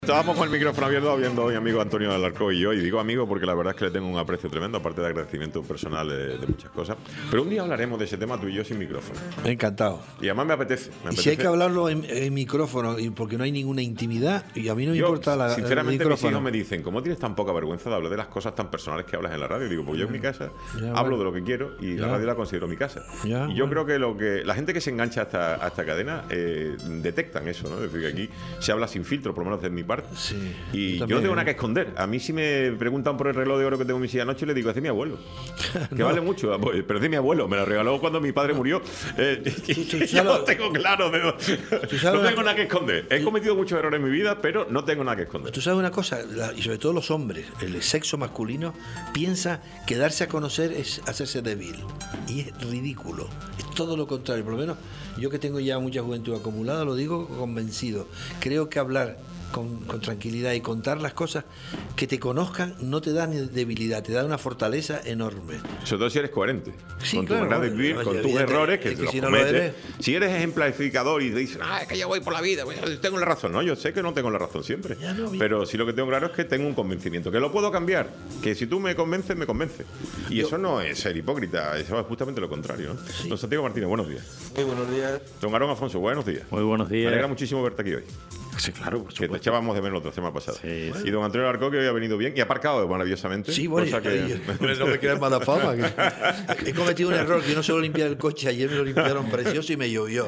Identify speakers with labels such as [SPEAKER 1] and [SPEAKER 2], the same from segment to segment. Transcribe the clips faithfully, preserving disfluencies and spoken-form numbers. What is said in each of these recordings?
[SPEAKER 1] Estábamos con el micrófono abierto viendo a mi amigo Antonio Alarcó y yo, y digo amigo porque la verdad es que le tengo un aprecio tremendo, aparte de agradecimiento personal de, de muchas cosas. Pero un día hablaremos de ese tema tú y yo sin micrófono.
[SPEAKER 2] Encantado.
[SPEAKER 1] Y además me apetece. Me
[SPEAKER 2] y
[SPEAKER 1] apetece.
[SPEAKER 2] si hay que hablarlo en, en micrófono, y porque no hay ninguna intimidad, y a mí no me
[SPEAKER 1] yo,
[SPEAKER 2] importa la,
[SPEAKER 1] sinceramente,
[SPEAKER 2] el
[SPEAKER 1] mis
[SPEAKER 2] micrófono.
[SPEAKER 1] hijos me dicen, ¿cómo tienes tan poca vergüenza de hablar de las cosas tan personales que hablas en la radio? Y digo, pues yo en mi casa
[SPEAKER 2] ya,
[SPEAKER 1] hablo
[SPEAKER 2] bueno.
[SPEAKER 1] de lo que quiero y
[SPEAKER 2] Ya.
[SPEAKER 1] la radio la considero mi casa.
[SPEAKER 2] Ya,
[SPEAKER 1] y yo
[SPEAKER 2] bueno.
[SPEAKER 1] creo que lo que la gente que se engancha a esta, a esta cadena eh, detectan eso, ¿no? Es decir, que aquí se habla sin filtro, por lo menos de mi parte.
[SPEAKER 2] Sí,
[SPEAKER 1] Y yo,
[SPEAKER 2] yo
[SPEAKER 1] no tengo
[SPEAKER 2] también,
[SPEAKER 1] nada
[SPEAKER 2] ¿eh?
[SPEAKER 1] que esconder. A mí si me preguntan por el reloj de oro que tengo en mi silla anoche, le digo, es de mi abuelo. Que
[SPEAKER 2] No.
[SPEAKER 1] vale mucho, pues, pero es de mi abuelo. Me lo regaló cuando mi padre murió. Eh, y
[SPEAKER 2] tú
[SPEAKER 1] yo
[SPEAKER 2] sabes-
[SPEAKER 1] no tengo claro. de- no
[SPEAKER 2] sabes una-
[SPEAKER 1] tengo nada que esconder. He cometido muchos errores en mi vida, pero no tengo nada que esconder.
[SPEAKER 2] Tú sabes una cosa, la- y sobre todo los hombres, el sexo masculino piensa que darse a conocer es hacerse débil. Y es ridículo. Es todo lo contrario. Por lo menos yo que tengo ya mucha juventud acumulada, lo digo convencido. Creo que hablar con, con tranquilidad y contar las cosas que te conozcan no te da ni debilidad, te da una fortaleza enorme.
[SPEAKER 1] Sobre todo si eres coherente
[SPEAKER 2] Sí,
[SPEAKER 1] con tu
[SPEAKER 2] claro,
[SPEAKER 1] manera de
[SPEAKER 2] bueno,
[SPEAKER 1] vivir,
[SPEAKER 2] oye,
[SPEAKER 1] con tus
[SPEAKER 2] evidente,
[SPEAKER 1] errores que
[SPEAKER 2] es
[SPEAKER 1] te
[SPEAKER 2] que
[SPEAKER 1] los
[SPEAKER 2] si no lo
[SPEAKER 1] cometes.
[SPEAKER 2] eres-
[SPEAKER 1] Si eres ejemplificador y te dices, ah, es que ya voy por la vida, bueno, tengo la razón. No, yo sé que no tengo la razón siempre.
[SPEAKER 2] Ya no, bien.
[SPEAKER 1] Pero sí lo que tengo claro es que tengo un convencimiento. Que lo puedo cambiar. Que si tú me convences, me convence. Y
[SPEAKER 2] Yo-
[SPEAKER 1] eso no es ser hipócrita. Eso es justamente lo contrario, ¿no?
[SPEAKER 2] Sí.
[SPEAKER 1] Don Santiago Martínez, buenos días.
[SPEAKER 3] Muy buenos días.
[SPEAKER 1] Don Aarón Afonso, buenos días.
[SPEAKER 4] Muy buenos
[SPEAKER 1] Me
[SPEAKER 4] días.
[SPEAKER 1] alegra muchísimo verte aquí hoy.
[SPEAKER 4] Sí, claro, por
[SPEAKER 1] Que te
[SPEAKER 4] supuesto.
[SPEAKER 1] echábamos de menos la semana pasada.
[SPEAKER 4] Sí,
[SPEAKER 1] Y don Antonio Alarcó, que hoy ha venido bien y ha aparcado maravillosamente.
[SPEAKER 2] Sí, bueno,
[SPEAKER 1] cosa que...
[SPEAKER 2] y- no me creas mala fama. que- He cometido un error, que no suelo limpiar el coche. Ayer me lo limpiaron precioso y me llovió.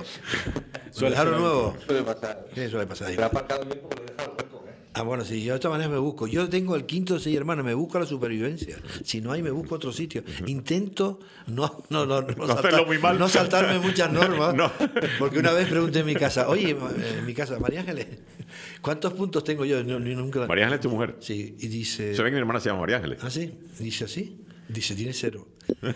[SPEAKER 2] ¿Me dejaron nuevo?
[SPEAKER 3] Suele pasar.
[SPEAKER 2] ¿Qué suele pasar ahí?
[SPEAKER 3] Pero ha aparcado bien porque lo deja hueco, ¿eh?
[SPEAKER 2] Ah, bueno, sí, yo de esta manera me busco. Yo tengo el quinto de seis hermanos, me busco la supervivencia. Si no hay, me busco otro sitio. Intento no, no, no, no,
[SPEAKER 1] hacerlo muy mal.
[SPEAKER 2] no saltarme muchas normas.
[SPEAKER 1] No.
[SPEAKER 2] Porque una vez pregunté en mi casa, oye, ma- eh, en mi casa, María Ángeles, ¿cuántos puntos tengo yo? No, ni nunca...
[SPEAKER 1] María Ángeles, tu mujer.
[SPEAKER 2] Sí, y dice...
[SPEAKER 1] Se ve que mi hermana se llama María Ángeles.
[SPEAKER 2] ¿Ah, sí? Dice así. Dice, tiene cero.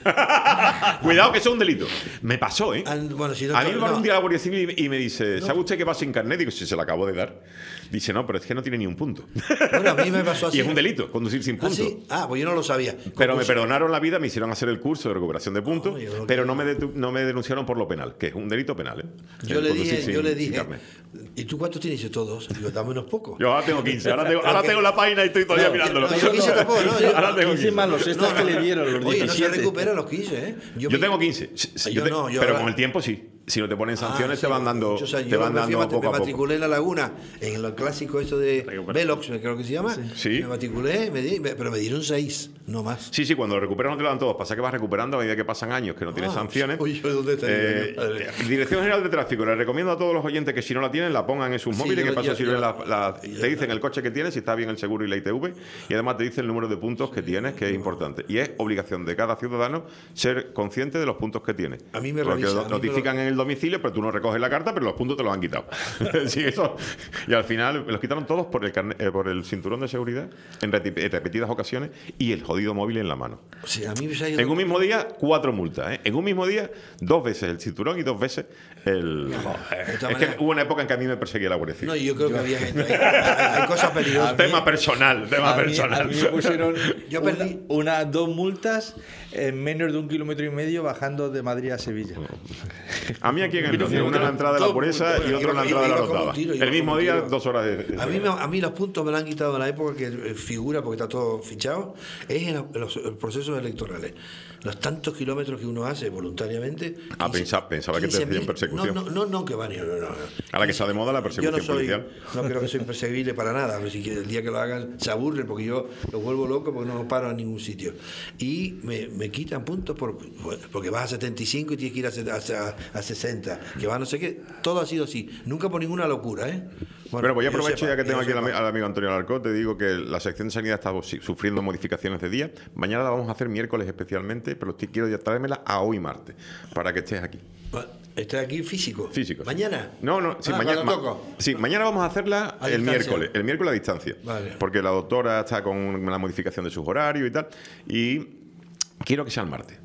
[SPEAKER 1] Cuidado, que eso es un delito. Me pasó, ¿eh?
[SPEAKER 2] Ah, bueno, si no,
[SPEAKER 1] A mí me va
[SPEAKER 2] no.
[SPEAKER 1] un día a la Guardia Civil y me dice,
[SPEAKER 2] No.
[SPEAKER 1] ¿sabe usted que va sin carnet? Digo, si se lo acabo de dar. Dice, no, pero es que no tiene ni un punto.
[SPEAKER 2] Bueno, a mí me pasó así.
[SPEAKER 1] Y es un delito, conducir sin
[SPEAKER 2] ¿Ah,
[SPEAKER 1] punto.
[SPEAKER 2] sí? Ah, pues yo no lo sabía.
[SPEAKER 1] Pero me
[SPEAKER 2] Concurso-
[SPEAKER 1] perdonaron la vida, me hicieron hacer el curso de recuperación de puntos,
[SPEAKER 2] No, yo creo
[SPEAKER 1] pero
[SPEAKER 2] que-
[SPEAKER 1] no me, detu- no me denunciaron por lo penal, que es un delito penal, ¿eh?
[SPEAKER 2] Yo
[SPEAKER 1] El
[SPEAKER 2] le
[SPEAKER 1] conducir
[SPEAKER 2] dije,
[SPEAKER 1] sin-
[SPEAKER 2] yo le
[SPEAKER 1] sin
[SPEAKER 2] dije,
[SPEAKER 1] carnet.
[SPEAKER 2] ¿y tú cuántos tienes? Dice, todos. Digo, dame unos pocos.
[SPEAKER 1] Yo ahora tengo quince, ahora tengo, ahora tengo la página y estoy todavía
[SPEAKER 2] No,
[SPEAKER 1] mirándolo.
[SPEAKER 2] no, yo quince tampoco, no, yo-
[SPEAKER 1] Ahora tengo
[SPEAKER 4] quince
[SPEAKER 1] quince.
[SPEAKER 4] más los extras que le dieron, los
[SPEAKER 2] Oye, no se
[SPEAKER 4] diecisiete.
[SPEAKER 2] recuperan los quince, ¿eh?
[SPEAKER 1] Yo
[SPEAKER 2] me-
[SPEAKER 1] tengo quince. Sí, sí,
[SPEAKER 2] Yo
[SPEAKER 1] yo te-
[SPEAKER 2] no, yo
[SPEAKER 1] pero
[SPEAKER 2] ahora-
[SPEAKER 1] con el tiempo sí. Si no te ponen sanciones,
[SPEAKER 2] Ah,
[SPEAKER 1] te
[SPEAKER 2] sí,
[SPEAKER 1] van dando,
[SPEAKER 2] muchos años.
[SPEAKER 1] te
[SPEAKER 2] Yo
[SPEAKER 1] van
[SPEAKER 2] me fui a
[SPEAKER 1] dando
[SPEAKER 2] mat-
[SPEAKER 1] poco
[SPEAKER 2] me
[SPEAKER 1] a poco.
[SPEAKER 2] matriculé en La Laguna, en el clásico esto de Velox, me creo que se llama.
[SPEAKER 1] Sí.
[SPEAKER 2] Me matriculé, me di- me- pero me dieron seis, no más.
[SPEAKER 1] Sí, sí, cuando lo recuperas no te lo dan todos. Pasa que vas recuperando a medida que pasan años que no tienes
[SPEAKER 2] Ah,
[SPEAKER 1] sanciones.
[SPEAKER 2] oye, ¿dónde está?
[SPEAKER 1] Eh,
[SPEAKER 2] Madre.
[SPEAKER 1] Dirección General de Tráfico. Les recomiendo a todos los oyentes que si no la tienen, la pongan en sus
[SPEAKER 2] Sí,
[SPEAKER 1] móviles.
[SPEAKER 2] yo-
[SPEAKER 1] Que paso
[SPEAKER 2] yo-
[SPEAKER 1] sirven
[SPEAKER 2] yo-
[SPEAKER 1] la- la-
[SPEAKER 2] yo-
[SPEAKER 1] te dicen el coche que tienes, si está bien el seguro y la I T V. Y además te dice el número de puntos que tienes, que es importante. Y es obligación de cada ciudadano ser consciente de los puntos que tiene.
[SPEAKER 2] A mí me
[SPEAKER 1] Porque
[SPEAKER 2] revisa,
[SPEAKER 1] lo
[SPEAKER 2] a mí me
[SPEAKER 1] notifican
[SPEAKER 2] lo-
[SPEAKER 1] en el domicilio, pero tú no recoges la carta, pero los puntos te los han quitado. Sí, eso. Y al final me los quitaron todos por el, carne- eh, por el cinturón de seguridad en reti- en repetidas ocasiones y el jodido móvil en la mano.
[SPEAKER 2] O sea, a mí se ha ido-
[SPEAKER 1] En un mismo día, cuatro multas. ¿eh? En un mismo día, dos veces el cinturón y dos veces el.
[SPEAKER 2] de todas
[SPEAKER 1] Es que
[SPEAKER 2] maneras-
[SPEAKER 1] hubo una época en que a mí me perseguía la Guardia Civil.
[SPEAKER 2] No, yo creo que había gente. Hay, hay- hay cosas peligrosas.
[SPEAKER 1] Tema personal, tema
[SPEAKER 4] A mí,
[SPEAKER 1] personal.
[SPEAKER 4] a mí me pusieron
[SPEAKER 2] Yo
[SPEAKER 4] una,
[SPEAKER 2] perdí.
[SPEAKER 4] una- dos multas en menos de un kilómetro y medio bajando de Madrid a Sevilla.
[SPEAKER 1] A mí aquí en el norte, una en la entrada de la
[SPEAKER 2] Todo
[SPEAKER 1] Pureza
[SPEAKER 2] multas.
[SPEAKER 1] y otra en la
[SPEAKER 2] Iba-
[SPEAKER 1] entrada de la
[SPEAKER 2] iba como un
[SPEAKER 1] Rotava.
[SPEAKER 2] tiro, iba
[SPEAKER 1] El mismo
[SPEAKER 2] como un
[SPEAKER 1] día,
[SPEAKER 2] tiro.
[SPEAKER 1] dos horas de. de-
[SPEAKER 2] A mí, me- a mí los puntos me lo han quitado en la época que eh, figura, porque está todo fichado, es en los, en los procesos electorales. Los tantos kilómetros que uno hace voluntariamente.
[SPEAKER 1] Ah,
[SPEAKER 2] quince
[SPEAKER 1] pensaba- pensaba que te
[SPEAKER 2] quince
[SPEAKER 1] hacían
[SPEAKER 2] mil.
[SPEAKER 1] persecución.
[SPEAKER 2] No, no, no, no, que van. No, no, no.
[SPEAKER 1] Ahora que está de moda la persecución
[SPEAKER 2] Yo no soy,
[SPEAKER 1] policial.
[SPEAKER 2] no creo que soy perseguible para nada, pero si que el día que lo hagan se aburren porque yo los vuelvo loco porque no paro en ningún sitio. Y me, me quitan puntos por, bueno, porque vas a setenta y cinco y tienes que ir a, se- a, a sesenta, que va no sé qué. Todo ha sido así, nunca por ninguna locura, ¿eh? Bueno,
[SPEAKER 1] Pero pues yo
[SPEAKER 2] yo
[SPEAKER 1] aprovecho
[SPEAKER 2] sepa,
[SPEAKER 1] ya que tengo
[SPEAKER 2] yo
[SPEAKER 1] aquí al, ami-
[SPEAKER 2] sepa.
[SPEAKER 1] al amigo Antonio Alarcó, te digo que la sección de sanidad está si- sufriendo modificaciones de día. Mañana la vamos a hacer miércoles especialmente, pero estoy- quiero ya traérmela a hoy martes, para que estés aquí.
[SPEAKER 2] ¿Estás aquí físico?
[SPEAKER 1] Físico. sí.
[SPEAKER 2] ¿Mañana?
[SPEAKER 1] No, no, sí,
[SPEAKER 2] Ah,
[SPEAKER 1] mañana.
[SPEAKER 2] cuando
[SPEAKER 1] ma-
[SPEAKER 2] toco.
[SPEAKER 1] sí, mañana vamos a hacerla
[SPEAKER 2] A
[SPEAKER 1] el
[SPEAKER 2] distancia.
[SPEAKER 1] miércoles, el miércoles a distancia.
[SPEAKER 2] Vale.
[SPEAKER 1] Porque la doctora está con una modificación de sus horarios y tal. Y quiero que sea el martes.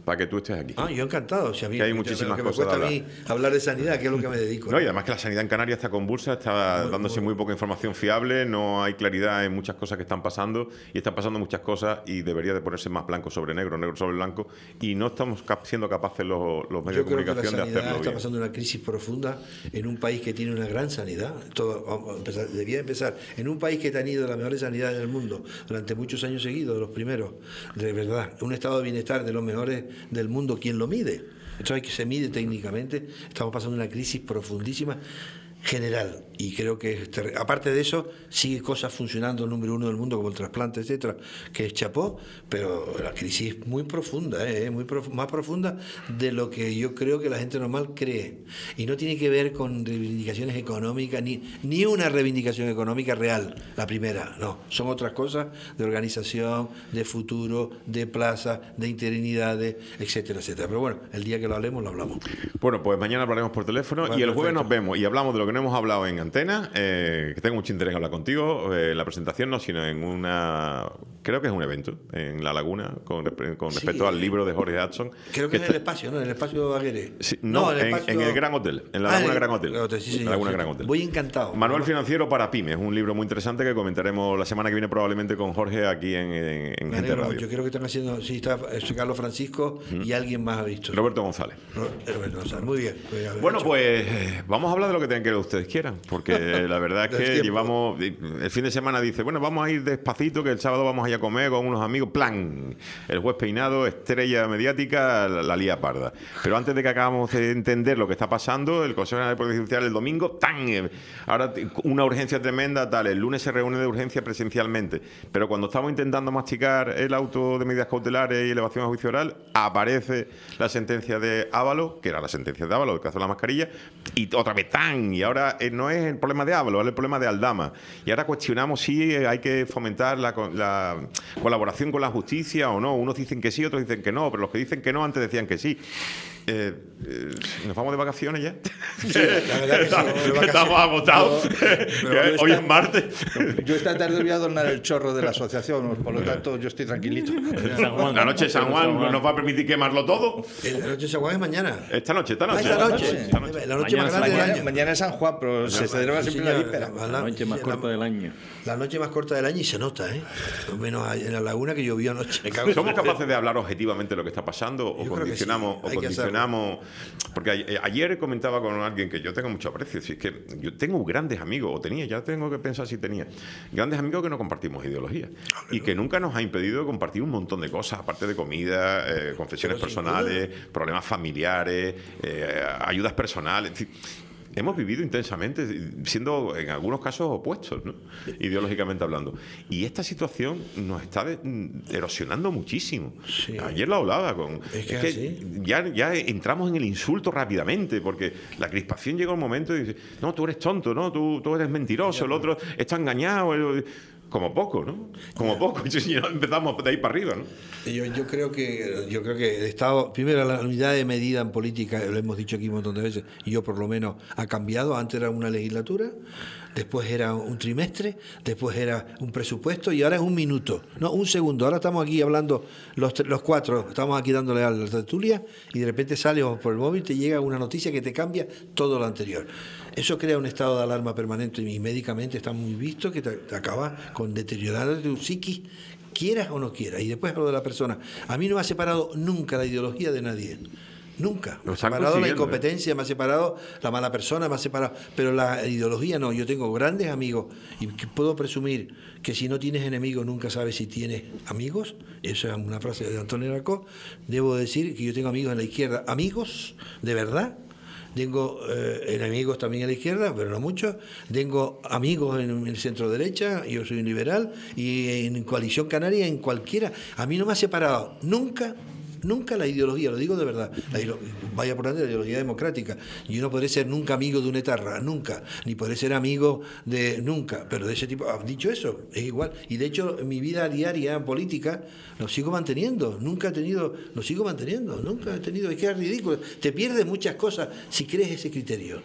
[SPEAKER 1] para que tú estés aquí.
[SPEAKER 2] Ah, yo encantado. O sea, a mí,
[SPEAKER 1] Que hay
[SPEAKER 2] lo
[SPEAKER 1] muchísimas
[SPEAKER 2] que me
[SPEAKER 1] cosas de
[SPEAKER 2] cuesta a mí hablar de sanidad, que es lo que me dedico.
[SPEAKER 1] No, y además que la sanidad en Canarias está convulsa, está dándose muy poca información fiable, no hay claridad en muchas cosas que están pasando y están pasando muchas cosas y debería de ponerse más blanco sobre negro, negro sobre blanco y no estamos cap- siendo capaces los, los medios
[SPEAKER 2] Yo
[SPEAKER 1] de
[SPEAKER 2] creo que la
[SPEAKER 1] comunicación de
[SPEAKER 2] sanidad
[SPEAKER 1] hacerlo
[SPEAKER 2] está
[SPEAKER 1] bien.
[SPEAKER 2] pasando una crisis profunda en un país que tiene una gran sanidad. Todo, vamos a empezar, debía empezar en un país que ha tenido la mejor sanidad del mundo durante muchos años seguidos, de los primeros, de verdad, un estado de bienestar de los mejores del mundo. ¿Quién lo mide? Esto hay que se mide técnicamente. Estamos pasando una crisis profundísima general y creo que ter- aparte de eso sigue cosas funcionando el número uno del mundo como el trasplante, etcétera, que es chapó, pero la crisis es muy profunda, ¿eh? muy prof- más profunda de lo que yo creo que la gente normal cree y no tiene que ver con reivindicaciones económicas ni, ni una reivindicación económica real, la primera, no, son otras cosas de organización, de futuro, de plaza, de interinidades, etcétera, etcétera, pero bueno, el día que lo hablemos lo hablamos.
[SPEAKER 1] Bueno, pues mañana hablaremos por teléfono
[SPEAKER 2] Bueno,
[SPEAKER 1] y el jueves
[SPEAKER 2] perfecto.
[SPEAKER 1] nos vemos y hablamos de lo que no hemos hablado en antena, eh, que tengo mucho interés en hablar contigo, eh, la presentación no, sino en una, creo que es un evento en La Laguna con, rep- con
[SPEAKER 2] Sí,
[SPEAKER 1] respecto al
[SPEAKER 2] eh,
[SPEAKER 1] libro de Jorge Hudson.
[SPEAKER 2] Creo que,
[SPEAKER 1] que
[SPEAKER 2] en el
[SPEAKER 1] está-
[SPEAKER 2] espacio, ¿no? En el espacio Aguirre.
[SPEAKER 1] Sí, no, en, en el Gran Hotel, en la
[SPEAKER 2] Ah,
[SPEAKER 1] Laguna
[SPEAKER 2] el-
[SPEAKER 1] Gran Hotel.
[SPEAKER 2] Hotel, sí,
[SPEAKER 1] En
[SPEAKER 2] señor,
[SPEAKER 1] la Laguna
[SPEAKER 2] sí.
[SPEAKER 1] Gran Hotel.
[SPEAKER 2] Voy encantado.
[SPEAKER 1] Manual financiero para pymes, un libro muy interesante que comentaremos la semana que viene probablemente con Jorge aquí en, en, en
[SPEAKER 2] Me
[SPEAKER 1] Gente
[SPEAKER 2] alegro
[SPEAKER 1] Radio.
[SPEAKER 2] mucho. Creo que están haciendo, sí, está eh, Carlos Francisco y alguien más ha visto.
[SPEAKER 1] Roberto González.
[SPEAKER 2] Ro- Roberto González. Muy bien. Pues, a ver,
[SPEAKER 1] Bueno,
[SPEAKER 2] hecho.
[SPEAKER 1] pues eh, vamos a hablar de lo que tengan que ustedes quieran, porque la verdad es
[SPEAKER 2] Del
[SPEAKER 1] que
[SPEAKER 2] tiempo.
[SPEAKER 1] llevamos, el fin de semana dice, bueno, vamos a ir despacito, que el sábado vamos a ir a comer con unos amigos, plan, el juez peinado, estrella mediática, la, la lía parda. Pero antes de que acabamos de entender lo que está pasando, el Consejo General de Poder Judicial el domingo, tan, eh, ahora t- una urgencia tremenda, tal, el lunes se reúne de urgencia presencialmente, pero cuando estamos intentando masticar el auto de medidas cautelares y elevación a juicio oral, aparece la sentencia de Ábalos, que era la sentencia de Ábalos, el caso de la mascarilla, y otra vez tan, y ahora eh, no es el problema de Ábalos, es el problema de Aldama. Y ahora cuestionamos si hay que fomentar la, co- la colaboración con la justicia o no. Unos dicen que sí, otros dicen que no, pero los que dicen que no antes decían que sí. Eh, eh, ¿Nos vamos de vacaciones ya?
[SPEAKER 2] Sí, la verdad que sí, vamos de vacaciones.
[SPEAKER 1] Estamos agotados.
[SPEAKER 4] Pero-
[SPEAKER 1] Que
[SPEAKER 4] pero
[SPEAKER 1] hoy
[SPEAKER 4] esta-
[SPEAKER 1] es martes.
[SPEAKER 4] Yo esta tarde voy a donar el chorro de la asociación, por lo tanto yo estoy tranquilito.
[SPEAKER 5] San Juan.
[SPEAKER 1] La noche de San Juan
[SPEAKER 5] San Juan.
[SPEAKER 1] nos va a permitir quemarlo todo.
[SPEAKER 2] El- La noche de San Juan es mañana.
[SPEAKER 1] Esta noche, esta
[SPEAKER 2] Ah,
[SPEAKER 1] noche.
[SPEAKER 2] esta noche.
[SPEAKER 1] Esta noche.
[SPEAKER 2] La noche
[SPEAKER 5] Mañana
[SPEAKER 2] más
[SPEAKER 5] es
[SPEAKER 2] grande del
[SPEAKER 4] Mañana,
[SPEAKER 2] año.
[SPEAKER 4] mañana es San Juan, pero se celebra
[SPEAKER 2] Sí,
[SPEAKER 4] siempre la
[SPEAKER 2] señor.
[SPEAKER 4] víspera.
[SPEAKER 2] La-
[SPEAKER 5] La noche más
[SPEAKER 2] la-
[SPEAKER 5] corta del año.
[SPEAKER 2] La noche más corta del año y se nota, ¿eh? Menos en la laguna que llovió anoche. Me cago en-
[SPEAKER 1] ¿Somos capaces de hablar objetivamente de lo que está pasando o
[SPEAKER 2] Yo creo que
[SPEAKER 1] condicionamos,
[SPEAKER 2] sí,
[SPEAKER 1] o
[SPEAKER 2] hay que
[SPEAKER 1] condicionamos? Porque a- eh, ayer comentaba con alguien que yo tengo mucho aprecio, si es que yo tengo grandes amigos, o tenía, ya tengo que pensar si tenía, grandes amigos que no compartimos ideología y que nunca nos ha impedido compartir un montón de cosas, aparte de comida, eh, confesiones
[SPEAKER 2] Pero sin
[SPEAKER 1] personales, problemas familiares, eh, ayudas personales. Es decir, hemos vivido intensamente, siendo en algunos casos opuestos, ¿no? Ideológicamente hablando. Y esta situación nos está de- erosionando muchísimo.
[SPEAKER 2] Sí.
[SPEAKER 1] Ayer lo hablaba con.
[SPEAKER 2] Es que
[SPEAKER 1] es que
[SPEAKER 2] así.
[SPEAKER 1] ya, ya entramos en el insulto rápidamente, porque la crispación llega un momento y dice: no, tú eres tonto, no, tú, tú eres mentiroso, el otro está engañado. el- Como poco, ¿no? Como poco. Y ya empezamos de ahí para arriba, ¿no?
[SPEAKER 2] Yo, yo creo que yo creo que el Estado, primero la unidad de medida en política, lo hemos dicho aquí un montón de veces, y yo por lo menos ha cambiado. Antes era una legislatura, después era un trimestre, después era un presupuesto y ahora es un minuto, no, un segundo. Ahora estamos aquí hablando los, tre- los cuatro, estamos aquí dándole a la tertulia y de repente sales por el móvil, te llega una noticia que te cambia todo lo anterior. Eso crea un estado de alarma permanente y médicamente está muy visto que te, te acaba con deteriorar tu psiquis, quieras o no quieras. Y después lo de la persona. A mí no me ha separado nunca la ideología de nadie. Nunca. Me
[SPEAKER 1] Lo
[SPEAKER 2] ha
[SPEAKER 1] están
[SPEAKER 2] separado la
[SPEAKER 1] consiguiendo,
[SPEAKER 2] incompetencia, me ha separado la mala persona, me ha separado. Pero la ideología no. Yo tengo grandes amigos y que puedo presumir que si no tienes enemigos nunca sabes si tienes amigos. Esa es una frase de Antonio Arcó. Debo decir que yo tengo amigos en la izquierda, amigos de verdad. Tengo eh, enemigos también a la izquierda, pero no muchos. Tengo amigos en el centro derecha, yo soy un liberal, y en Coalición Canaria, en cualquiera. A mí no me ha separado nunca, nunca la ideología, lo digo de verdad. La ideo- vaya por delante la ideología democrática. Yo no podré ser nunca amigo de un etarra, nunca. Ni podré ser amigo de nunca, pero de ese tipo. ah, Dicho eso, es igual. Y de hecho, en mi vida diaria política lo sigo manteniendo. Nunca he tenido, lo sigo manteniendo. Nunca he tenido. Es que es ridículo. Te pierdes muchas cosas si crees ese criterio.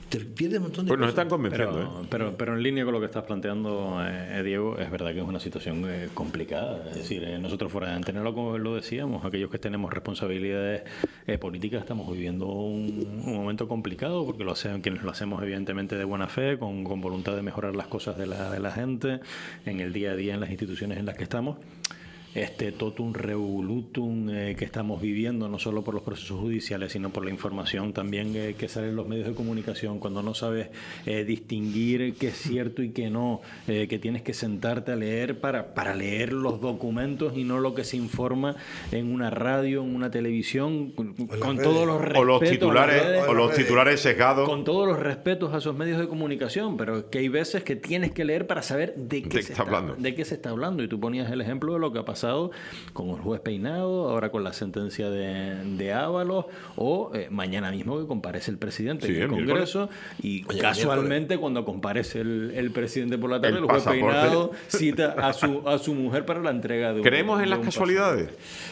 [SPEAKER 2] te pierdes un montón de
[SPEAKER 1] Pues nos
[SPEAKER 2] cosas.
[SPEAKER 1] están convenciendo,
[SPEAKER 5] Pero,
[SPEAKER 1] ¿eh?
[SPEAKER 5] pero, pero en línea con lo que estás planteando, eh, Diego, es verdad que es una situación eh, complicada. Es decir, eh, nosotros fuera de Antenelo, como lo decíamos, aquellos que tenemos responsabilidades eh, políticas, estamos viviendo un, un momento complicado, porque lo hacen, quienes lo hacemos evidentemente de buena fe, con, con voluntad de mejorar las cosas de la, de la gente, en el día a día, en las instituciones en las que estamos. Este totum revolutum eh, que estamos viviendo, no solo por los procesos judiciales, sino por la información también eh, que sale en los medios de comunicación, cuando no sabes eh, distinguir qué es cierto y qué no, eh, que tienes que sentarte a leer para, para leer los documentos y no lo que se informa en una radio, en una televisión, con, con todos los respetos.
[SPEAKER 1] O los titulares,
[SPEAKER 5] redes,
[SPEAKER 1] o los titulares sesgados.
[SPEAKER 5] con todos los respetos a esos medios de comunicación, pero que hay veces que tienes que leer para saber de qué,
[SPEAKER 1] ¿De
[SPEAKER 5] se,
[SPEAKER 1] qué está
[SPEAKER 5] está,
[SPEAKER 1] hablando?
[SPEAKER 5] de qué se está hablando. Y tú ponías el ejemplo de lo que ha pasado con el juez Peinado, ahora con la sentencia de, de Ábalos, o eh, mañana mismo que comparece el presidente
[SPEAKER 1] Sí,
[SPEAKER 5] en el
[SPEAKER 1] el
[SPEAKER 5] Congreso, y
[SPEAKER 2] Mañana
[SPEAKER 5] casualmente cuando comparece el, el presidente por la tarde,
[SPEAKER 1] El
[SPEAKER 5] el, juez
[SPEAKER 1] pasaporte.
[SPEAKER 5] Peinado cita a su, a su mujer para la entrega de un
[SPEAKER 1] ¿Creemos en
[SPEAKER 5] de
[SPEAKER 1] las
[SPEAKER 5] un
[SPEAKER 1] casualidades?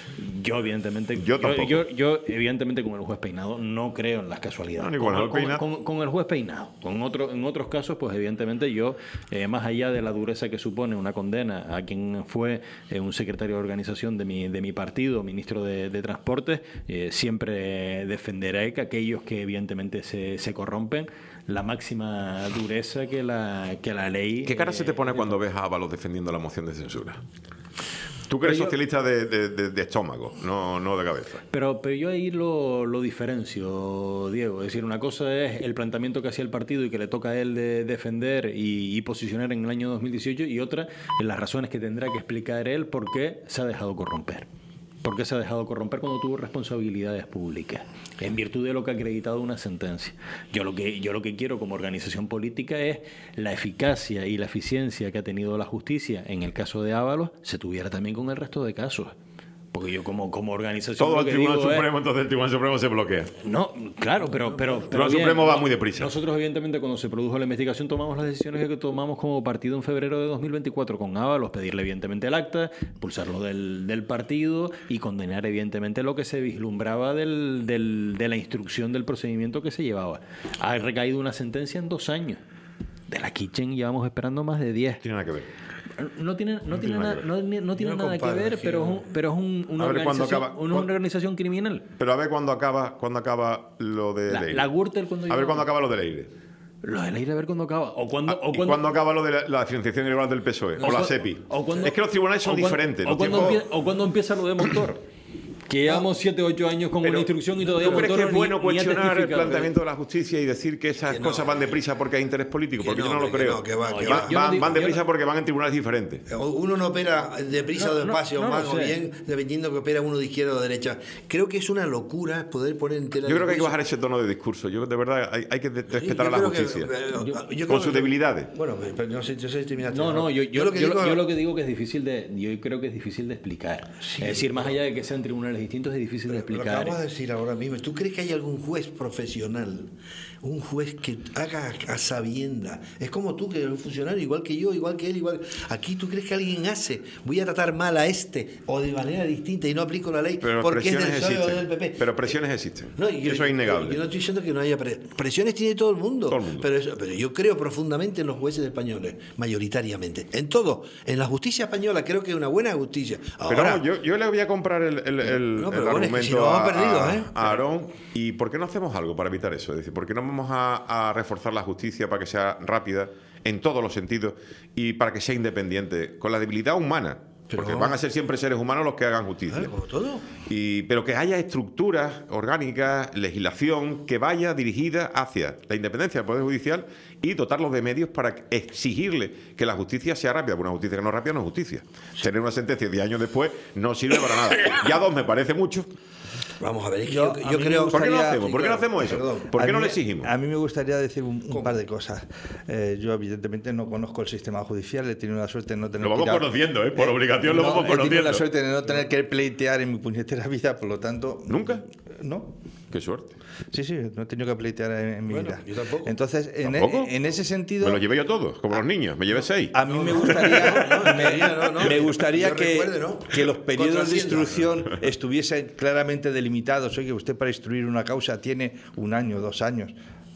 [SPEAKER 5] Yo, evidentemente,
[SPEAKER 1] Yo tampoco.
[SPEAKER 5] Yo, yo, evidentemente, con el juez Peinado no creo en las casualidades.
[SPEAKER 1] No, ni con el
[SPEAKER 5] con,
[SPEAKER 1] Peinado.
[SPEAKER 5] con- con el juez Peinado. Con otro, en otros casos, pues evidentemente yo, eh, más allá de la dureza que supone una condena a quien fue eh, un secretario de organización de mi, de mi partido, ministro de, de Transportes, eh, siempre defenderé que aquellos que evidentemente se, se corrompen, la máxima dureza que la, que la ley...
[SPEAKER 1] ¿Qué cara se te
[SPEAKER 5] eh,
[SPEAKER 1] pone cuando ves a Ábalos defendiendo la moción de censura? Tú que eres
[SPEAKER 5] Pero yo-
[SPEAKER 1] socialista de, de- de- de estómago, no, no de cabeza.
[SPEAKER 5] Pero, pero yo ahí lo, lo diferencio, Diego. Es decir, una cosa es el planteamiento que hacía el partido y que le toca a él de defender y, y posicionar en el año dos mil dieciocho, y otra en las razones que tendrá que explicar él por qué se ha dejado corromper. ¿Por qué se ha dejado corromper cuando tuvo responsabilidades públicas? En virtud de lo que ha acreditado una sentencia. Yo lo que, yo lo que quiero como organización política es la eficacia y la eficiencia que ha tenido la justicia en el caso de Ábalos, se tuviera también con el resto de casos. Porque yo como, como organización...
[SPEAKER 1] Todo
[SPEAKER 5] lo
[SPEAKER 1] el
[SPEAKER 5] que
[SPEAKER 1] Tribunal
[SPEAKER 5] digo es-
[SPEAKER 1] Supremo, entonces el Tribunal Supremo se bloquea.
[SPEAKER 5] no, claro, pero... pero, pero
[SPEAKER 1] Tribunal
[SPEAKER 5] bien,
[SPEAKER 1] Supremo va
[SPEAKER 5] no-
[SPEAKER 1] muy deprisa.
[SPEAKER 5] Nosotros, evidentemente, cuando se produjo la investigación, tomamos las decisiones que tomamos como partido en febrero de dos mil veinticuatro con Ábalos, pedirle, evidentemente, el acta, expulsarlo del, del partido y condenar, evidentemente, lo que se vislumbraba del, del- de la instrucción del procedimiento que se llevaba. Ha recaído una sentencia en dos años. De la Kitchen llevamos esperando más de diez.
[SPEAKER 1] Tiene nada que ver.
[SPEAKER 5] No tiene, no tiene,
[SPEAKER 1] nada
[SPEAKER 5] nada,
[SPEAKER 1] que
[SPEAKER 5] no, no tiene
[SPEAKER 2] Yo no
[SPEAKER 5] nada que
[SPEAKER 2] comparo,
[SPEAKER 5] ver,
[SPEAKER 2] es que
[SPEAKER 5] pero es,
[SPEAKER 2] no.
[SPEAKER 5] un- pero es un- una,
[SPEAKER 1] A ver cuándo
[SPEAKER 5] organización,
[SPEAKER 1] acaba-
[SPEAKER 5] una
[SPEAKER 1] cuándo-
[SPEAKER 5] organización criminal.
[SPEAKER 1] Pero a ver cuándo acaba, cuándo acaba lo de
[SPEAKER 5] La,
[SPEAKER 1] Leire.
[SPEAKER 5] la Gürtel cuando
[SPEAKER 1] A ver
[SPEAKER 5] llegó-
[SPEAKER 1] cuándo acaba lo de Leire.
[SPEAKER 5] Lo de Leire, a ver cuándo acaba. O cuando,
[SPEAKER 1] Ah,
[SPEAKER 5] o
[SPEAKER 1] ¿Y
[SPEAKER 5] cuando,
[SPEAKER 1] cuándo acaba lo de la, la financiación irregular del P S O E? O, la
[SPEAKER 5] cu-
[SPEAKER 1] SEPI.
[SPEAKER 5] o cuando-
[SPEAKER 1] es que los tribunales son
[SPEAKER 5] o cuando-
[SPEAKER 1] diferentes.
[SPEAKER 5] O
[SPEAKER 1] los
[SPEAKER 5] cuando,
[SPEAKER 1] tiempos-
[SPEAKER 5] empie- o cuando empieza lo de Montoro. Que llevamos siete o ocho años con
[SPEAKER 1] Pero,
[SPEAKER 5] una instrucción y todavía
[SPEAKER 1] ¿tú crees que
[SPEAKER 5] Montoro
[SPEAKER 1] es
[SPEAKER 5] ni-
[SPEAKER 1] bueno
[SPEAKER 5] ni ha
[SPEAKER 1] cuestionar el
[SPEAKER 5] testificado?
[SPEAKER 1] planteamiento de la justicia y decir que esas
[SPEAKER 2] Que no.
[SPEAKER 1] cosas van deprisa porque hay interés político?
[SPEAKER 2] Que
[SPEAKER 1] Porque
[SPEAKER 2] no,
[SPEAKER 1] yo no lo
[SPEAKER 2] hombre, que
[SPEAKER 1] creo.
[SPEAKER 2] no, que va,
[SPEAKER 5] No,
[SPEAKER 2] que
[SPEAKER 5] yo-
[SPEAKER 2] va.
[SPEAKER 5] yo no
[SPEAKER 1] van
[SPEAKER 5] digo-
[SPEAKER 1] van
[SPEAKER 5] yo
[SPEAKER 1] deprisa
[SPEAKER 5] no-
[SPEAKER 1] porque van en tribunales diferentes.
[SPEAKER 2] Uno no opera deprisa
[SPEAKER 5] No,
[SPEAKER 2] o
[SPEAKER 5] no,
[SPEAKER 2] despacio,
[SPEAKER 5] no lo
[SPEAKER 2] más o
[SPEAKER 5] sé.
[SPEAKER 2] bien, dependiendo que opera uno de izquierda o de derecha. Creo que es una locura poder poner en tela
[SPEAKER 1] Yo
[SPEAKER 2] de
[SPEAKER 1] creo que hay que
[SPEAKER 2] juicio.
[SPEAKER 1] bajar ese tono de discurso. Yo, de verdad, hay, hay que de-
[SPEAKER 2] Sí,
[SPEAKER 1] respetar
[SPEAKER 2] yo
[SPEAKER 1] a la
[SPEAKER 2] creo que-
[SPEAKER 1] justicia.
[SPEAKER 2] eh, yo
[SPEAKER 1] con
[SPEAKER 2] creo
[SPEAKER 1] sus
[SPEAKER 2] que-
[SPEAKER 1] debilidades.
[SPEAKER 2] Bueno, pero no sé, yo sé terminar.
[SPEAKER 5] No, no, yo, yo,
[SPEAKER 2] lo que
[SPEAKER 5] yo-
[SPEAKER 2] digo-
[SPEAKER 5] yo lo que digo que es difícil de, yo creo que es difícil de explicar.
[SPEAKER 2] Sí,
[SPEAKER 5] es decir, más allá de que sean tribunales distintos, es difícil de
[SPEAKER 2] Lo
[SPEAKER 5] explicar.
[SPEAKER 2] acabas de decir ahora mismo. ¿Tú crees que hay algún juez profesional, un juez que haga a sabienda? Es como tú, que eres un funcionario, igual que yo, igual que él, igual. Aquí, ¿tú crees que alguien hace? Voy a tratar mal a este o de manera distinta y no aplico la ley
[SPEAKER 1] Pero
[SPEAKER 2] porque es del
[SPEAKER 1] presiones
[SPEAKER 2] P S O E o
[SPEAKER 1] existen.
[SPEAKER 2] del P P.
[SPEAKER 1] Pero presiones existen.
[SPEAKER 2] No, y yo-
[SPEAKER 1] Eso es innegable.
[SPEAKER 2] Yo no estoy diciendo que no haya pre- presiones, tiene todo el mundo.
[SPEAKER 1] Todo el mundo.
[SPEAKER 2] Pero, eso- pero yo creo profundamente en los jueces españoles, mayoritariamente. En todo. En la justicia española creo que es una buena justicia.
[SPEAKER 1] Pero
[SPEAKER 2] Ahora,
[SPEAKER 1] vamos, yo, yo le voy a comprar el, el, el-
[SPEAKER 2] No, pero
[SPEAKER 1] el
[SPEAKER 2] bueno, es que
[SPEAKER 1] argumento
[SPEAKER 2] si no vamos
[SPEAKER 1] a,
[SPEAKER 2] perdidos,
[SPEAKER 1] a-
[SPEAKER 2] ¿eh?
[SPEAKER 1] a Aarón. ¿Y por qué no hacemos algo para evitar eso? Es decir, ¿por qué no vamos a, a reforzar la justicia para que sea rápida en todos los sentidos y para que sea independiente, con la debilidad humana?
[SPEAKER 2] Pero-
[SPEAKER 1] Porque van a ser siempre seres humanos los que hagan justicia.
[SPEAKER 2] ¿vale? Como todo.
[SPEAKER 1] Y, pero que haya estructuras orgánicas, legislación que vaya dirigida hacia la independencia del Poder Judicial y dotarlos de medios para exigirle que la justicia sea rápida. Porque una justicia que no es rápida no es justicia. Tener una sentencia diez años después no sirve para nada. Ya dos me parece mucho.
[SPEAKER 2] Vamos a ver, es que
[SPEAKER 4] Yo-
[SPEAKER 2] yo,
[SPEAKER 4] a
[SPEAKER 2] yo
[SPEAKER 4] mí me
[SPEAKER 2] creo...
[SPEAKER 1] ¿Por qué no lo
[SPEAKER 4] gustaría-
[SPEAKER 1] hacemos? ¿Por qué no
[SPEAKER 2] Sí, claro,
[SPEAKER 1] hacemos eso?
[SPEAKER 2] perdón.
[SPEAKER 1] ¿Por qué
[SPEAKER 4] A
[SPEAKER 1] no
[SPEAKER 4] mí
[SPEAKER 1] le
[SPEAKER 4] me-
[SPEAKER 1] exigimos?
[SPEAKER 4] A mí me gustaría decir un, un
[SPEAKER 2] ¿Cómo?
[SPEAKER 4] par de cosas. Eh, yo, evidentemente, no conozco el sistema judicial, he tenido la suerte de no tener
[SPEAKER 1] Lo
[SPEAKER 4] que
[SPEAKER 1] vamos
[SPEAKER 4] ir a-
[SPEAKER 1] conociendo, ¿eh? Por obligación lo
[SPEAKER 4] no,
[SPEAKER 1] vamos
[SPEAKER 4] He tenido
[SPEAKER 1] conociendo.
[SPEAKER 4] la suerte de no tener que pleitear en mi puñetera vida, por lo tanto...
[SPEAKER 1] ¿Nunca?
[SPEAKER 4] No.
[SPEAKER 1] Qué suerte.
[SPEAKER 4] Sí, sí, no he tenido que pleitear en, en mi
[SPEAKER 2] Bueno,
[SPEAKER 4] vida.
[SPEAKER 2] yo tampoco.
[SPEAKER 4] Entonces, en,
[SPEAKER 1] ¿Tampoco?
[SPEAKER 4] en ese sentido...
[SPEAKER 1] Me lo llevé yo todos, como los niños. Me llevé seis.
[SPEAKER 4] A mí me gustaría,
[SPEAKER 2] no, no, no, no,
[SPEAKER 4] me, me
[SPEAKER 2] no,
[SPEAKER 4] gustaría
[SPEAKER 2] yo
[SPEAKER 4] que,
[SPEAKER 2] recuerde, ¿no?
[SPEAKER 4] que los periodos
[SPEAKER 2] Contra
[SPEAKER 4] de
[SPEAKER 2] Hacienda.
[SPEAKER 4] instrucción estuviesen claramente delimitados. Oye, usted para instruir una causa tiene un año, dos años.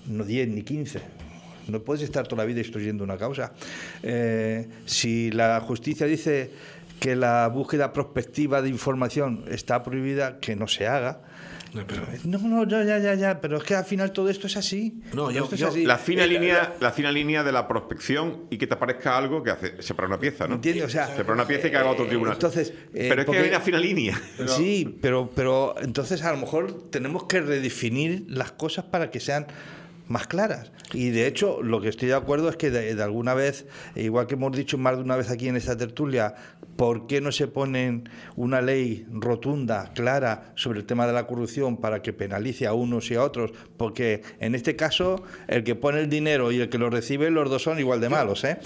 [SPEAKER 4] no diez ni quince. No puedes estar toda la vida instruyendo una causa. Eh, si la justicia dice que la búsqueda prospectiva de información está prohibida, que no se haga.
[SPEAKER 2] No, pero...
[SPEAKER 4] no, no, ya, ya, ya, ya, pero es que al final todo esto es así.
[SPEAKER 2] No, yo,
[SPEAKER 4] esto es
[SPEAKER 2] yo,
[SPEAKER 4] así.
[SPEAKER 1] La fina,
[SPEAKER 4] Eh,
[SPEAKER 1] línea,
[SPEAKER 4] la-
[SPEAKER 1] la fina línea de la prospección y que te parezca algo que hace separar una pieza, ¿no?
[SPEAKER 4] ¿Entiendes? O sea,
[SPEAKER 1] Separar una pieza y que haga otro tribunal.
[SPEAKER 4] entonces, eh,
[SPEAKER 1] pero es
[SPEAKER 4] porque-
[SPEAKER 1] que hay una fina línea.
[SPEAKER 4] Sí, pero, pero entonces a lo mejor tenemos que redefinir las cosas para que sean más claras. Y de hecho, lo que estoy de acuerdo es que de, de alguna vez, igual que hemos dicho más de una vez aquí en esta tertulia, ¿por qué no se pone una ley rotunda, clara, sobre el tema de la corrupción para que penalice a unos y a otros? Porque en este caso, el que pone el dinero y el que lo recibe, los dos son igual de malos, ¿eh?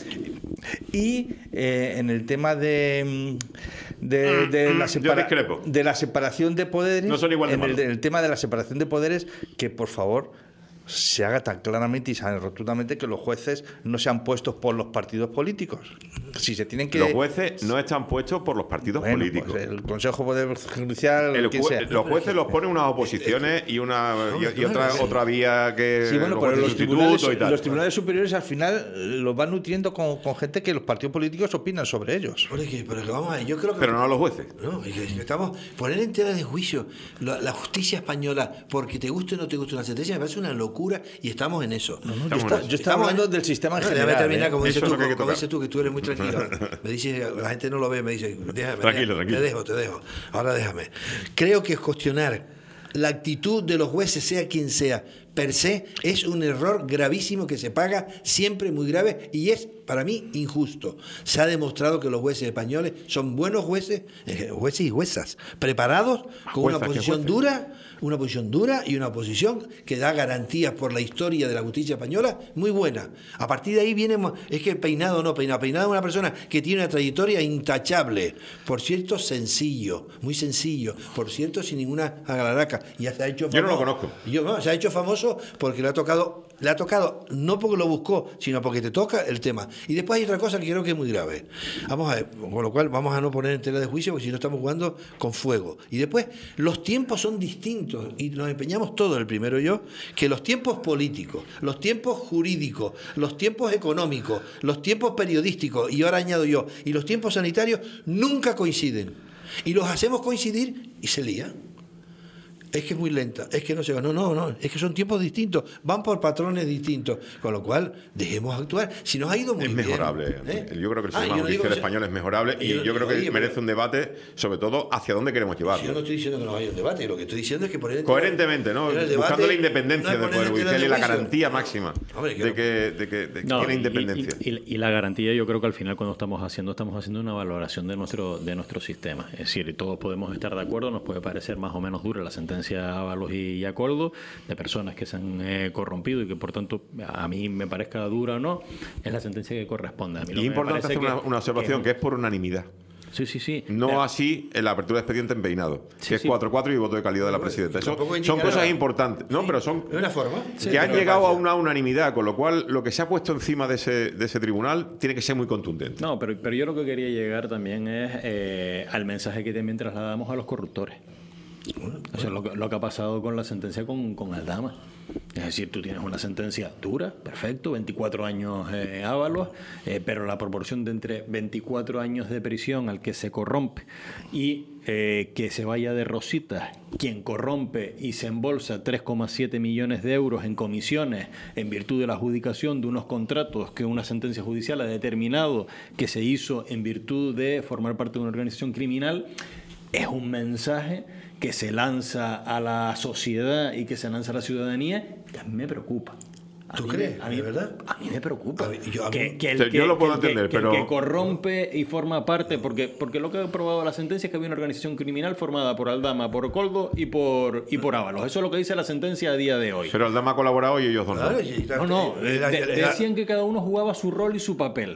[SPEAKER 4] Y eh, en el tema de, de, de la
[SPEAKER 1] Yo
[SPEAKER 4] separa-
[SPEAKER 1] discrepo.
[SPEAKER 4] de la separación de poderes,
[SPEAKER 1] No son igual de
[SPEAKER 4] en el,
[SPEAKER 1] malos.
[SPEAKER 4] el tema de la separación de poderes, que por favor se haga tan claramente y tan rotundamente que los jueces no sean puestos por los partidos políticos. Si se tienen que...
[SPEAKER 1] Los jueces no están puestos por los partidos
[SPEAKER 4] Bueno,
[SPEAKER 1] políticos.
[SPEAKER 4] pues el Consejo Poder Judicial,
[SPEAKER 1] El
[SPEAKER 4] quien
[SPEAKER 1] jue-
[SPEAKER 4] sea.
[SPEAKER 1] los jueces los ponen unas oposiciones y una y, y otra otra vía que
[SPEAKER 4] Sí, bueno,
[SPEAKER 1] los
[SPEAKER 4] pero
[SPEAKER 1] jueces
[SPEAKER 4] los tribunales,
[SPEAKER 1] sustituto y tal.
[SPEAKER 4] los tribunales superiores al final eh, los van nutriendo con, con gente que los partidos políticos opinan sobre ellos.
[SPEAKER 2] Pero, es que, pero que vamos a ver, yo creo que...
[SPEAKER 1] Pero no a los jueces.
[SPEAKER 2] No, es que- es que estamos poner en tela de juicio la, la justicia española porque te guste o no te guste una sentencia me parece una locura y estamos en eso.
[SPEAKER 4] Yo,
[SPEAKER 1] Estamos
[SPEAKER 4] está-
[SPEAKER 1] en eso.
[SPEAKER 4] yo estaba
[SPEAKER 2] Estamos
[SPEAKER 4] hablando
[SPEAKER 2] en-
[SPEAKER 4] del sistema en
[SPEAKER 2] No,
[SPEAKER 4] general.
[SPEAKER 2] déjame terminar,
[SPEAKER 4] ¿eh?
[SPEAKER 2] como, dices
[SPEAKER 1] Eso es
[SPEAKER 2] tú,
[SPEAKER 1] lo que hay que
[SPEAKER 2] como
[SPEAKER 1] tocar.
[SPEAKER 2] dices tú, que tú eres muy tranquilo. Me dice, la gente no lo ve, me dice, déjame,
[SPEAKER 1] Tranquilo,
[SPEAKER 2] déjame,
[SPEAKER 1] tranquilo.
[SPEAKER 2] te dejo, te dejo. Ahora déjame. Creo que cuestionar la actitud de los jueces, sea quien sea, per se, es un error gravísimo que se paga siempre muy grave y es, para mí, injusto. Se ha demostrado que los jueces españoles son buenos jueces, eh, jueces y juezas, preparados, con
[SPEAKER 1] Juezas
[SPEAKER 2] una
[SPEAKER 1] que
[SPEAKER 2] posición
[SPEAKER 1] jueces.
[SPEAKER 2] dura, una posición dura y una posición que da garantías por la historia de la justicia española muy buena. A partir de ahí viene, es que peinado o no peinado, peinado es una persona que tiene una trayectoria intachable, por cierto sencillo, muy sencillo, por cierto sin ninguna agalaraca. Ya se ha hecho
[SPEAKER 1] Yo no lo
[SPEAKER 2] famoso.
[SPEAKER 1] conozco.
[SPEAKER 2] Yo, no, se ha hecho famoso porque le ha tocado, le ha tocado no porque lo buscó, sino porque te toca el tema. Y después hay otra cosa que creo que es muy grave. Vamos a ver, con lo cual vamos a no poner en tela de juicio porque si no estamos jugando con fuego. Y después los tiempos son distintos y nos empeñamos todos, el primero yo, que los tiempos políticos, los tiempos jurídicos, los tiempos económicos, los tiempos periodísticos y ahora añado yo, y los tiempos sanitarios nunca coinciden. Y los hacemos coincidir y se lía. Es que es muy lenta, es que no se va. No, no, no, es que son tiempos distintos, van por patrones distintos. Con lo cual, dejemos actuar. Si nos ha ido muy
[SPEAKER 1] Es
[SPEAKER 2] bien.
[SPEAKER 1] mejorable.
[SPEAKER 2] ¿eh?
[SPEAKER 1] Yo creo que el
[SPEAKER 2] Ah,
[SPEAKER 1] sistema
[SPEAKER 2] yo no digo
[SPEAKER 1] judicial
[SPEAKER 2] que sea-
[SPEAKER 1] español es mejorable y
[SPEAKER 2] yo-
[SPEAKER 1] yo creo que
[SPEAKER 2] oye,
[SPEAKER 1] merece
[SPEAKER 2] pero-
[SPEAKER 1] un debate, sobre todo, hacia dónde queremos llevarlo.
[SPEAKER 2] Yo no estoy diciendo que no haya un debate, lo que estoy diciendo es que poner en tela-
[SPEAKER 1] Coherentemente, ¿no?
[SPEAKER 2] en el debate
[SPEAKER 1] Buscando la
[SPEAKER 2] no
[SPEAKER 1] independencia
[SPEAKER 2] es
[SPEAKER 1] del
[SPEAKER 2] poner
[SPEAKER 1] Poder
[SPEAKER 2] en tela
[SPEAKER 1] Judicial
[SPEAKER 2] de
[SPEAKER 1] y la
[SPEAKER 2] juicio.
[SPEAKER 1] garantía máxima
[SPEAKER 2] Hombre, que
[SPEAKER 1] de
[SPEAKER 2] no.
[SPEAKER 1] que, de que, de que
[SPEAKER 5] No,
[SPEAKER 1] tiene
[SPEAKER 5] y-
[SPEAKER 1] independencia.
[SPEAKER 5] Y, y- y la garantía, yo creo que al final cuando estamos haciendo, estamos haciendo una valoración de nuestro de nuestro sistema. Es decir, todos podemos estar de acuerdo, nos puede parecer más o menos dura la sentencia a Ábalos y a Coldo, de personas que se han eh, corrompido y que por tanto a mí me parezca dura o no, es la sentencia que corresponde. A mí
[SPEAKER 1] Y
[SPEAKER 5] lo
[SPEAKER 1] es
[SPEAKER 5] que me
[SPEAKER 1] importante
[SPEAKER 5] parece
[SPEAKER 1] hacer una,
[SPEAKER 5] que-
[SPEAKER 1] una observación, que es por unanimidad.
[SPEAKER 5] Sí, sí, sí.
[SPEAKER 1] No
[SPEAKER 5] Mira,
[SPEAKER 1] así en la apertura de expediente en Peinado,
[SPEAKER 5] Sí,
[SPEAKER 1] que es
[SPEAKER 5] sí.
[SPEAKER 1] cuatro cuatro y voto de calidad de la presidenta. Eso
[SPEAKER 2] tampoco
[SPEAKER 1] son
[SPEAKER 2] indica
[SPEAKER 1] cosas
[SPEAKER 2] nada.
[SPEAKER 1] importantes. No, pero son
[SPEAKER 2] ¿Es una forma?
[SPEAKER 1] que han
[SPEAKER 2] pero
[SPEAKER 1] llegado a
[SPEAKER 2] parece-
[SPEAKER 1] una unanimidad, con lo cual lo que se ha puesto encima de ese, de ese tribunal tiene que ser muy contundente.
[SPEAKER 5] No, pero, pero yo lo que quería llegar también es eh, al mensaje que también trasladamos a los corruptores. Eso es lo que, lo que ha pasado con la sentencia con, con Aldama. Es decir, tú tienes una sentencia dura, perfecto, veinticuatro años eh, Ábalos, eh, pero la proporción de entre veinticuatro años de prisión al que se corrompe y eh, que se vaya de rositas, quien corrompe y se embolsa tres coma siete millones de euros en comisiones en virtud de la adjudicación de unos contratos que una sentencia judicial ha determinado que se hizo en virtud de formar parte de una organización criminal, es un mensaje que se lanza a la sociedad y que se lanza a la ciudadanía, que a mí me preocupa. A
[SPEAKER 2] ¿Tú
[SPEAKER 5] mí
[SPEAKER 2] crees?
[SPEAKER 5] me- A mí,
[SPEAKER 2] ¿De verdad?
[SPEAKER 5] A mí me preocupa.
[SPEAKER 2] A mí- yo- a mí-
[SPEAKER 5] que, que el
[SPEAKER 1] Yo
[SPEAKER 5] que,
[SPEAKER 1] lo puedo
[SPEAKER 5] que el que-
[SPEAKER 1] entender,
[SPEAKER 5] que el
[SPEAKER 1] pero-
[SPEAKER 5] que corrompe y forma parte, porque, porque lo que ha probado la sentencia es que había una organización criminal formada por Aldama, por Coldo y por, y por Ábalos. Eso es lo que dice la sentencia a día de hoy.
[SPEAKER 1] Pero Aldama ha colaborado y ellos dos no.
[SPEAKER 2] Claro, y-
[SPEAKER 5] No, no,
[SPEAKER 2] era-
[SPEAKER 5] de-
[SPEAKER 2] era-
[SPEAKER 5] decían que cada uno jugaba su rol y su papel.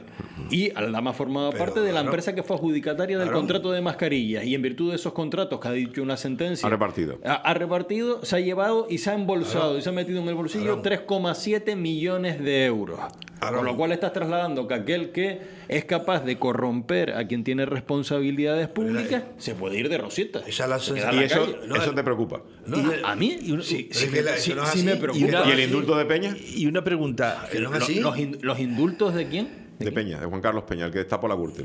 [SPEAKER 5] Y Aldama formaba
[SPEAKER 2] Pero,
[SPEAKER 5] parte de la
[SPEAKER 2] claro,
[SPEAKER 5] empresa que fue adjudicataria del
[SPEAKER 2] claro.
[SPEAKER 5] contrato de mascarillas. Y en virtud de esos contratos que ha dicho una sentencia...
[SPEAKER 1] Ha repartido.
[SPEAKER 5] Ha, ha repartido, se ha llevado y se ha embolsado claro. y se ha metido en el bolsillo
[SPEAKER 2] Claro.
[SPEAKER 5] tres coma siete millones de euros.
[SPEAKER 2] Claro.
[SPEAKER 5] Con lo cual estás trasladando que aquel que es capaz de corromper a quien tiene responsabilidades públicas se puede ir de rosita.
[SPEAKER 2] Esa es la
[SPEAKER 5] Se queda en
[SPEAKER 1] Y
[SPEAKER 5] la
[SPEAKER 1] eso,
[SPEAKER 5] calle.
[SPEAKER 2] No,
[SPEAKER 1] eso te preocupa.
[SPEAKER 2] No,
[SPEAKER 5] Y
[SPEAKER 2] de-
[SPEAKER 5] a mí y una-
[SPEAKER 2] pero
[SPEAKER 5] sí, sí,
[SPEAKER 2] es que la-
[SPEAKER 5] sí,
[SPEAKER 2] eso no es
[SPEAKER 5] sí
[SPEAKER 2] así.
[SPEAKER 5] me
[SPEAKER 2] Y
[SPEAKER 5] preocupa.
[SPEAKER 2] una-
[SPEAKER 1] ¿Y el indulto de Peña?
[SPEAKER 4] Y una pregunta.
[SPEAKER 2] que no es
[SPEAKER 5] Lo-
[SPEAKER 2] así.
[SPEAKER 5] los, in- ¿Los indultos de quién?
[SPEAKER 1] De Peña, de Juan Carlos Peña, el que destapó la Gürtel.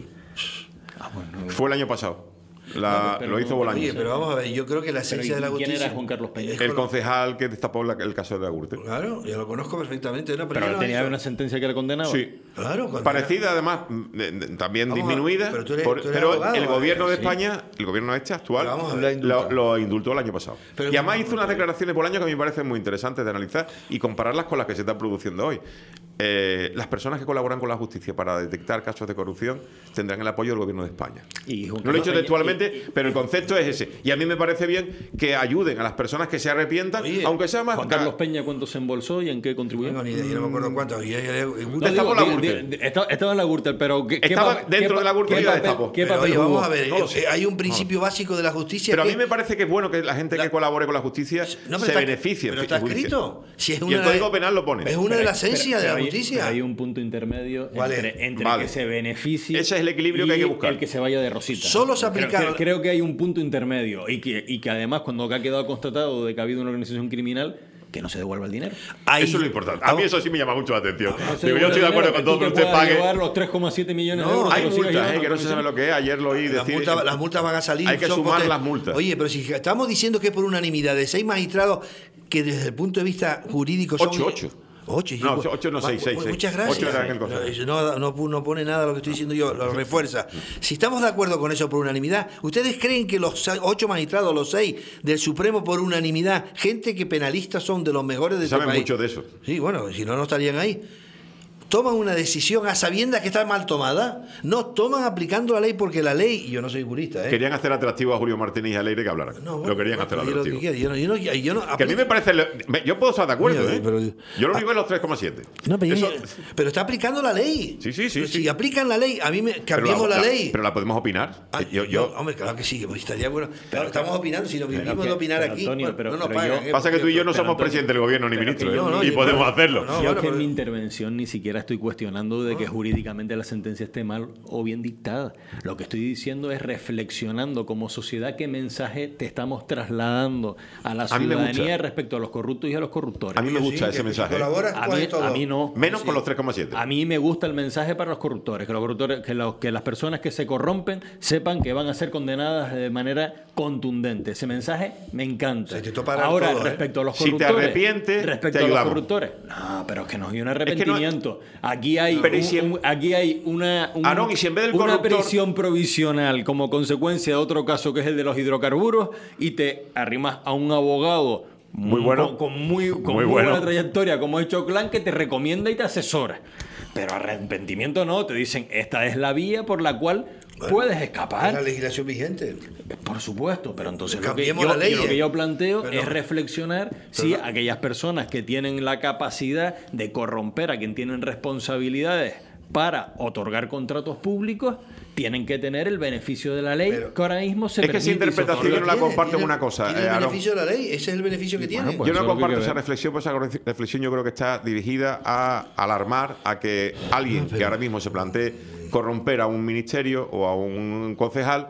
[SPEAKER 5] Ah, bueno.
[SPEAKER 1] Fue el año pasado. La-
[SPEAKER 5] No, pero
[SPEAKER 1] lo hizo
[SPEAKER 5] no-
[SPEAKER 1] Bolaños.
[SPEAKER 2] Oye, pero vamos a ver, yo creo que la
[SPEAKER 5] Pero,
[SPEAKER 2] esencia de la
[SPEAKER 5] ¿y quién
[SPEAKER 2] justicia...
[SPEAKER 5] era Juan Carlos Peña?
[SPEAKER 2] es
[SPEAKER 1] El
[SPEAKER 2] con-
[SPEAKER 1] concejal que destapó la- el caso de la Gürtel.
[SPEAKER 2] Claro, yo lo conozco perfectamente. No, pero
[SPEAKER 5] Pero
[SPEAKER 2] yo
[SPEAKER 5] él
[SPEAKER 2] no
[SPEAKER 5] tenía
[SPEAKER 2] hizo-
[SPEAKER 5] una sentencia que le condenaba.
[SPEAKER 1] Sí.
[SPEAKER 2] Claro, cuando
[SPEAKER 1] Parecida, además, de- de- también
[SPEAKER 2] Vamos a-
[SPEAKER 1] disminuida.
[SPEAKER 2] pero tú eres-
[SPEAKER 1] por-
[SPEAKER 2] tú eres
[SPEAKER 1] pero
[SPEAKER 2] abogado,
[SPEAKER 1] el
[SPEAKER 2] ¿eh?
[SPEAKER 1] gobierno de
[SPEAKER 2] Sí.
[SPEAKER 1] España, el gobierno este actual,
[SPEAKER 2] Pero vamos a ver.
[SPEAKER 1] lo, lo indultó el año pasado.
[SPEAKER 2] Pero-
[SPEAKER 1] y además hizo unas declaraciones por año que a mí me parecen muy interesantes de analizar y compararlas con las que se están produciendo hoy. Eh, las personas que colaboran con la justicia para detectar casos de corrupción tendrán el apoyo del gobierno de España.
[SPEAKER 5] Y Juan
[SPEAKER 1] No lo he
[SPEAKER 5] Carlos
[SPEAKER 1] dicho
[SPEAKER 5] Peña-
[SPEAKER 1] textualmente,
[SPEAKER 5] y- y-
[SPEAKER 1] pero el concepto es ese. Y a mí me parece bien que ayuden a las personas que se arrepientan,
[SPEAKER 2] Oye,
[SPEAKER 1] aunque sea más...
[SPEAKER 5] Juan Carlos Peña, ¿cuánto se embolsó y en qué
[SPEAKER 2] No
[SPEAKER 5] contribuyó?
[SPEAKER 2] tengo ni idea, yo no me acuerdo cuánto. Y- y- y-
[SPEAKER 5] No,
[SPEAKER 1] Destapó
[SPEAKER 5] digo,
[SPEAKER 1] la
[SPEAKER 5] di-
[SPEAKER 1] Gürtel.
[SPEAKER 5] di- estaba, estaba en la Gürtel, pero ¿qué, qué
[SPEAKER 1] Estaba
[SPEAKER 5] papel-
[SPEAKER 1] dentro
[SPEAKER 5] qué
[SPEAKER 1] de la
[SPEAKER 5] pa-
[SPEAKER 1] Gürtel
[SPEAKER 5] qué
[SPEAKER 1] y la
[SPEAKER 5] papel-
[SPEAKER 1] destapó.
[SPEAKER 5] ¿Qué
[SPEAKER 2] Pero
[SPEAKER 5] papel
[SPEAKER 2] oye, vamos
[SPEAKER 5] jugó?
[SPEAKER 2] a ver,
[SPEAKER 1] No lo
[SPEAKER 2] eh,
[SPEAKER 1] sé.
[SPEAKER 2] hay un principio básico de la justicia
[SPEAKER 1] Pero a
[SPEAKER 2] que-
[SPEAKER 1] mí me parece que es bueno que la gente
[SPEAKER 2] La-
[SPEAKER 1] que colabore con la justicia
[SPEAKER 2] No, pero
[SPEAKER 1] se
[SPEAKER 2] está-
[SPEAKER 1] beneficie.
[SPEAKER 2] Pero
[SPEAKER 1] en
[SPEAKER 2] está
[SPEAKER 1] justicia.
[SPEAKER 2] escrito. Si es
[SPEAKER 1] Y
[SPEAKER 2] una
[SPEAKER 1] el
[SPEAKER 2] de-
[SPEAKER 1] Código Penal lo pone.
[SPEAKER 2] Es una de las esencias de
[SPEAKER 5] Pero
[SPEAKER 2] la
[SPEAKER 5] hay-
[SPEAKER 2] justicia.
[SPEAKER 5] pero hay un punto intermedio
[SPEAKER 2] ¿Cuál es?
[SPEAKER 5] entre, entre
[SPEAKER 1] Vale.
[SPEAKER 5] que se beneficie.
[SPEAKER 1] Ese es el equilibrio
[SPEAKER 5] y
[SPEAKER 1] que hay que buscar.
[SPEAKER 5] El que se vaya de rosita.
[SPEAKER 2] Solo se
[SPEAKER 5] Creo-
[SPEAKER 2] aplica-
[SPEAKER 5] Creo, creo que hay un punto intermedio y que, y que además, cuando ha quedado constatado de que ha habido una organización criminal, que no se devuelva el dinero.
[SPEAKER 2] Hay-
[SPEAKER 1] Eso es lo importante. A mí eso sí me llama mucho la atención.
[SPEAKER 5] No se
[SPEAKER 1] Digo, yo
[SPEAKER 5] devuelva
[SPEAKER 1] estoy de
[SPEAKER 5] el
[SPEAKER 1] acuerdo
[SPEAKER 5] dinero,
[SPEAKER 1] con todo
[SPEAKER 5] tú
[SPEAKER 1] que
[SPEAKER 5] te
[SPEAKER 1] usted
[SPEAKER 5] puedas
[SPEAKER 1] pague.
[SPEAKER 5] llevar los tres coma siete millones
[SPEAKER 2] No,
[SPEAKER 5] de euros.
[SPEAKER 1] Hay
[SPEAKER 5] que lo sigas
[SPEAKER 1] multas,
[SPEAKER 5] llevando
[SPEAKER 1] eh, que no
[SPEAKER 5] a
[SPEAKER 1] se sabe lo que es. Ayer lo oí
[SPEAKER 2] Las
[SPEAKER 1] decir.
[SPEAKER 2] multas, las multas van a salir.
[SPEAKER 1] Hay que
[SPEAKER 2] son
[SPEAKER 1] sumar
[SPEAKER 2] poten-
[SPEAKER 1] las multas.
[SPEAKER 2] Oye, pero si estamos diciendo que es por unanimidad de seis magistrados que desde el punto de vista jurídico son...
[SPEAKER 1] Ocho, ocho.
[SPEAKER 2] Ocho,
[SPEAKER 1] No,
[SPEAKER 2] hijo-
[SPEAKER 1] ocho no, seis,
[SPEAKER 2] Mu-
[SPEAKER 1] seis,
[SPEAKER 2] mu-
[SPEAKER 1] seis.
[SPEAKER 2] Muchas gracias.
[SPEAKER 1] Ocho era en el Consejo.
[SPEAKER 2] No, no, no pone nada lo que estoy diciendo yo, lo refuerza. Si estamos de acuerdo con eso por unanimidad, ¿ustedes creen que los sa- ocho magistrados, los seis del Supremo por unanimidad, gente que penalistas son de los mejores de este
[SPEAKER 1] Saben
[SPEAKER 2] país?
[SPEAKER 1] mucho de eso.
[SPEAKER 2] Sí, bueno, si no, no estarían ahí. Toman una decisión a sabiendas que está mal tomada, no toman aplicando la ley porque la ley, y yo no soy jurista, ¿eh?
[SPEAKER 1] Querían hacer atractivo a Julio Martínez y a Leire que hablaran.
[SPEAKER 2] No, bueno,
[SPEAKER 1] lo querían hacer
[SPEAKER 2] yo lo que
[SPEAKER 1] atractivo.
[SPEAKER 2] quiera, yo no- yo no- yo no-
[SPEAKER 1] Que a mí me parece. me- Yo puedo estar de acuerdo,
[SPEAKER 2] Mira,
[SPEAKER 1] ¿eh?
[SPEAKER 2] pero-
[SPEAKER 1] Yo lo digo en los tres coma siete.
[SPEAKER 2] No, pero,
[SPEAKER 1] Eso-
[SPEAKER 2] pero está aplicando la ley.
[SPEAKER 1] Sí, sí, sí,
[SPEAKER 2] Pero
[SPEAKER 1] sí.
[SPEAKER 2] Si aplican la ley, a mí me
[SPEAKER 1] pero
[SPEAKER 2] cambiemos la, ley.
[SPEAKER 1] Pero la podemos opinar.
[SPEAKER 2] Ah,
[SPEAKER 1] yo, yo-
[SPEAKER 2] hombre, claro que sí, pues estaría bueno. Pero estamos opinando, si lo vivimos
[SPEAKER 5] que-
[SPEAKER 2] de opinar
[SPEAKER 5] pero,
[SPEAKER 2] aquí,
[SPEAKER 5] Antonio,
[SPEAKER 2] bueno,
[SPEAKER 5] pero-
[SPEAKER 2] no nos
[SPEAKER 5] pero
[SPEAKER 2] pagan.
[SPEAKER 5] yo-
[SPEAKER 2] ¿eh?
[SPEAKER 1] Pasa que tú y yo no
[SPEAKER 5] Pero,
[SPEAKER 1] somos
[SPEAKER 5] Antonio,
[SPEAKER 1] presidente del gobierno ni
[SPEAKER 5] pero
[SPEAKER 1] ministro,
[SPEAKER 5] que
[SPEAKER 1] ¿eh?
[SPEAKER 5] yo-
[SPEAKER 2] no,
[SPEAKER 1] y
[SPEAKER 2] yo-
[SPEAKER 1] podemos
[SPEAKER 2] no,
[SPEAKER 1] hacerlo.
[SPEAKER 2] no,
[SPEAKER 5] Yo
[SPEAKER 2] bueno,
[SPEAKER 5] que en
[SPEAKER 2] pero-
[SPEAKER 5] mi intervención ni siquiera estoy cuestionando de que jurídicamente la sentencia esté mal o bien dictada. Lo que estoy diciendo es reflexionando como sociedad qué mensaje te estamos trasladando a la
[SPEAKER 1] A mí me
[SPEAKER 5] ciudadanía
[SPEAKER 1] gusta.
[SPEAKER 5] respecto a los corruptos y a los corruptores.
[SPEAKER 1] A mí me
[SPEAKER 2] Sí,
[SPEAKER 1] gusta
[SPEAKER 2] que
[SPEAKER 1] ese
[SPEAKER 2] si
[SPEAKER 1] mensaje.
[SPEAKER 2] colaboras,
[SPEAKER 5] A
[SPEAKER 2] coges
[SPEAKER 5] mí,
[SPEAKER 2] todo.
[SPEAKER 5] a mí no.
[SPEAKER 1] Menos
[SPEAKER 2] Sí.
[SPEAKER 1] con los tres coma siete.
[SPEAKER 5] A mí me gusta el mensaje para los corruptores, que los corruptores, que, los- que las personas que se corrompen sepan que van a ser condenadas de manera contundente. Ese mensaje me encanta.
[SPEAKER 2] Se te topará
[SPEAKER 5] Ahora,
[SPEAKER 2] todo, ¿eh?
[SPEAKER 5] respecto a los
[SPEAKER 1] Si te
[SPEAKER 5] corruptores,
[SPEAKER 1] arrepientes,
[SPEAKER 5] respecto
[SPEAKER 1] te
[SPEAKER 5] a los
[SPEAKER 1] ayudamos.
[SPEAKER 5] corruptores, no, pero es que no hay un
[SPEAKER 1] que no hay-
[SPEAKER 5] arrepentimiento. Aquí hay,
[SPEAKER 1] Pero ¿y
[SPEAKER 5] un-
[SPEAKER 1] si en-
[SPEAKER 5] un- aquí hay una, un-
[SPEAKER 1] Aarón, ¿y si en vez del
[SPEAKER 5] una
[SPEAKER 1] corruptor-
[SPEAKER 5] prisión provisional como consecuencia de otro caso que es el de los hidrocarburos y te arrimas a un abogado
[SPEAKER 1] Muy bueno.
[SPEAKER 5] con, con muy, con
[SPEAKER 1] Muy
[SPEAKER 5] muy
[SPEAKER 1] bueno.
[SPEAKER 5] buena trayectoria como es Choclán, que te recomienda y te asesora? Pero arrepentimiento no, te dicen, esta es la vía por la cual puedes
[SPEAKER 2] Es la
[SPEAKER 5] escapar.
[SPEAKER 2] legislación vigente.
[SPEAKER 5] Por supuesto, pero entonces lo que,
[SPEAKER 2] Cambiemos
[SPEAKER 5] yo,
[SPEAKER 2] la ley,
[SPEAKER 5] lo que
[SPEAKER 2] eh.
[SPEAKER 5] yo planteo
[SPEAKER 2] Pero
[SPEAKER 5] es
[SPEAKER 2] no.
[SPEAKER 5] reflexionar si aquellas personas que tienen la capacidad de corromper a quien tienen responsabilidades para otorgar contratos públicos tienen que tener el beneficio de la ley
[SPEAKER 2] Pero-
[SPEAKER 5] que ahora mismo se
[SPEAKER 1] Es que esa
[SPEAKER 5] permite y se
[SPEAKER 1] interpretación yo
[SPEAKER 5] otorga.
[SPEAKER 1] no la
[SPEAKER 2] Tiene-
[SPEAKER 1] comparto en
[SPEAKER 2] tiene-
[SPEAKER 1] una cosa,
[SPEAKER 2] Tiene
[SPEAKER 1] eh,
[SPEAKER 2] el
[SPEAKER 1] Aarón.
[SPEAKER 2] beneficio de la ley, ese es el beneficio que tiene.
[SPEAKER 5] Bueno, pues
[SPEAKER 1] Yo no
[SPEAKER 5] eso es lo que
[SPEAKER 1] comparto
[SPEAKER 5] hay que
[SPEAKER 1] esa
[SPEAKER 5] ver.
[SPEAKER 1] reflexión, pues esa reflexión yo creo que está dirigida a alarmar a que alguien que ahora mismo se plantee corromper a un ministerio o a un concejal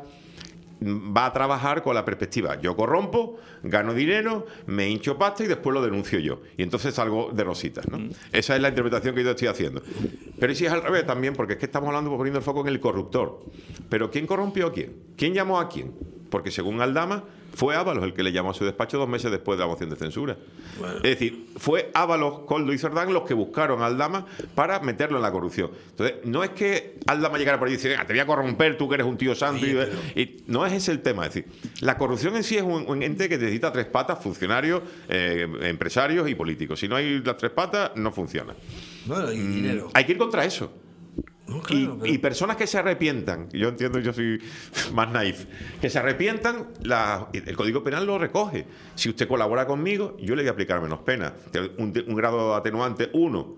[SPEAKER 1] va a trabajar con la perspectiva, yo corrompo, gano dinero, me hincho pasta y después lo denuncio yo. Y entonces salgo de rositas, ¿no? Esa es la interpretación que yo estoy haciendo. Pero ¿y si es al revés también? Porque es que estamos hablando, poniendo el foco en el corruptor. Pero ¿quién corrompió a quién? ¿Quién llamó a quién? Porque según Aldama, fue Ábalos el que le llamó a su despacho dos meses después de la moción de censura.
[SPEAKER 2] Bueno.
[SPEAKER 1] Es decir, fue Ábalos, Coldo y Cerdán los que buscaron a Aldama para meterlo en la corrupción. Entonces, no es que Aldama llegara por ahí y dijera, venga, te voy a corromper, tú que eres un tío santo.
[SPEAKER 2] Sí,
[SPEAKER 1] y,
[SPEAKER 2] pero-
[SPEAKER 1] y no es ese el tema. Es decir, la corrupción en sí es un, un ente que necesita tres patas, funcionarios, eh, empresarios y políticos. Si no hay las tres patas, no funciona.
[SPEAKER 2] Bueno, y dinero.
[SPEAKER 1] Hay que ir contra eso.
[SPEAKER 2] No,
[SPEAKER 1] Y,
[SPEAKER 2] claro, pero-
[SPEAKER 1] y personas que se arrepientan, yo entiendo, yo soy más naif, que se arrepientan, la- el Código Penal lo recoge. Si usted colabora conmigo, yo le voy a aplicar menos pena. Un, un grado atenuante uno,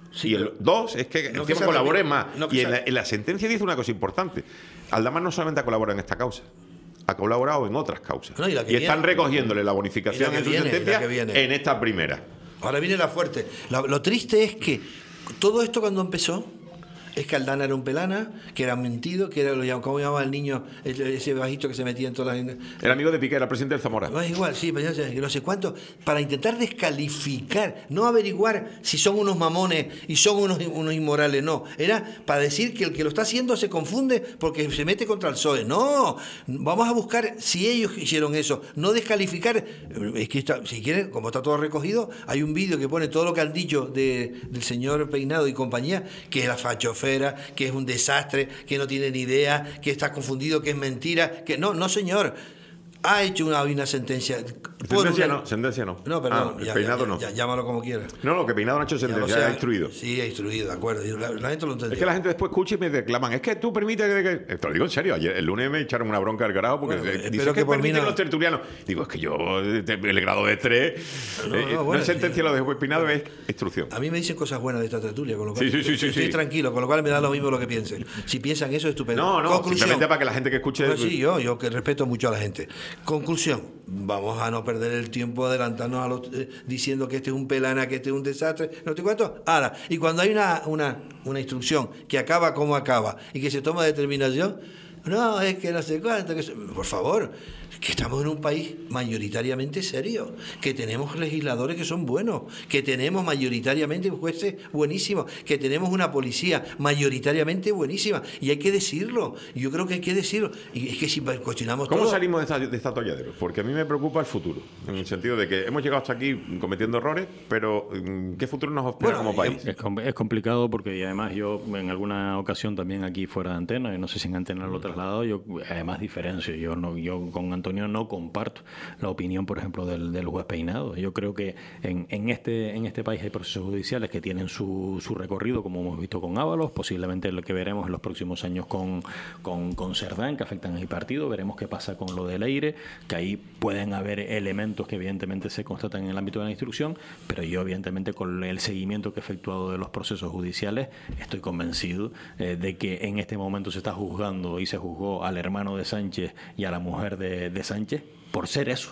[SPEAKER 2] Sí,
[SPEAKER 1] y el
[SPEAKER 2] pero-
[SPEAKER 1] dos es que
[SPEAKER 2] no
[SPEAKER 1] encima
[SPEAKER 2] que se
[SPEAKER 1] colabores
[SPEAKER 2] repita,
[SPEAKER 1] más.
[SPEAKER 2] no que
[SPEAKER 1] y
[SPEAKER 2] se-
[SPEAKER 1] en la, en la sentencia dice una cosa importante. Aldama no solamente ha colaborado en esta causa, ha colaborado en otras causas.
[SPEAKER 2] No, y la que
[SPEAKER 1] están
[SPEAKER 2] viene.
[SPEAKER 1] recogiéndole la
[SPEAKER 2] Y
[SPEAKER 1] bonificación
[SPEAKER 2] la que
[SPEAKER 1] en su
[SPEAKER 2] viene, y la
[SPEAKER 1] sentencia
[SPEAKER 2] que viene.
[SPEAKER 1] en esta primera.
[SPEAKER 2] Ahora viene la fuerte. La- lo triste es que todo esto cuando empezó es que Aldana era un pelana, que era mentido, que era lo llam- ¿cómo llamaba el niño? El- ese bajito que se metía en todas las...
[SPEAKER 1] El amigo de Piqué era presidente del Zamora.
[SPEAKER 2] No es igual, sí, pero ya sé, que no sé cuánto, para intentar descalificar, no averiguar si son unos mamones y son unos, unos inmorales, no. Era para decir que el que lo está haciendo se confunde porque se mete contra el P S O E. No, vamos a buscar si ellos hicieron eso, no descalificar. Es que está- si quieren, como está todo recogido, hay un vídeo que pone todo lo que han dicho de- del señor Peinado y compañía, que es la fachofera, que es un desastre, que no tiene ni idea, que está confundido, que es mentira, que no, no señor. Ha hecho una, una sentencia. por
[SPEAKER 1] Sentencia
[SPEAKER 2] una-
[SPEAKER 1] no, sentencia no.
[SPEAKER 2] No, perdón,
[SPEAKER 1] Ah,
[SPEAKER 2] ya,
[SPEAKER 1] Peinado
[SPEAKER 2] ya,
[SPEAKER 1] no.
[SPEAKER 2] ya, llámalo como quieras.
[SPEAKER 1] No, lo que Peinado no ha hecho
[SPEAKER 2] Ya lo
[SPEAKER 1] sentencia,
[SPEAKER 2] sé,
[SPEAKER 1] ha instruido.
[SPEAKER 2] Sí, ha instruido, de acuerdo. Y La, la gente lo entendió.
[SPEAKER 1] Es que la gente después escucha y me reclaman. Es que tú permites que. que- Te lo digo en serio. Ayer, el lunes me echaron una bronca al grado porque
[SPEAKER 2] Bueno,
[SPEAKER 1] eh,
[SPEAKER 2] espero
[SPEAKER 1] dicen
[SPEAKER 2] que
[SPEAKER 1] que,
[SPEAKER 2] por mí
[SPEAKER 1] permiten
[SPEAKER 2] no-
[SPEAKER 1] los tertulianos. Digo, es que yo, eh, el grado de tres.
[SPEAKER 2] No,
[SPEAKER 1] eh,
[SPEAKER 2] no,
[SPEAKER 1] no,
[SPEAKER 2] bueno,
[SPEAKER 1] es sentencia
[SPEAKER 2] sí.
[SPEAKER 1] lo de juez Peinado, es instrucción.
[SPEAKER 2] A mí me dicen cosas buenas de esta tertulia, con lo cual
[SPEAKER 1] Sí, sí, sí, sí,
[SPEAKER 2] estoy
[SPEAKER 1] sí.
[SPEAKER 2] tranquilo, con lo cual me da lo mismo lo que piensen. Si piensan eso, estupendo.
[SPEAKER 1] No, no,
[SPEAKER 2] Conclusión.
[SPEAKER 1] simplemente para que la gente que escuche.
[SPEAKER 2] Pues sí, yo, yo que respeto mucho a la gente. Conclusión, vamos a no perder el tiempo, adelantarnos a los, eh, diciendo que este es un pelana, que este es un desastre, no sé cuánto. Ahora, y cuando hay una, una, una instrucción que acaba como acaba y que se toma determinación, no, es que no sé cuánto, que se- por favor, que estamos en un país mayoritariamente serio, que tenemos legisladores que son buenos, que tenemos mayoritariamente jueces buenísimos, que tenemos una policía mayoritariamente buenísima, y hay que decirlo, yo creo que hay que decirlo, y es que si cuestionamos
[SPEAKER 1] ¿Cómo
[SPEAKER 2] todo...
[SPEAKER 1] salimos de esta, de esta atolladero? Porque a mí me preocupa el futuro, en el sentido de que hemos llegado hasta aquí cometiendo errores, pero mm, ¿qué futuro nos espera
[SPEAKER 2] Bueno,
[SPEAKER 1] como país?
[SPEAKER 5] Es, com- es complicado porque y además yo en alguna ocasión también aquí fuera de antena, y no sé si en antena lo he trasladado, yo además diferencio, yo no, yo con Antonio no comparto la opinión, por ejemplo, del, del juez Peinado. Yo creo que en, en este en este país hay procesos judiciales que tienen su, su recorrido, como hemos visto con Ábalos, posiblemente lo que veremos en los próximos años con, con, con Cerdán, que afectan al partido, veremos qué pasa con lo del Leire, que ahí pueden haber elementos que evidentemente se constatan en el ámbito de la instrucción, pero yo evidentemente con el seguimiento que he efectuado de los procesos judiciales estoy convencido eh, de que en este momento se está juzgando y se juzgó al hermano de Sánchez y a la mujer de, de Sánchez por ser eso.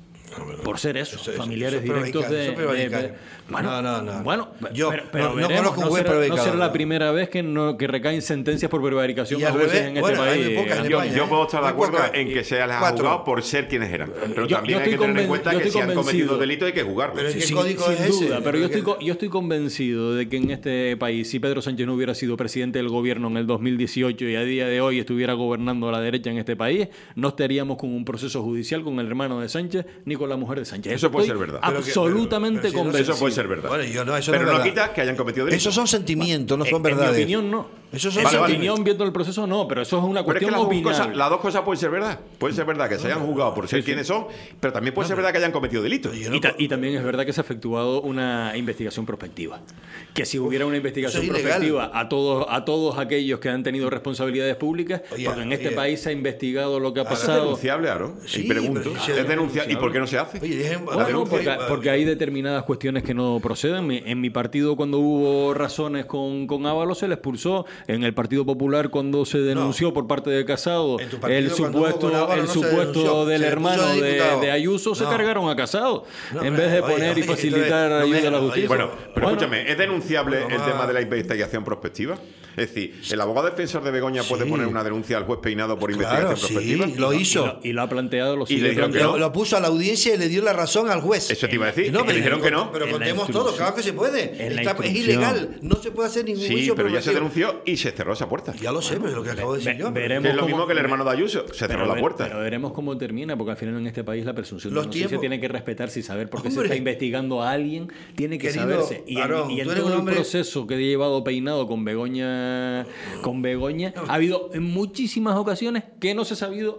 [SPEAKER 5] Por ser eso,
[SPEAKER 2] Eso es-
[SPEAKER 5] familiares
[SPEAKER 2] eso es
[SPEAKER 5] directos
[SPEAKER 2] prevaricar,
[SPEAKER 5] de,
[SPEAKER 2] eso es prevaricar.
[SPEAKER 5] de- bueno,
[SPEAKER 2] No, no, no.
[SPEAKER 5] bueno,
[SPEAKER 2] Yo
[SPEAKER 5] pero, pero
[SPEAKER 2] no- no
[SPEAKER 5] veremos,
[SPEAKER 2] conozco un juez
[SPEAKER 5] será, no
[SPEAKER 2] prevaricador,
[SPEAKER 5] será la
[SPEAKER 2] no.
[SPEAKER 5] primera vez que no que recaen sentencias por prevaricación
[SPEAKER 2] Y
[SPEAKER 5] a
[SPEAKER 2] al
[SPEAKER 5] jueces
[SPEAKER 2] revés,
[SPEAKER 5] en este
[SPEAKER 2] bueno, hay
[SPEAKER 5] país.
[SPEAKER 2] muy pocas en
[SPEAKER 5] Antonio.
[SPEAKER 1] Yo,
[SPEAKER 2] España,
[SPEAKER 1] yo
[SPEAKER 2] ¿eh?
[SPEAKER 1] puedo estar de
[SPEAKER 2] Muy
[SPEAKER 1] acuerdo
[SPEAKER 2] pocas.
[SPEAKER 1] en que se les ha
[SPEAKER 2] Cuatro.
[SPEAKER 1] juzgado por ser quienes eran. Pero
[SPEAKER 5] Yo-
[SPEAKER 1] también
[SPEAKER 5] yo
[SPEAKER 1] hay que
[SPEAKER 5] estoy
[SPEAKER 1] tener en
[SPEAKER 5] conven-
[SPEAKER 1] cuenta
[SPEAKER 5] yo
[SPEAKER 1] que
[SPEAKER 5] estoy
[SPEAKER 1] si han cometido
[SPEAKER 5] convencido.
[SPEAKER 1] delitos hay que juzgarlos.
[SPEAKER 2] Pero es que
[SPEAKER 5] Sí,
[SPEAKER 2] el
[SPEAKER 5] sin,
[SPEAKER 2] código
[SPEAKER 5] sin
[SPEAKER 2] es ese,
[SPEAKER 5] duda, pero yo
[SPEAKER 2] porque-
[SPEAKER 5] estoy, co- yo estoy convencido de que en este país, si Pedro Sánchez no hubiera sido presidente del gobierno en el dos mil dieciocho y a día de hoy estuviera gobernando a la derecha en este país, no estaríamos con un proceso judicial con el hermano de Sánchez ni con la mujer de Sánchez.
[SPEAKER 1] Eso puede
[SPEAKER 5] Estoy
[SPEAKER 1] ser verdad.
[SPEAKER 2] Pero que-
[SPEAKER 5] absolutamente
[SPEAKER 2] pero- pero si no-
[SPEAKER 5] convencido.
[SPEAKER 1] Eso puede ser verdad.
[SPEAKER 2] Bueno, yo no, eso
[SPEAKER 1] pero
[SPEAKER 2] no
[SPEAKER 1] no,
[SPEAKER 2] es verdad.
[SPEAKER 1] quita que hayan cometido delitos.
[SPEAKER 2] Esos son sentimientos, no son
[SPEAKER 5] En-
[SPEAKER 2] verdades.
[SPEAKER 5] En mi opinión, no.
[SPEAKER 2] Esos son
[SPEAKER 5] en mi
[SPEAKER 1] Vale, vale.
[SPEAKER 5] opinión, viendo el proceso, no, pero eso es una
[SPEAKER 1] Pero es que
[SPEAKER 5] cuestión
[SPEAKER 1] las dos,
[SPEAKER 5] opinable.
[SPEAKER 1] cosas, las dos cosas pueden ser verdad. Puede ser verdad que se hayan juzgado por ser quienes son, pero también puede ser verdad que hayan cometido delitos.
[SPEAKER 2] Yo no-
[SPEAKER 5] Y, ta- y también es verdad que se ha efectuado una investigación prospectiva. Que si hubiera una investigación
[SPEAKER 2] eso es ilegal.
[SPEAKER 5] prospectiva a todos, a todos aquellos que han tenido responsabilidades públicas,
[SPEAKER 2] Oye,
[SPEAKER 5] porque en este
[SPEAKER 2] oye.
[SPEAKER 5] país se ha investigado lo que ha
[SPEAKER 2] Ahora,
[SPEAKER 1] Es
[SPEAKER 5] pasado.
[SPEAKER 1] denunciable, Aaron.
[SPEAKER 2] Sí,
[SPEAKER 1] y pregunto.
[SPEAKER 2] pero si
[SPEAKER 1] Es
[SPEAKER 2] es
[SPEAKER 1] denunciable. ¿Y por qué no se hace?
[SPEAKER 2] Oye, dejen-
[SPEAKER 1] La
[SPEAKER 5] Bueno,
[SPEAKER 1] denuncia.
[SPEAKER 5] porque, porque hay determinadas cuestiones que no proceden. Mi- En mi partido, cuando hubo razones con, con Ábalos, se le expulsó. En el Partido Popular, cuando se denunció por parte de Casado
[SPEAKER 2] En tu partido,
[SPEAKER 5] el
[SPEAKER 2] cuando hubo con
[SPEAKER 5] supuesto,
[SPEAKER 2] Ábalos,
[SPEAKER 5] el
[SPEAKER 2] no se
[SPEAKER 5] supuesto
[SPEAKER 2] denunció,
[SPEAKER 5] del
[SPEAKER 2] se le puso
[SPEAKER 5] hermano
[SPEAKER 2] de
[SPEAKER 5] de,
[SPEAKER 2] diputado.
[SPEAKER 5] de Ayuso, se
[SPEAKER 2] No.
[SPEAKER 5] cargaron a Casado.
[SPEAKER 2] No,
[SPEAKER 5] en
[SPEAKER 2] pero,
[SPEAKER 5] vez de
[SPEAKER 2] oye,
[SPEAKER 5] poner y
[SPEAKER 2] oye,
[SPEAKER 5] facilitar
[SPEAKER 2] entonces, no
[SPEAKER 5] ayuda
[SPEAKER 2] me-
[SPEAKER 5] a la
[SPEAKER 2] oye,
[SPEAKER 5] justicia.
[SPEAKER 1] Bueno, pero
[SPEAKER 5] Bueno,
[SPEAKER 1] escúchame, ¿es denunciable
[SPEAKER 2] Pero vamos
[SPEAKER 1] el tema
[SPEAKER 2] a-
[SPEAKER 1] de la investigación prospectiva? Es decir, ¿el abogado defensor de Begoña puede
[SPEAKER 2] Sí.
[SPEAKER 1] poner una denuncia al juez Peinado por
[SPEAKER 2] Claro,
[SPEAKER 1] investigación
[SPEAKER 2] sí,
[SPEAKER 1] prospectiva?
[SPEAKER 2] lo
[SPEAKER 5] y
[SPEAKER 2] hizo.
[SPEAKER 5] lo, y lo ha planteado, lo
[SPEAKER 1] Y
[SPEAKER 5] sigue
[SPEAKER 1] le dijeron que
[SPEAKER 5] planteando.
[SPEAKER 2] Lo, lo puso a la audiencia y le dio la razón al juez.
[SPEAKER 1] Eso te iba a decir.
[SPEAKER 2] No,
[SPEAKER 1] que
[SPEAKER 2] pero,
[SPEAKER 1] dijeron que no.
[SPEAKER 2] pero
[SPEAKER 5] En la
[SPEAKER 2] contemos
[SPEAKER 5] instrucción.
[SPEAKER 2] todo, claro que se puede.
[SPEAKER 5] En la
[SPEAKER 2] Está- es
[SPEAKER 5] instrucción.
[SPEAKER 2] ilegal, no se puede hacer ningún
[SPEAKER 1] Sí,
[SPEAKER 2] juicio
[SPEAKER 1] pero ya se
[SPEAKER 2] preventivo.
[SPEAKER 1] denunció y se cerró esa puerta.
[SPEAKER 2] Ya lo sé, pero es lo que acabo de decir
[SPEAKER 5] Ve-
[SPEAKER 2] yo.
[SPEAKER 5] veremos
[SPEAKER 1] Que es lo
[SPEAKER 5] cómo-
[SPEAKER 1] mismo que el hermano de Ayuso. Se cerró
[SPEAKER 5] Pero,
[SPEAKER 1] la
[SPEAKER 5] ver-
[SPEAKER 1] puerta.
[SPEAKER 5] pero veremos cómo termina, porque al final en este país la presunción
[SPEAKER 2] Los
[SPEAKER 5] de inocencia
[SPEAKER 2] tiempos-
[SPEAKER 5] tiene que respetarse y saber por qué se
[SPEAKER 2] Hombre.
[SPEAKER 5] está investigando a alguien, tiene que
[SPEAKER 2] Querido
[SPEAKER 5] saberse. Y en,
[SPEAKER 2] Aarón,
[SPEAKER 5] y en
[SPEAKER 2] tú eres
[SPEAKER 5] todo
[SPEAKER 2] un
[SPEAKER 5] el
[SPEAKER 2] hombre-
[SPEAKER 5] proceso que he llevado Peinado con Begoña, con Begoña, ha habido en muchísimas ocasiones que no se ha sabido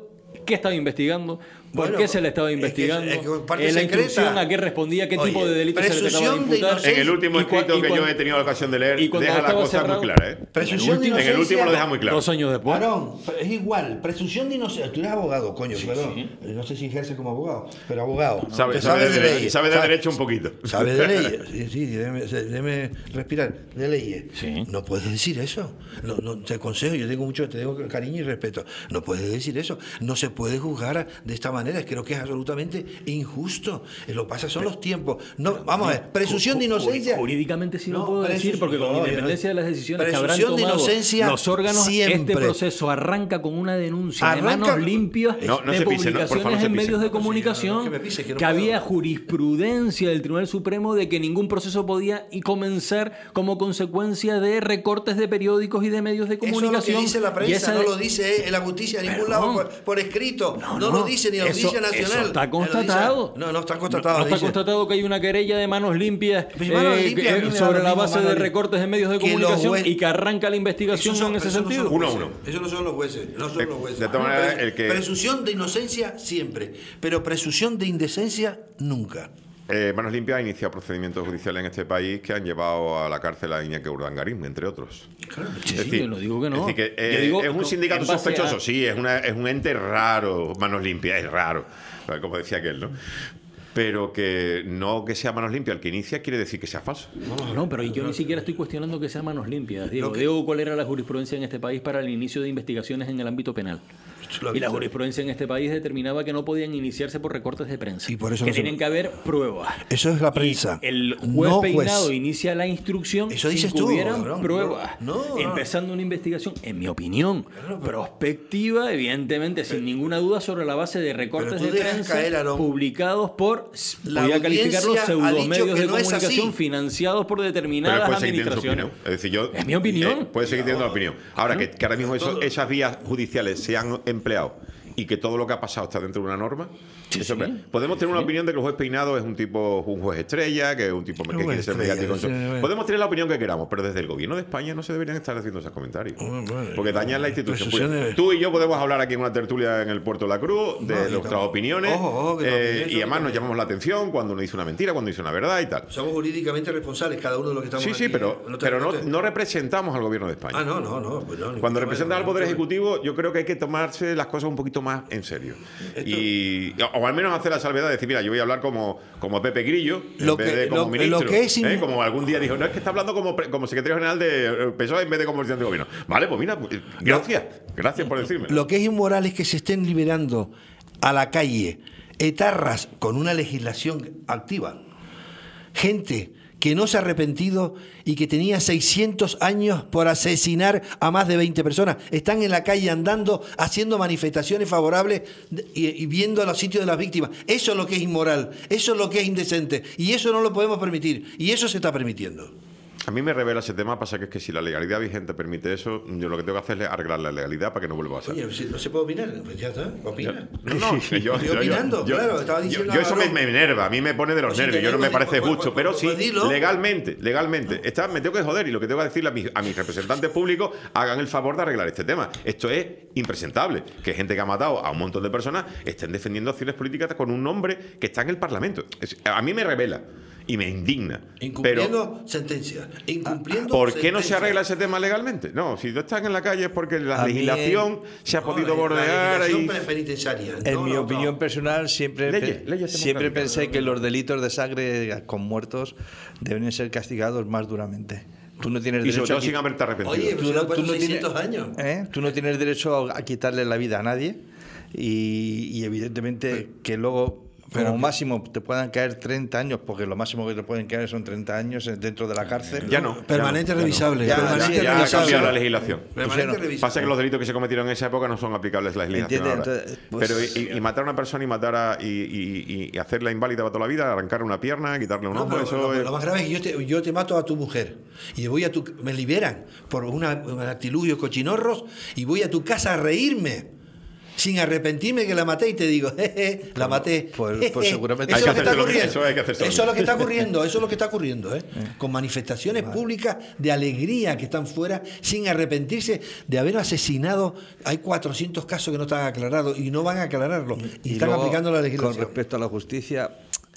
[SPEAKER 5] qué estaba investigando, por
[SPEAKER 2] Bueno,
[SPEAKER 5] qué se le estaba
[SPEAKER 2] es que-
[SPEAKER 5] investigando,
[SPEAKER 2] es que parte
[SPEAKER 5] en la
[SPEAKER 2] secreta.
[SPEAKER 5] instrucción a qué respondía, qué
[SPEAKER 2] Oye,
[SPEAKER 5] tipo de delitos se le trataba de
[SPEAKER 2] presunción de
[SPEAKER 5] imputar.
[SPEAKER 2] inocencia.
[SPEAKER 1] En el último
[SPEAKER 5] Y cua-
[SPEAKER 1] escrito
[SPEAKER 5] y
[SPEAKER 1] que
[SPEAKER 5] cuan-
[SPEAKER 1] yo he tenido la ocasión de leer,
[SPEAKER 5] y cuando
[SPEAKER 1] deja la
[SPEAKER 5] estaba
[SPEAKER 1] cosa
[SPEAKER 5] cerrado-
[SPEAKER 1] muy clara, ¿eh?
[SPEAKER 2] Presunción de
[SPEAKER 1] En el
[SPEAKER 2] inocencia.
[SPEAKER 1] último lo deja muy claro.
[SPEAKER 5] Dos años después.
[SPEAKER 2] Varón, es igual, presunción de inocencia. Tú eres abogado, coño, perdón.
[SPEAKER 5] sí.
[SPEAKER 2] No sé si ejerce como abogado, pero abogado.
[SPEAKER 1] Sabe,
[SPEAKER 2] Que
[SPEAKER 1] sabe de,
[SPEAKER 2] leyes.
[SPEAKER 1] sabe de
[SPEAKER 2] Sabe-
[SPEAKER 1] derecho un poquito.
[SPEAKER 2] Sabe de leyes, sí, sí, déjeme, déjeme respirar, de leyes.
[SPEAKER 5] Sí.
[SPEAKER 2] No puedes decir eso. No, no, te aconsejo, yo tengo mucho, te tengo cariño y respeto. No puedes decir eso. No se puede juzgar de esta manera. Creo que es absolutamente injusto. Lo que pasa son los tiempos. No, vamos a ver, presunción de inocencia.
[SPEAKER 5] Jurídicamente sí lo
[SPEAKER 2] No,
[SPEAKER 5] puedo decir,
[SPEAKER 2] presunción-
[SPEAKER 5] porque con
[SPEAKER 2] no, yo no-
[SPEAKER 5] independencia de las decisiones que habrán
[SPEAKER 2] presunción de
[SPEAKER 5] tomado
[SPEAKER 2] inocencia
[SPEAKER 5] los órganos,
[SPEAKER 2] siempre.
[SPEAKER 5] este proceso arranca con una denuncia
[SPEAKER 2] Arranca-
[SPEAKER 5] de manos limpias
[SPEAKER 1] No, no
[SPEAKER 5] de
[SPEAKER 1] se pise, no, por
[SPEAKER 5] publicaciones
[SPEAKER 1] favor, no se
[SPEAKER 5] en
[SPEAKER 1] pise.
[SPEAKER 5] medios de
[SPEAKER 2] No, sí,
[SPEAKER 5] comunicación
[SPEAKER 2] no, no, que me pise, que no
[SPEAKER 5] que
[SPEAKER 2] puedo.
[SPEAKER 5] había jurisprudencia del Tribunal Supremo de que ningún proceso podía y comenzar como consecuencia de recortes de periódicos y de medios de
[SPEAKER 2] Eso es
[SPEAKER 5] comunicación.
[SPEAKER 2] lo que dice la
[SPEAKER 5] Y
[SPEAKER 2] prensa,
[SPEAKER 5] esa
[SPEAKER 2] no
[SPEAKER 5] de-
[SPEAKER 2] lo dice eh, la justicia en ningún
[SPEAKER 5] Perdón.
[SPEAKER 2] lado por, por escrito. No,
[SPEAKER 5] No,
[SPEAKER 2] lo
[SPEAKER 5] no,
[SPEAKER 2] dice ni la
[SPEAKER 5] eso-
[SPEAKER 2] Audiencia Nacional.
[SPEAKER 5] eso está
[SPEAKER 2] Eh, lo dice-
[SPEAKER 5] constatado.
[SPEAKER 2] No, no está
[SPEAKER 5] No,
[SPEAKER 2] constatado.
[SPEAKER 5] no está
[SPEAKER 2] dice.
[SPEAKER 5] constatado que hay una querella de manos limpias,
[SPEAKER 2] Pues manos
[SPEAKER 5] eh,
[SPEAKER 2] limpias, a mí
[SPEAKER 5] que-
[SPEAKER 2] me da
[SPEAKER 5] sobre
[SPEAKER 2] lo
[SPEAKER 5] la
[SPEAKER 2] mismo
[SPEAKER 5] base
[SPEAKER 2] manos
[SPEAKER 5] de
[SPEAKER 2] limpias.
[SPEAKER 5] recortes de medios de
[SPEAKER 2] Que los
[SPEAKER 5] comunicación
[SPEAKER 2] jue-
[SPEAKER 5] y que arranca la investigación
[SPEAKER 2] Esos son-
[SPEAKER 5] en ese
[SPEAKER 2] esos no son
[SPEAKER 5] sentido.
[SPEAKER 2] los
[SPEAKER 1] Uno a
[SPEAKER 2] jueces.
[SPEAKER 1] uno.
[SPEAKER 2] Esos no son los jueces. No son
[SPEAKER 1] Eh,
[SPEAKER 2] los jueces.
[SPEAKER 1] de todas maneras, el que-
[SPEAKER 2] Presunción de inocencia siempre, pero presunción de indecencia nunca.
[SPEAKER 1] Eh, Manos Limpias ha iniciado procedimientos judiciales en este país que han llevado a la cárcel a Iñaki Urdangarín, entre otros.
[SPEAKER 5] Sí,
[SPEAKER 1] Es
[SPEAKER 5] sí,
[SPEAKER 1] decir,
[SPEAKER 5] yo no digo que no.
[SPEAKER 1] Es decir, que
[SPEAKER 5] Yo
[SPEAKER 1] eh,
[SPEAKER 5] digo,
[SPEAKER 1] es un
[SPEAKER 5] no,
[SPEAKER 1] sindicato
[SPEAKER 5] en base
[SPEAKER 1] sospechoso,
[SPEAKER 5] a-
[SPEAKER 1] sí, es, una, es un ente raro, Manos Limpias, es raro, como decía aquel, ¿no? Pero que no que sea Manos Limpias el que inicia quiere decir que sea falso.
[SPEAKER 5] No, no, pero yo ni siquiera estoy cuestionando que sea manos limpias. Diego,
[SPEAKER 2] Lo que-
[SPEAKER 5] Diego, ¿cuál era la jurisprudencia en este país para el inicio de investigaciones en el ámbito penal?
[SPEAKER 2] Lo
[SPEAKER 5] Y la
[SPEAKER 2] dice.
[SPEAKER 5] jurisprudencia en este país determinaba que no podían iniciarse por recortes de prensa.
[SPEAKER 2] Y por eso
[SPEAKER 5] que
[SPEAKER 2] no se-
[SPEAKER 5] tienen que haber pruebas.
[SPEAKER 2] Eso es la prensa.
[SPEAKER 5] Y el juez
[SPEAKER 2] no juez.
[SPEAKER 5] Peinado inicia la instrucción
[SPEAKER 2] Eso
[SPEAKER 5] sin
[SPEAKER 2] dices
[SPEAKER 5] que
[SPEAKER 2] tú,
[SPEAKER 5] hubieran
[SPEAKER 2] cabrón.
[SPEAKER 5] pruebas.
[SPEAKER 2] No, no.
[SPEAKER 5] Empezando una investigación, en mi opinión, prospectiva, evidentemente, sin ninguna duda, sobre la base de recortes
[SPEAKER 2] Pero tú
[SPEAKER 5] de
[SPEAKER 2] dejas
[SPEAKER 5] prensa
[SPEAKER 2] caer, Aarón.
[SPEAKER 5] publicados por,
[SPEAKER 2] La
[SPEAKER 5] voy a calificarlos,
[SPEAKER 2] audiencia ha dicho
[SPEAKER 5] pseudomedios
[SPEAKER 2] que
[SPEAKER 5] de
[SPEAKER 2] no es
[SPEAKER 5] comunicación
[SPEAKER 2] así.
[SPEAKER 5] financiados por
[SPEAKER 1] Pero
[SPEAKER 5] determinadas
[SPEAKER 1] él puede seguir teniendo su
[SPEAKER 5] administraciones.
[SPEAKER 1] opinión. Es decir, yo,
[SPEAKER 5] Es mi opinión.
[SPEAKER 1] eh, puede seguir teniendo la opinión. Ahora, que, que ahora mismo eso- esas vías judiciales se han empleado y que todo lo que ha pasado está dentro de una norma.
[SPEAKER 5] Sí,
[SPEAKER 1] eso
[SPEAKER 5] sí.
[SPEAKER 1] es- podemos tener una opinión de que el juez Peinado es un tipo, un juez estrella, que es un tipo que
[SPEAKER 2] juez
[SPEAKER 1] quiere ser
[SPEAKER 2] estrella,
[SPEAKER 1] mediático.
[SPEAKER 2] sí, bueno.
[SPEAKER 1] Podemos tener la opinión que queramos, pero desde el gobierno de España no se deberían estar haciendo esos comentarios.
[SPEAKER 2] Bueno, bueno,
[SPEAKER 1] Porque dañan la institución.
[SPEAKER 2] presunciones-
[SPEAKER 1] Pues, tú y yo podemos hablar aquí en una tertulia en el Puerto de la Cruz de
[SPEAKER 2] No, y
[SPEAKER 1] nuestras
[SPEAKER 2] tampoco-
[SPEAKER 1] opiniones.
[SPEAKER 2] ojo, ojo, que
[SPEAKER 1] eh,
[SPEAKER 2] las opiniones
[SPEAKER 1] y
[SPEAKER 2] son
[SPEAKER 1] además nos
[SPEAKER 2] también.
[SPEAKER 1] llamamos la atención cuando uno dice una mentira, cuando dice una verdad y tal.
[SPEAKER 2] Somos jurídicamente responsables, cada uno de los que estamos
[SPEAKER 1] Sí,
[SPEAKER 2] aquí.
[SPEAKER 1] sí, pero,
[SPEAKER 2] No te-
[SPEAKER 1] pero no,
[SPEAKER 2] te-
[SPEAKER 1] no representamos al gobierno de España.
[SPEAKER 2] Ah, no, no, no. Pues no ni
[SPEAKER 1] Cuando
[SPEAKER 2] mucho
[SPEAKER 1] representas
[SPEAKER 2] menos,
[SPEAKER 1] al Poder
[SPEAKER 2] no,
[SPEAKER 1] Ejecutivo, yo creo que hay que tomarse las cosas un poquito más en serio.
[SPEAKER 2] Esto-
[SPEAKER 1] Y, o al menos hacer la salvedad de decir, mira, yo voy a hablar como, como Pepe Grillo,
[SPEAKER 2] Lo
[SPEAKER 1] en vez
[SPEAKER 2] que-
[SPEAKER 1] de como
[SPEAKER 2] lo-
[SPEAKER 1] ministro.
[SPEAKER 2] lo que es in-
[SPEAKER 1] ¿eh? Como algún día dijo, no, es que está hablando como, pre- como secretario general de P S O E en vez de como presidente de gobierno. Vale, pues mira, pues, gracias. Gracias por decirme.
[SPEAKER 2] Lo que es inmoral es que se estén liberando a la calle etarras con una legislación activa. Gente que no se ha arrepentido y que tenía seiscientos años por asesinar a más de veinte personas. Están en la calle andando, haciendo manifestaciones favorables y, y viendo a los sitios de las víctimas. Eso es lo que es inmoral, eso es lo que es indecente. Y eso no lo podemos permitir. Y eso se está permitiendo.
[SPEAKER 1] A mí me revela ese tema, pasa que es que si la legalidad vigente permite eso, yo lo que tengo que hacer es arreglar la legalidad para que no vuelva a pasar.
[SPEAKER 2] Oye, si no se puede opinar, pues ya está, opina.
[SPEAKER 1] No, no, que yo,
[SPEAKER 2] Estoy
[SPEAKER 1] yo- yo-
[SPEAKER 2] opinando,
[SPEAKER 1] yo-
[SPEAKER 2] claro, estaba
[SPEAKER 1] yo-
[SPEAKER 2] diciendo
[SPEAKER 1] yo eso me,
[SPEAKER 2] algo.
[SPEAKER 1] me enerva, a mí me pone de los
[SPEAKER 2] Pues si
[SPEAKER 1] nervios,
[SPEAKER 2] te
[SPEAKER 1] yo no
[SPEAKER 2] digo,
[SPEAKER 1] me parece
[SPEAKER 2] pues, pues,
[SPEAKER 1] justo,
[SPEAKER 2] pues,
[SPEAKER 1] pero
[SPEAKER 2] pues,
[SPEAKER 1] sí,
[SPEAKER 2] pues dilo.
[SPEAKER 1] legalmente, legalmente, está, me tengo que joder y lo que tengo que decirle a mis, a mis representantes públicos, hagan el favor de arreglar este tema. Esto es impresentable, que gente que ha matado a un montón de personas estén defendiendo acciones políticas con un hombre que está en el Parlamento. Es- a mí me revela y me indigna. Pero,
[SPEAKER 2] Incumpliendo sentencias. Incumpliendo
[SPEAKER 1] ¿por qué no se
[SPEAKER 2] sentencias.
[SPEAKER 1] arregla ese tema legalmente? No, si tú estás en la calle es porque la
[SPEAKER 4] A mí
[SPEAKER 1] legislación se ha
[SPEAKER 2] No,
[SPEAKER 1] podido
[SPEAKER 2] la-
[SPEAKER 1] bordear
[SPEAKER 2] la
[SPEAKER 1] y...
[SPEAKER 2] legislación penitenciaria.
[SPEAKER 4] En
[SPEAKER 2] No,
[SPEAKER 4] mi
[SPEAKER 2] no,
[SPEAKER 4] opinión
[SPEAKER 2] no.
[SPEAKER 4] personal, siempre,
[SPEAKER 1] Leyes,
[SPEAKER 4] pe-
[SPEAKER 1] leyes
[SPEAKER 4] siempre
[SPEAKER 1] democráticas.
[SPEAKER 4] pensé que los delitos de sangre con muertos deben ser castigados más duramente. Tú no tienes
[SPEAKER 1] Y
[SPEAKER 4] derecho
[SPEAKER 1] sobre todo
[SPEAKER 4] a
[SPEAKER 1] sin
[SPEAKER 4] qui-
[SPEAKER 1] haberte arrepentido.
[SPEAKER 2] Oye, pues
[SPEAKER 4] tú
[SPEAKER 2] si
[SPEAKER 4] no,
[SPEAKER 2] han puesto
[SPEAKER 4] tú no tienes,
[SPEAKER 2] seiscientos años.
[SPEAKER 4] ¿eh? Tú no tienes derecho a quitarle la vida a nadie y, y evidentemente que luego como máximo te puedan caer treinta años, porque lo máximo que te pueden caer son treinta años dentro de la cárcel.
[SPEAKER 1] Ya no.
[SPEAKER 2] Permanente
[SPEAKER 1] ya no,
[SPEAKER 2] revisable.
[SPEAKER 4] Ya no.
[SPEAKER 2] permanente
[SPEAKER 4] Ya, ya ha
[SPEAKER 1] Ya ha
[SPEAKER 2] revisable.
[SPEAKER 1] cambiado la legislación.
[SPEAKER 2] Permanente
[SPEAKER 4] Pusieron-
[SPEAKER 2] revisable.
[SPEAKER 1] Pasa que los delitos que se cometieron en esa época no son aplicables a la legislación
[SPEAKER 4] Entiende,
[SPEAKER 1] ahora.
[SPEAKER 4] entonces, pues-
[SPEAKER 1] Pero y, y matar a una persona y matar a, y, y- y hacerla inválida para toda la vida, arrancar una pierna, quitarle un
[SPEAKER 2] No,
[SPEAKER 1] ojo,
[SPEAKER 2] pero
[SPEAKER 1] eso
[SPEAKER 2] lo,
[SPEAKER 1] es...
[SPEAKER 2] lo más grave es que yo te, yo te mato a tu mujer y voy a tu, me liberan por una, un artilugio cochinorros y voy a tu casa a reírme. sin arrepentirme que la maté y te digo, jeje, la maté.
[SPEAKER 4] pues- pues seguramente
[SPEAKER 2] eso,
[SPEAKER 1] hay
[SPEAKER 2] es
[SPEAKER 1] que
[SPEAKER 2] lo que está
[SPEAKER 1] hacerlo,
[SPEAKER 2] ocurriendo.
[SPEAKER 1] eso hay que hacerlo.
[SPEAKER 2] Eso es lo que está ocurriendo, eso es lo que está ocurriendo, ¿eh? Con manifestaciones públicas de alegría que están fuera, sin arrepentirse de haber asesinado. Hay cuatrocientos casos que no están aclarados y no van a aclararlo. Y,
[SPEAKER 4] Y
[SPEAKER 2] están
[SPEAKER 4] luego,
[SPEAKER 2] aplicando la
[SPEAKER 4] con
[SPEAKER 2] legislación.
[SPEAKER 4] respecto a la justicia,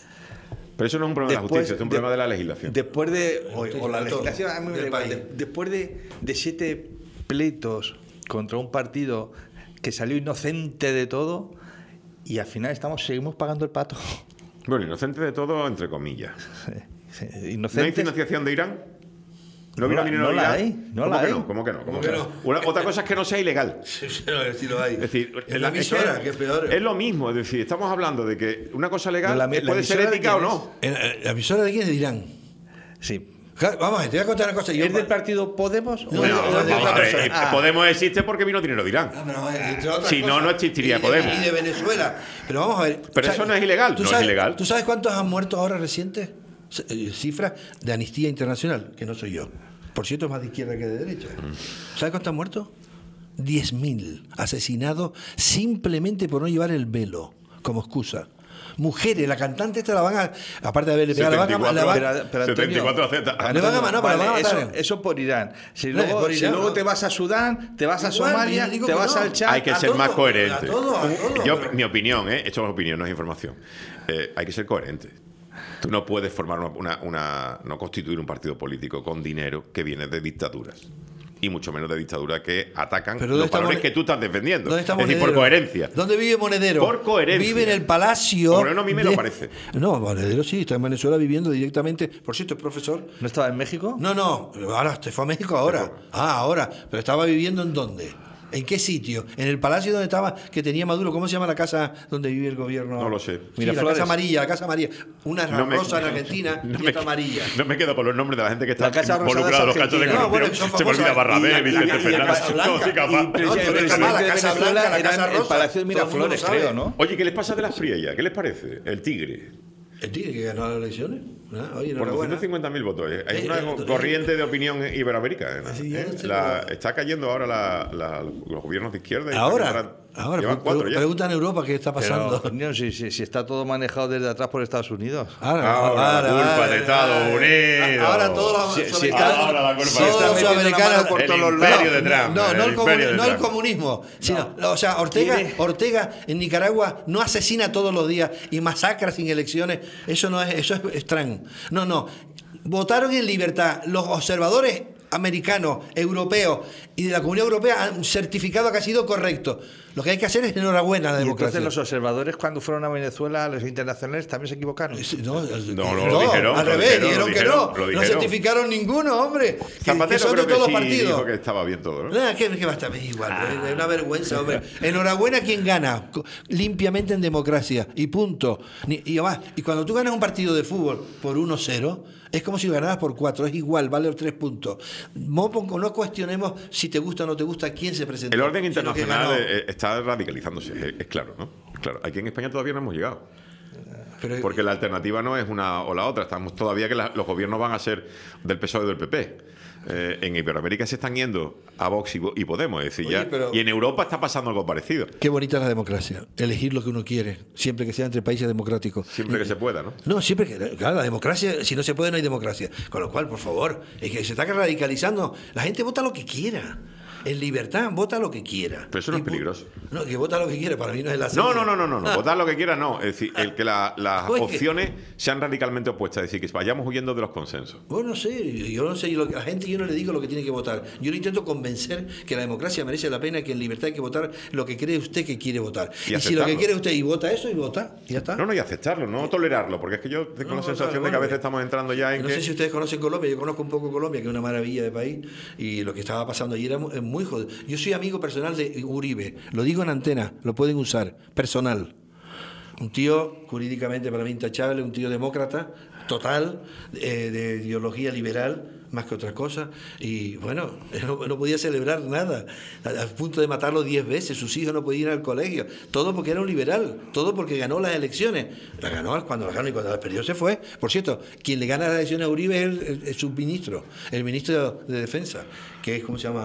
[SPEAKER 1] Pero eso no es un problema de la justicia, es un
[SPEAKER 4] de-
[SPEAKER 1] problema de la legislación.
[SPEAKER 4] Después de. O, o la
[SPEAKER 2] de todo,
[SPEAKER 4] legislación, a mí me
[SPEAKER 2] del
[SPEAKER 4] da igual,
[SPEAKER 2] país.
[SPEAKER 4] de- después de, de siete pleitos contra un partido que salió inocente de todo, y al final estamos seguimos pagando el pato.
[SPEAKER 1] Bueno, inocente de todo, entre comillas.
[SPEAKER 4] Sí,
[SPEAKER 1] ¿No hay
[SPEAKER 4] inocentes.
[SPEAKER 1] financiación de Irán? ¿No,
[SPEAKER 4] No
[SPEAKER 1] vino
[SPEAKER 4] la-
[SPEAKER 1] dinero
[SPEAKER 4] no
[SPEAKER 1] de
[SPEAKER 4] la
[SPEAKER 1] Irán?
[SPEAKER 4] hay, no
[SPEAKER 1] ¿Cómo
[SPEAKER 4] la
[SPEAKER 1] que
[SPEAKER 4] hay.
[SPEAKER 1] no? ¿Cómo que no? ¿Cómo
[SPEAKER 2] ¿Cómo
[SPEAKER 1] que
[SPEAKER 2] que
[SPEAKER 1] no?
[SPEAKER 2] no?
[SPEAKER 1] Una- otra cosa es que no sea ilegal.
[SPEAKER 2] Sí, sí, sí lo hay.
[SPEAKER 1] Es decir,
[SPEAKER 2] En la
[SPEAKER 1] es que-
[SPEAKER 2] emisora, que es peor.
[SPEAKER 1] es lo mismo, es decir, estamos hablando de que una cosa legal
[SPEAKER 4] La-
[SPEAKER 1] eh,
[SPEAKER 4] la
[SPEAKER 1] puede ser
[SPEAKER 4] emisora de
[SPEAKER 1] ética o
[SPEAKER 4] quién
[SPEAKER 1] no.
[SPEAKER 2] ¿En la- la emisora de quién dirán?
[SPEAKER 4] Sí.
[SPEAKER 2] Vamos a ver, te voy a contar una cosa. Yo,
[SPEAKER 4] ¿Es del partido Podemos?
[SPEAKER 2] No,
[SPEAKER 4] o es
[SPEAKER 2] no,
[SPEAKER 4] de-
[SPEAKER 2] no,
[SPEAKER 4] o es de
[SPEAKER 1] Vamos
[SPEAKER 4] otra
[SPEAKER 1] a ver,
[SPEAKER 4] persona?
[SPEAKER 1] eh,
[SPEAKER 4] Ah,
[SPEAKER 1] Podemos existe porque vino dinero de Irán.
[SPEAKER 2] Ah, pero, eh, entre otras
[SPEAKER 1] Si no,
[SPEAKER 2] cosas.
[SPEAKER 1] no existiría
[SPEAKER 2] Y de-
[SPEAKER 1] Podemos.
[SPEAKER 2] Y de Venezuela. Pero vamos a ver.
[SPEAKER 1] Pero
[SPEAKER 2] ¿sabes-
[SPEAKER 1] eso no es ilegal,
[SPEAKER 2] ¿tú
[SPEAKER 1] no es
[SPEAKER 2] sabes-
[SPEAKER 1] ilegal.
[SPEAKER 2] ¿Tú sabes cuántos han muerto ahora recientes? C- eh, Cifras de Amnistía Internacional, que no soy yo. Por cierto, es más de izquierda que de derecha. ¿Sabes cuántos han muerto? diez mil asesinados simplemente por no llevar el velo como excusa. Mujeres, la cantante esta la van a. Aparte de haberle pegado, la van a. La van,
[SPEAKER 4] Pero- pero, Antonio,
[SPEAKER 1] setenta y cuatro Z.
[SPEAKER 2] Le van a matar, pero la
[SPEAKER 4] Vale,
[SPEAKER 2] van a matar.
[SPEAKER 4] eso, eso por Irán. Si
[SPEAKER 2] No,
[SPEAKER 4] luego,
[SPEAKER 2] por
[SPEAKER 4] si
[SPEAKER 2] Irán,
[SPEAKER 4] luego
[SPEAKER 2] no.
[SPEAKER 4] te vas a Sudán, te vas a
[SPEAKER 2] Igual,
[SPEAKER 4] Somalia,
[SPEAKER 2] yo digo
[SPEAKER 4] te
[SPEAKER 2] que
[SPEAKER 4] vas
[SPEAKER 2] no.
[SPEAKER 4] al Chad.
[SPEAKER 1] Hay que
[SPEAKER 2] a
[SPEAKER 1] ser
[SPEAKER 2] todo,
[SPEAKER 1] más
[SPEAKER 2] a
[SPEAKER 1] coherente.
[SPEAKER 2] todo, a todo,
[SPEAKER 1] Yo,
[SPEAKER 2] pero-
[SPEAKER 1] mi opinión, ¿eh? Esto es opinión, no es información. Eh, hay que ser coherente. Tú no puedes formar una, una- una- no constituir un partido político con dinero que viene de dictaduras. Y mucho menos de dictaduras que atacan
[SPEAKER 2] Pero
[SPEAKER 1] los
[SPEAKER 2] ¿dónde está
[SPEAKER 1] valores
[SPEAKER 2] Mone-
[SPEAKER 1] que tú estás defendiendo.
[SPEAKER 2] ¿Dónde está
[SPEAKER 1] Es decir, por
[SPEAKER 2] Monedero?
[SPEAKER 1] coherencia.
[SPEAKER 2] ¿Dónde vive Monedero?
[SPEAKER 1] Por coherencia.
[SPEAKER 2] Vive en el palacio.
[SPEAKER 1] Por lo menos a mí me lo parece.
[SPEAKER 2] No, Monedero sí, está en Venezuela viviendo directamente. Por cierto, es profesor.
[SPEAKER 4] ¿No estaba en México?
[SPEAKER 2] No, no, ahora te fue a México ahora. Ah, ahora. Pero estaba viviendo en dónde? ¿En qué sitio? En el palacio donde estaba, que tenía Maduro. ¿Cómo se llama la casa donde vive el gobierno?
[SPEAKER 1] No lo sé.
[SPEAKER 2] Sí, la
[SPEAKER 4] Miraflores.
[SPEAKER 2] casa amarilla, la casa amarilla. Una
[SPEAKER 1] No me-
[SPEAKER 2] rosa en Argentina
[SPEAKER 1] no
[SPEAKER 2] y
[SPEAKER 1] me-
[SPEAKER 2] otra amarilla.
[SPEAKER 1] No me quedo con los nombres de la gente que está
[SPEAKER 4] La Casa Rosada
[SPEAKER 1] involucrada en los
[SPEAKER 4] es
[SPEAKER 1] casos de
[SPEAKER 4] argentina.
[SPEAKER 2] No, bueno,
[SPEAKER 1] corrupción.
[SPEAKER 2] son
[SPEAKER 1] Se me olvida
[SPEAKER 2] famosas.
[SPEAKER 1] Barrabé,
[SPEAKER 2] Y la- y
[SPEAKER 1] Vicente
[SPEAKER 2] la- y la
[SPEAKER 1] Fernández.
[SPEAKER 2] Casa Blanca.
[SPEAKER 1] Todos y capaz.
[SPEAKER 2] Y
[SPEAKER 4] El
[SPEAKER 2] No,
[SPEAKER 4] presidente
[SPEAKER 2] pero
[SPEAKER 4] el
[SPEAKER 2] está mal, la
[SPEAKER 4] presidente de
[SPEAKER 2] Casa
[SPEAKER 4] Venezuela
[SPEAKER 2] Blanca, la
[SPEAKER 4] era
[SPEAKER 2] Casa
[SPEAKER 4] en el
[SPEAKER 2] Rosa.
[SPEAKER 4] Palacio de
[SPEAKER 2] Todo el mundo lo
[SPEAKER 4] Miraflores,
[SPEAKER 2] sabe.
[SPEAKER 4] creo, ¿no?
[SPEAKER 1] Oye, ¿qué les pasa de las Friella? ¿Qué les parece? El Tigre.
[SPEAKER 2] ¿El Tigre que ganó las elecciones? Ah, oye,
[SPEAKER 1] Por
[SPEAKER 2] enhorabuena.
[SPEAKER 1] doscientos cincuenta mil votos. Hay
[SPEAKER 2] Eh,
[SPEAKER 1] una
[SPEAKER 2] eh,
[SPEAKER 1] corriente de opinión iberoamericana.
[SPEAKER 2] Sí, yo
[SPEAKER 1] ¿eh?
[SPEAKER 2] no sé
[SPEAKER 1] La-
[SPEAKER 2] cómo-
[SPEAKER 1] está cayendo ahora la- la- los gobiernos de izquierda. y
[SPEAKER 2] Ahora,
[SPEAKER 1] están-
[SPEAKER 2] ahora,
[SPEAKER 1] llevan
[SPEAKER 2] pre-
[SPEAKER 1] cuatro ya.
[SPEAKER 2] preguntan en Europa qué está pasando.
[SPEAKER 4] Pero, coño, si, si, si está todo manejado desde atrás por Estados Unidos.
[SPEAKER 1] Ahora la culpa de Estados Unidos.
[SPEAKER 2] Ahora todos los
[SPEAKER 4] Si- si
[SPEAKER 2] sudamericanos-
[SPEAKER 1] está- ahora la culpa de
[SPEAKER 2] todos
[SPEAKER 1] Estados
[SPEAKER 2] los
[SPEAKER 1] Unidos.
[SPEAKER 2] sudamericanos-
[SPEAKER 4] por
[SPEAKER 1] El
[SPEAKER 4] todos los
[SPEAKER 1] imperio
[SPEAKER 4] lados.
[SPEAKER 1] de Trump.
[SPEAKER 2] No, no, el,
[SPEAKER 1] el
[SPEAKER 2] comuni-
[SPEAKER 1] imperio de
[SPEAKER 2] no el
[SPEAKER 1] Trump.
[SPEAKER 2] comunismo. Sino, o sea, Ortega,
[SPEAKER 4] Tiene-
[SPEAKER 2] Ortega en Nicaragua no asesina todos los días y masacra sin elecciones. Eso no es, eso es, es Trump. No, no. Votaron en libertad. Los observadores americanos, europeos y de la Comunidad Europea han certificado que ha sido correcto. Lo que hay que hacer es enhorabuena a la
[SPEAKER 4] Y
[SPEAKER 2] democracia.
[SPEAKER 4] entonces los observadores cuando fueron a Venezuela, los internacionales, también se equivocaron.
[SPEAKER 2] Sí, No,
[SPEAKER 1] No, no, lo dijeron,
[SPEAKER 2] al
[SPEAKER 1] lo
[SPEAKER 2] revés,
[SPEAKER 1] dijeron,
[SPEAKER 2] dijeron
[SPEAKER 1] lo
[SPEAKER 2] que
[SPEAKER 1] dijeron,
[SPEAKER 2] no.
[SPEAKER 1] lo
[SPEAKER 2] No
[SPEAKER 1] dijeron.
[SPEAKER 2] certificaron ninguno, hombre. Que, que
[SPEAKER 1] Zapatero
[SPEAKER 2] son de
[SPEAKER 1] creo que
[SPEAKER 2] todos
[SPEAKER 1] sí
[SPEAKER 2] los partidos.
[SPEAKER 1] dijo que estaba bien todo, ¿no?
[SPEAKER 2] Nada, que, que va a estar igual, es una vergüenza, hombre. Enhorabuena a quien gana, co- limpiamente en democracia, y punto. Ni- y, además, y cuando tú ganas un partido de fútbol por uno cero, es como si ganaras por cuatro, es igual, vale los tres puntos. No, pon- no cuestionemos si te gusta o no te gusta quién se presentó.
[SPEAKER 1] El orden
[SPEAKER 2] sino que
[SPEAKER 1] internacional
[SPEAKER 2] ganó.
[SPEAKER 1] eh, está radicalizándose, es, es claro, ¿no? Es claro. Aquí en España todavía no hemos llegado.
[SPEAKER 2] Pero-
[SPEAKER 1] Porque la alternativa no es una o la otra. Estamos todavía que la- los gobiernos van a ser del P S O E o del P P. Eh, en Iberoamérica se están yendo a Vox y, Vo- y Podemos, es decir,
[SPEAKER 2] Oye,
[SPEAKER 1] ya.
[SPEAKER 2] pero-
[SPEAKER 1] Y en Europa está pasando algo parecido.
[SPEAKER 2] Qué bonita es la democracia, elegir lo que uno quiere, siempre que sea entre países democráticos.
[SPEAKER 1] Siempre que se pueda, ¿no?
[SPEAKER 2] No, siempre que. Claro, la democracia, si no se puede, no hay democracia. Con lo cual, por favor, es que se está radicalizando. La gente vota lo que quiera. En libertad, vota lo que quiera.
[SPEAKER 1] Pero eso no
[SPEAKER 2] Y
[SPEAKER 1] es
[SPEAKER 2] pu-
[SPEAKER 1] peligroso.
[SPEAKER 2] No, que vota lo que quiera, para mí no es la
[SPEAKER 1] No, no, no, no, no, no. Votar lo que quiera, no. Es decir, el que la- las
[SPEAKER 2] Oye.
[SPEAKER 1] opciones sean radicalmente opuestas, es decir, que vayamos huyendo de los consensos.
[SPEAKER 2] Bueno, no sé, yo no sé, yo lo que- a la gente yo no le digo lo que tiene que votar. Yo le intento convencer que la democracia merece la pena, que en libertad hay que votar lo que cree usted que quiere votar.
[SPEAKER 1] Y
[SPEAKER 2] Y, si lo que
[SPEAKER 1] aceptarlo.
[SPEAKER 2] quiere usted y vota eso, y vota, y ya está.
[SPEAKER 1] No, no, y aceptarlo, no tolerarlo, porque es que yo tengo
[SPEAKER 2] No,
[SPEAKER 1] la
[SPEAKER 2] no,
[SPEAKER 1] sensación
[SPEAKER 2] claro,
[SPEAKER 1] de que a
[SPEAKER 2] bueno,
[SPEAKER 1] veces
[SPEAKER 2] que-
[SPEAKER 1] estamos entrando ya en
[SPEAKER 2] No
[SPEAKER 1] que...
[SPEAKER 2] sé si ustedes conocen Colombia, yo conozco un poco Colombia, que es una maravilla de país, y lo que estaba pasando allí era mu- es muy jodido. Yo soy amigo personal de Uribe, lo digo en antena, lo pueden usar, personal. Un tío jurídicamente para mí intachable, un tío demócrata, total, eh, de ideología liberal, más que otra cosa, y bueno, no, no podía celebrar nada, al, al punto de matarlo diez veces, sus hijos no podían ir al colegio, todo porque era un liberal, todo porque ganó las elecciones, la ganó cuando las ganó y cuando las perdió se fue. Por cierto, quien le gana las elecciones a Uribe es el, el- el subministro, el ministro de Defensa, que es, ¿cómo se llama?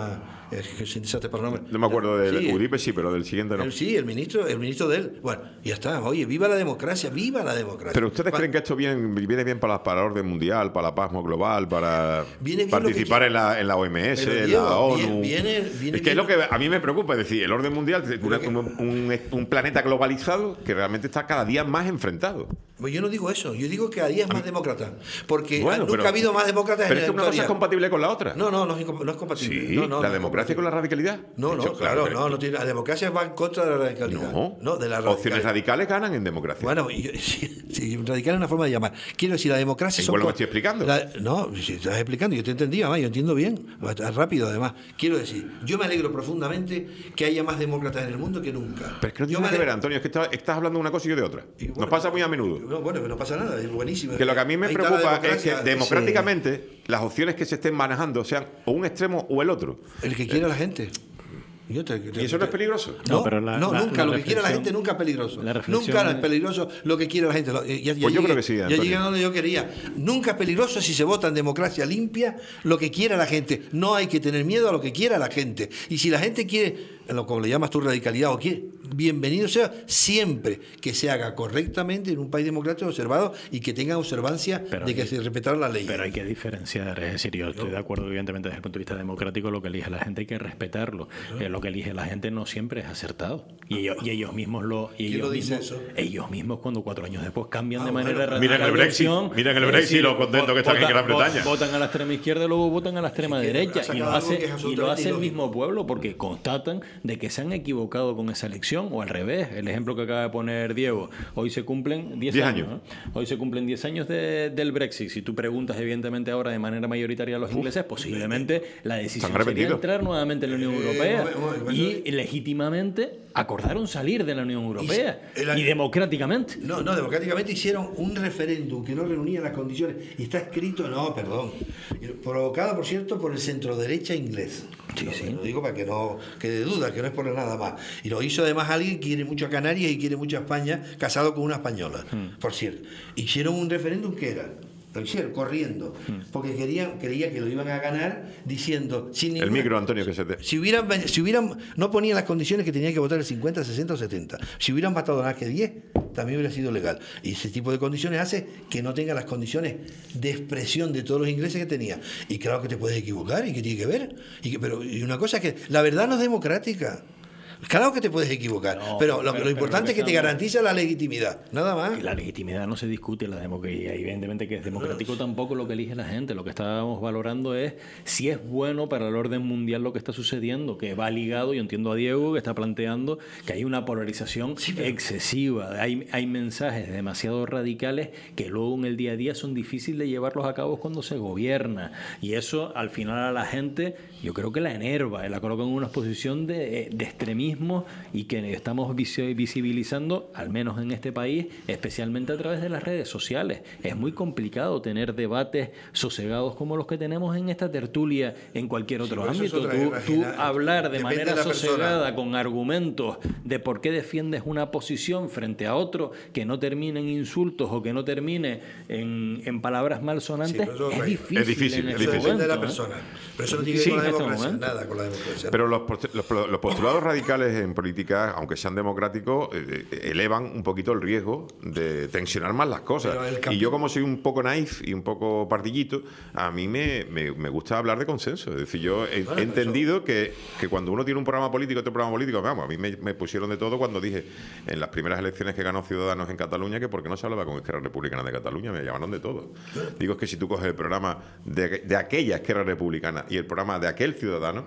[SPEAKER 2] Es que sin desastre para nombre.
[SPEAKER 1] No me acuerdo del
[SPEAKER 2] Sí,
[SPEAKER 1] Uribe, sí, pero del siguiente no.
[SPEAKER 2] el- sí, el ministro, el ministro de él. Bueno, ya está. Oye, viva la democracia, viva la democracia.
[SPEAKER 1] Pero ustedes
[SPEAKER 2] Va-
[SPEAKER 1] creen que esto viene, viene bien para, la- para el orden mundial, para la paz global, para
[SPEAKER 2] Viene bien
[SPEAKER 1] participar
[SPEAKER 2] lo que
[SPEAKER 1] en la, en la O M S,
[SPEAKER 2] Pero,
[SPEAKER 1] en
[SPEAKER 2] Diego,
[SPEAKER 1] la ONU.
[SPEAKER 2] viene- viene- viene
[SPEAKER 1] es que es
[SPEAKER 2] bien
[SPEAKER 1] lo
[SPEAKER 2] lo-
[SPEAKER 1] que a mí me preocupa, es decir, el orden mundial, una-
[SPEAKER 2] que-
[SPEAKER 1] un, un- un planeta globalizado que realmente está cada día más enfrentado.
[SPEAKER 2] Pues yo no digo eso, yo digo que a día es más demócrata. Porque
[SPEAKER 1] Bueno,
[SPEAKER 2] nunca
[SPEAKER 1] pero-
[SPEAKER 2] ha habido más demócratas
[SPEAKER 1] Pero
[SPEAKER 2] en
[SPEAKER 1] es
[SPEAKER 2] la
[SPEAKER 1] que una cosa es
[SPEAKER 2] historia.
[SPEAKER 1] compatible con la otra.
[SPEAKER 2] No, no, no es, incom- no es compatible.
[SPEAKER 1] Sí,
[SPEAKER 2] No, no,
[SPEAKER 1] la
[SPEAKER 2] no es
[SPEAKER 1] democracia con la radicalidad.
[SPEAKER 2] No,
[SPEAKER 1] De
[SPEAKER 2] no,
[SPEAKER 1] hecho,
[SPEAKER 2] claro,
[SPEAKER 1] pero-
[SPEAKER 2] no, no tiene, la democracia va en contra de la radicalidad.
[SPEAKER 1] No,
[SPEAKER 2] de la
[SPEAKER 1] opciones
[SPEAKER 2] radicalidad.
[SPEAKER 1] radicales ganan en democracia.
[SPEAKER 2] Bueno, y yo- sí, sí, radical es una forma de llamar. Quiero decir, la democracia...
[SPEAKER 1] Igual lo
[SPEAKER 2] co-
[SPEAKER 1] que estoy explicando.
[SPEAKER 2] la- no, si estás explicando, yo te entendí, además, yo entiendo bien, rápido además. Quiero decir, yo me alegro profundamente que haya más demócratas en el mundo que nunca.
[SPEAKER 1] Pero es que no
[SPEAKER 2] Yo
[SPEAKER 1] tiene
[SPEAKER 2] me
[SPEAKER 1] nada que ver,
[SPEAKER 2] alegro-
[SPEAKER 1] Antonio, es que estás, estás hablando de una cosa y yo de otra.
[SPEAKER 2] y
[SPEAKER 1] Nos
[SPEAKER 2] bueno,
[SPEAKER 1] pasa muy a menudo.
[SPEAKER 2] No, bueno, que no pasa nada, es buenísimo.
[SPEAKER 1] Que lo que a mí me
[SPEAKER 2] Ahí está la
[SPEAKER 1] preocupa es que
[SPEAKER 2] democracia.
[SPEAKER 1] democráticamente las opciones que se estén manejando sean o un extremo o el otro.
[SPEAKER 2] El que quiera la gente. Yo te- te-
[SPEAKER 1] ¿Y eso no es peligroso?
[SPEAKER 2] No,
[SPEAKER 5] No, pero la-
[SPEAKER 2] no,
[SPEAKER 5] la-
[SPEAKER 2] nunca.
[SPEAKER 5] la
[SPEAKER 2] Lo que quiera la
[SPEAKER 5] reflexión-
[SPEAKER 2] gente nunca es peligroso.
[SPEAKER 5] la reflexión
[SPEAKER 2] Nunca es
[SPEAKER 5] es-
[SPEAKER 2] peligroso lo que quiere la gente. Lo- ya- ya
[SPEAKER 1] Pues yo
[SPEAKER 2] llegué-
[SPEAKER 1] creo que sí,
[SPEAKER 2] Ya
[SPEAKER 1] Antonio.
[SPEAKER 2] llegué a donde yo quería. Nunca es peligroso si se vota en democracia limpia lo que quiera la gente. No hay que tener miedo a lo que quiera la gente. Y si la gente quiere, lo como le llamas tú radicalidad, o quiere, bienvenido sea, siempre que se haga correctamente en un país democrático observado y que tenga observancia
[SPEAKER 5] Pero
[SPEAKER 2] de que
[SPEAKER 5] hay-
[SPEAKER 2] se respetaron las leyes.
[SPEAKER 5] Pero hay que diferenciar, es decir, yo estoy de acuerdo evidentemente desde el punto de vista democrático, lo que elige la gente hay que respetarlo. Eh, lo que elige la gente no siempre es acertado. Y ellos, y ellos mismos lo... Y
[SPEAKER 2] ¿Quién
[SPEAKER 5] ellos
[SPEAKER 2] lo dice
[SPEAKER 5] mismos,
[SPEAKER 2] eso?
[SPEAKER 5] ellos mismos cuando cuatro años después cambian
[SPEAKER 2] Ah,
[SPEAKER 5] de manera
[SPEAKER 2] bueno.
[SPEAKER 5] radical
[SPEAKER 1] Miren el
[SPEAKER 5] de
[SPEAKER 1] Brexit,
[SPEAKER 5] opción,
[SPEAKER 1] miren el
[SPEAKER 5] es
[SPEAKER 1] Brexit,
[SPEAKER 5] decir,
[SPEAKER 1] lo contento que están en
[SPEAKER 5] votan-
[SPEAKER 1] Gran Bretaña.
[SPEAKER 5] Votan a la extrema izquierda y luego votan a la extrema
[SPEAKER 2] Sí, que
[SPEAKER 5] derecha.
[SPEAKER 2] ha sacado
[SPEAKER 5] Y lo
[SPEAKER 2] algo
[SPEAKER 5] hace,
[SPEAKER 2] que es
[SPEAKER 5] y lo
[SPEAKER 2] absolutamente
[SPEAKER 5] hace el
[SPEAKER 2] ilógico.
[SPEAKER 5] mismo pueblo porque constatan de que se han equivocado con esa elección o al revés. El ejemplo que acaba de poner Diego. Hoy se cumplen diez
[SPEAKER 1] diez
[SPEAKER 5] años.
[SPEAKER 1] años.
[SPEAKER 5] ¿no? Hoy se cumplen diez años de- del Brexit. Si tú preguntas, evidentemente, ahora de manera mayoritaria a los ingleses, posiblemente la decisión
[SPEAKER 1] Están
[SPEAKER 5] sería
[SPEAKER 1] arrepentidos.
[SPEAKER 5] entrar nuevamente en la Unión
[SPEAKER 2] Eh,
[SPEAKER 5] Europea.
[SPEAKER 2] un momento, un momento.
[SPEAKER 5] Y legítimamente acordaron salir de la Unión Europea.
[SPEAKER 2] Y se-
[SPEAKER 5] Y,
[SPEAKER 2] el-
[SPEAKER 5] democráticamente.
[SPEAKER 2] No, no, democráticamente hicieron un referéndum que no reunía las condiciones. Y está escrito, no, perdón, provocado, por cierto, por el centro-derecha inglés.
[SPEAKER 5] Sí,
[SPEAKER 2] Lo-
[SPEAKER 5] sí.
[SPEAKER 2] Lo digo para que no quede duda, que no es por nada más. Y lo hizo además alguien que quiere mucho a Canarias y quiere mucho a España, casado con una española, por cierto. Hicieron un referéndum que era, lo hicieron corriendo, porque querían, creía que lo iban a ganar diciendo, sin
[SPEAKER 1] El
[SPEAKER 2] ninguna-
[SPEAKER 1] micro, Antonio, que se te...
[SPEAKER 2] si hubieran, si hubieran, no ponían las condiciones que tenía que votar el cincuenta, sesenta o setenta. Si hubieran votado nada que diez, también hubiera sido legal. Y ese tipo de condiciones hace que no tenga las condiciones de expresión de todos los ingleses que tenía. Y claro que te puedes equivocar y que tiene que ver. Y que, pero y una cosa es que la verdad no es democrática. Claro que te puedes equivocar,
[SPEAKER 5] No,
[SPEAKER 2] pero, lo,
[SPEAKER 5] pero-
[SPEAKER 2] lo importante
[SPEAKER 5] pero
[SPEAKER 2] es que te
[SPEAKER 5] estamos-
[SPEAKER 2] garantiza la legitimidad, nada más.
[SPEAKER 5] Y la legitimidad no se discute, la democracia, evidentemente que es democrático tampoco lo que elige la gente. Lo que estábamos valorando es si es bueno para el orden mundial lo que está sucediendo, que va ligado, yo entiendo a Diego que está planteando que hay una polarización
[SPEAKER 2] Sí, pero-
[SPEAKER 5] excesiva, hay, hay mensajes demasiado radicales que luego en el día a día son difíciles de llevarlos a cabo cuando se gobierna. Y eso al final a la gente yo creo que la enerva, y la coloca en una posición de, de extremismo y que estamos visi- visibilizando, al menos en este país, especialmente a través de las redes sociales. Es muy complicado tener debates sosegados como los que tenemos en esta tertulia en cualquier otro
[SPEAKER 2] pero eso es
[SPEAKER 5] ámbito.
[SPEAKER 2] otra
[SPEAKER 5] Tú,
[SPEAKER 2] guerra
[SPEAKER 5] tú
[SPEAKER 2] ajena.
[SPEAKER 5] hablar de
[SPEAKER 2] Depende
[SPEAKER 5] manera
[SPEAKER 2] de la persona.
[SPEAKER 5] sosegada con argumentos de por qué defiendes una posición frente a otro que no termine en insultos o que no termine en, en palabras malsonantes,
[SPEAKER 2] Sí, pero eso es
[SPEAKER 5] es
[SPEAKER 2] otra-
[SPEAKER 5] difícil.
[SPEAKER 1] es difícil,
[SPEAKER 5] en
[SPEAKER 1] es
[SPEAKER 5] este
[SPEAKER 2] Eso
[SPEAKER 1] difícil.
[SPEAKER 2] depende de la
[SPEAKER 5] momento, ¿eh?
[SPEAKER 2] persona. Pero eso no tiene que
[SPEAKER 5] Sí,
[SPEAKER 2] ver con la
[SPEAKER 5] en este
[SPEAKER 2] democracia,
[SPEAKER 5] momento.
[SPEAKER 2] nada con la democracia.
[SPEAKER 1] Pero los, post- los, pro- los postulados radicales en política, aunque sean democráticos, eh, eh, elevan un poquito el riesgo de tensionar más las cosas.
[SPEAKER 2] Pero el
[SPEAKER 1] Y
[SPEAKER 2] cambio-
[SPEAKER 1] yo, como soy un poco naif y un poco partillito, a mí me, me- me gusta hablar de consenso. Es decir, yo he,
[SPEAKER 2] Bueno,
[SPEAKER 1] he
[SPEAKER 2] pero
[SPEAKER 1] entendido que, que cuando uno tiene un programa político, otro programa político, vamos, a mí me, me pusieron de todo cuando dije en las primeras elecciones que ganó Ciudadanos en Cataluña que por qué no se hablaba con Esquerra Republicana de Cataluña, me llamaron de todo. Digo, es que si tú coges el programa de, de aquella Esquerra Republicana y el programa de aquel Ciudadano,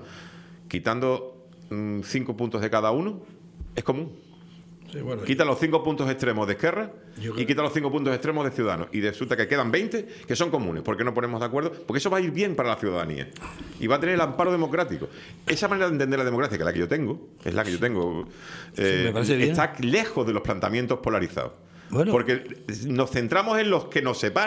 [SPEAKER 1] quitando mm, cinco puntos de cada uno, es común.
[SPEAKER 2] Sí, bueno,
[SPEAKER 1] Quita los cinco puntos extremos de Esquerra
[SPEAKER 2] Yo
[SPEAKER 1] y
[SPEAKER 2] creo-
[SPEAKER 1] quita los cinco puntos extremos de Ciudadanos. Y resulta que quedan veinte que son comunes. ¿Por qué no ponemos de acuerdo? Porque eso va a ir bien para la ciudadanía. Y va a tener el amparo democrático. Esa manera de entender la democracia, que es la que yo tengo, es la que yo tengo, eh,
[SPEAKER 2] me parece bien.
[SPEAKER 1] está lejos de los planteamientos polarizados.
[SPEAKER 2] Bueno.
[SPEAKER 1] Porque nos centramos en los que nos separan.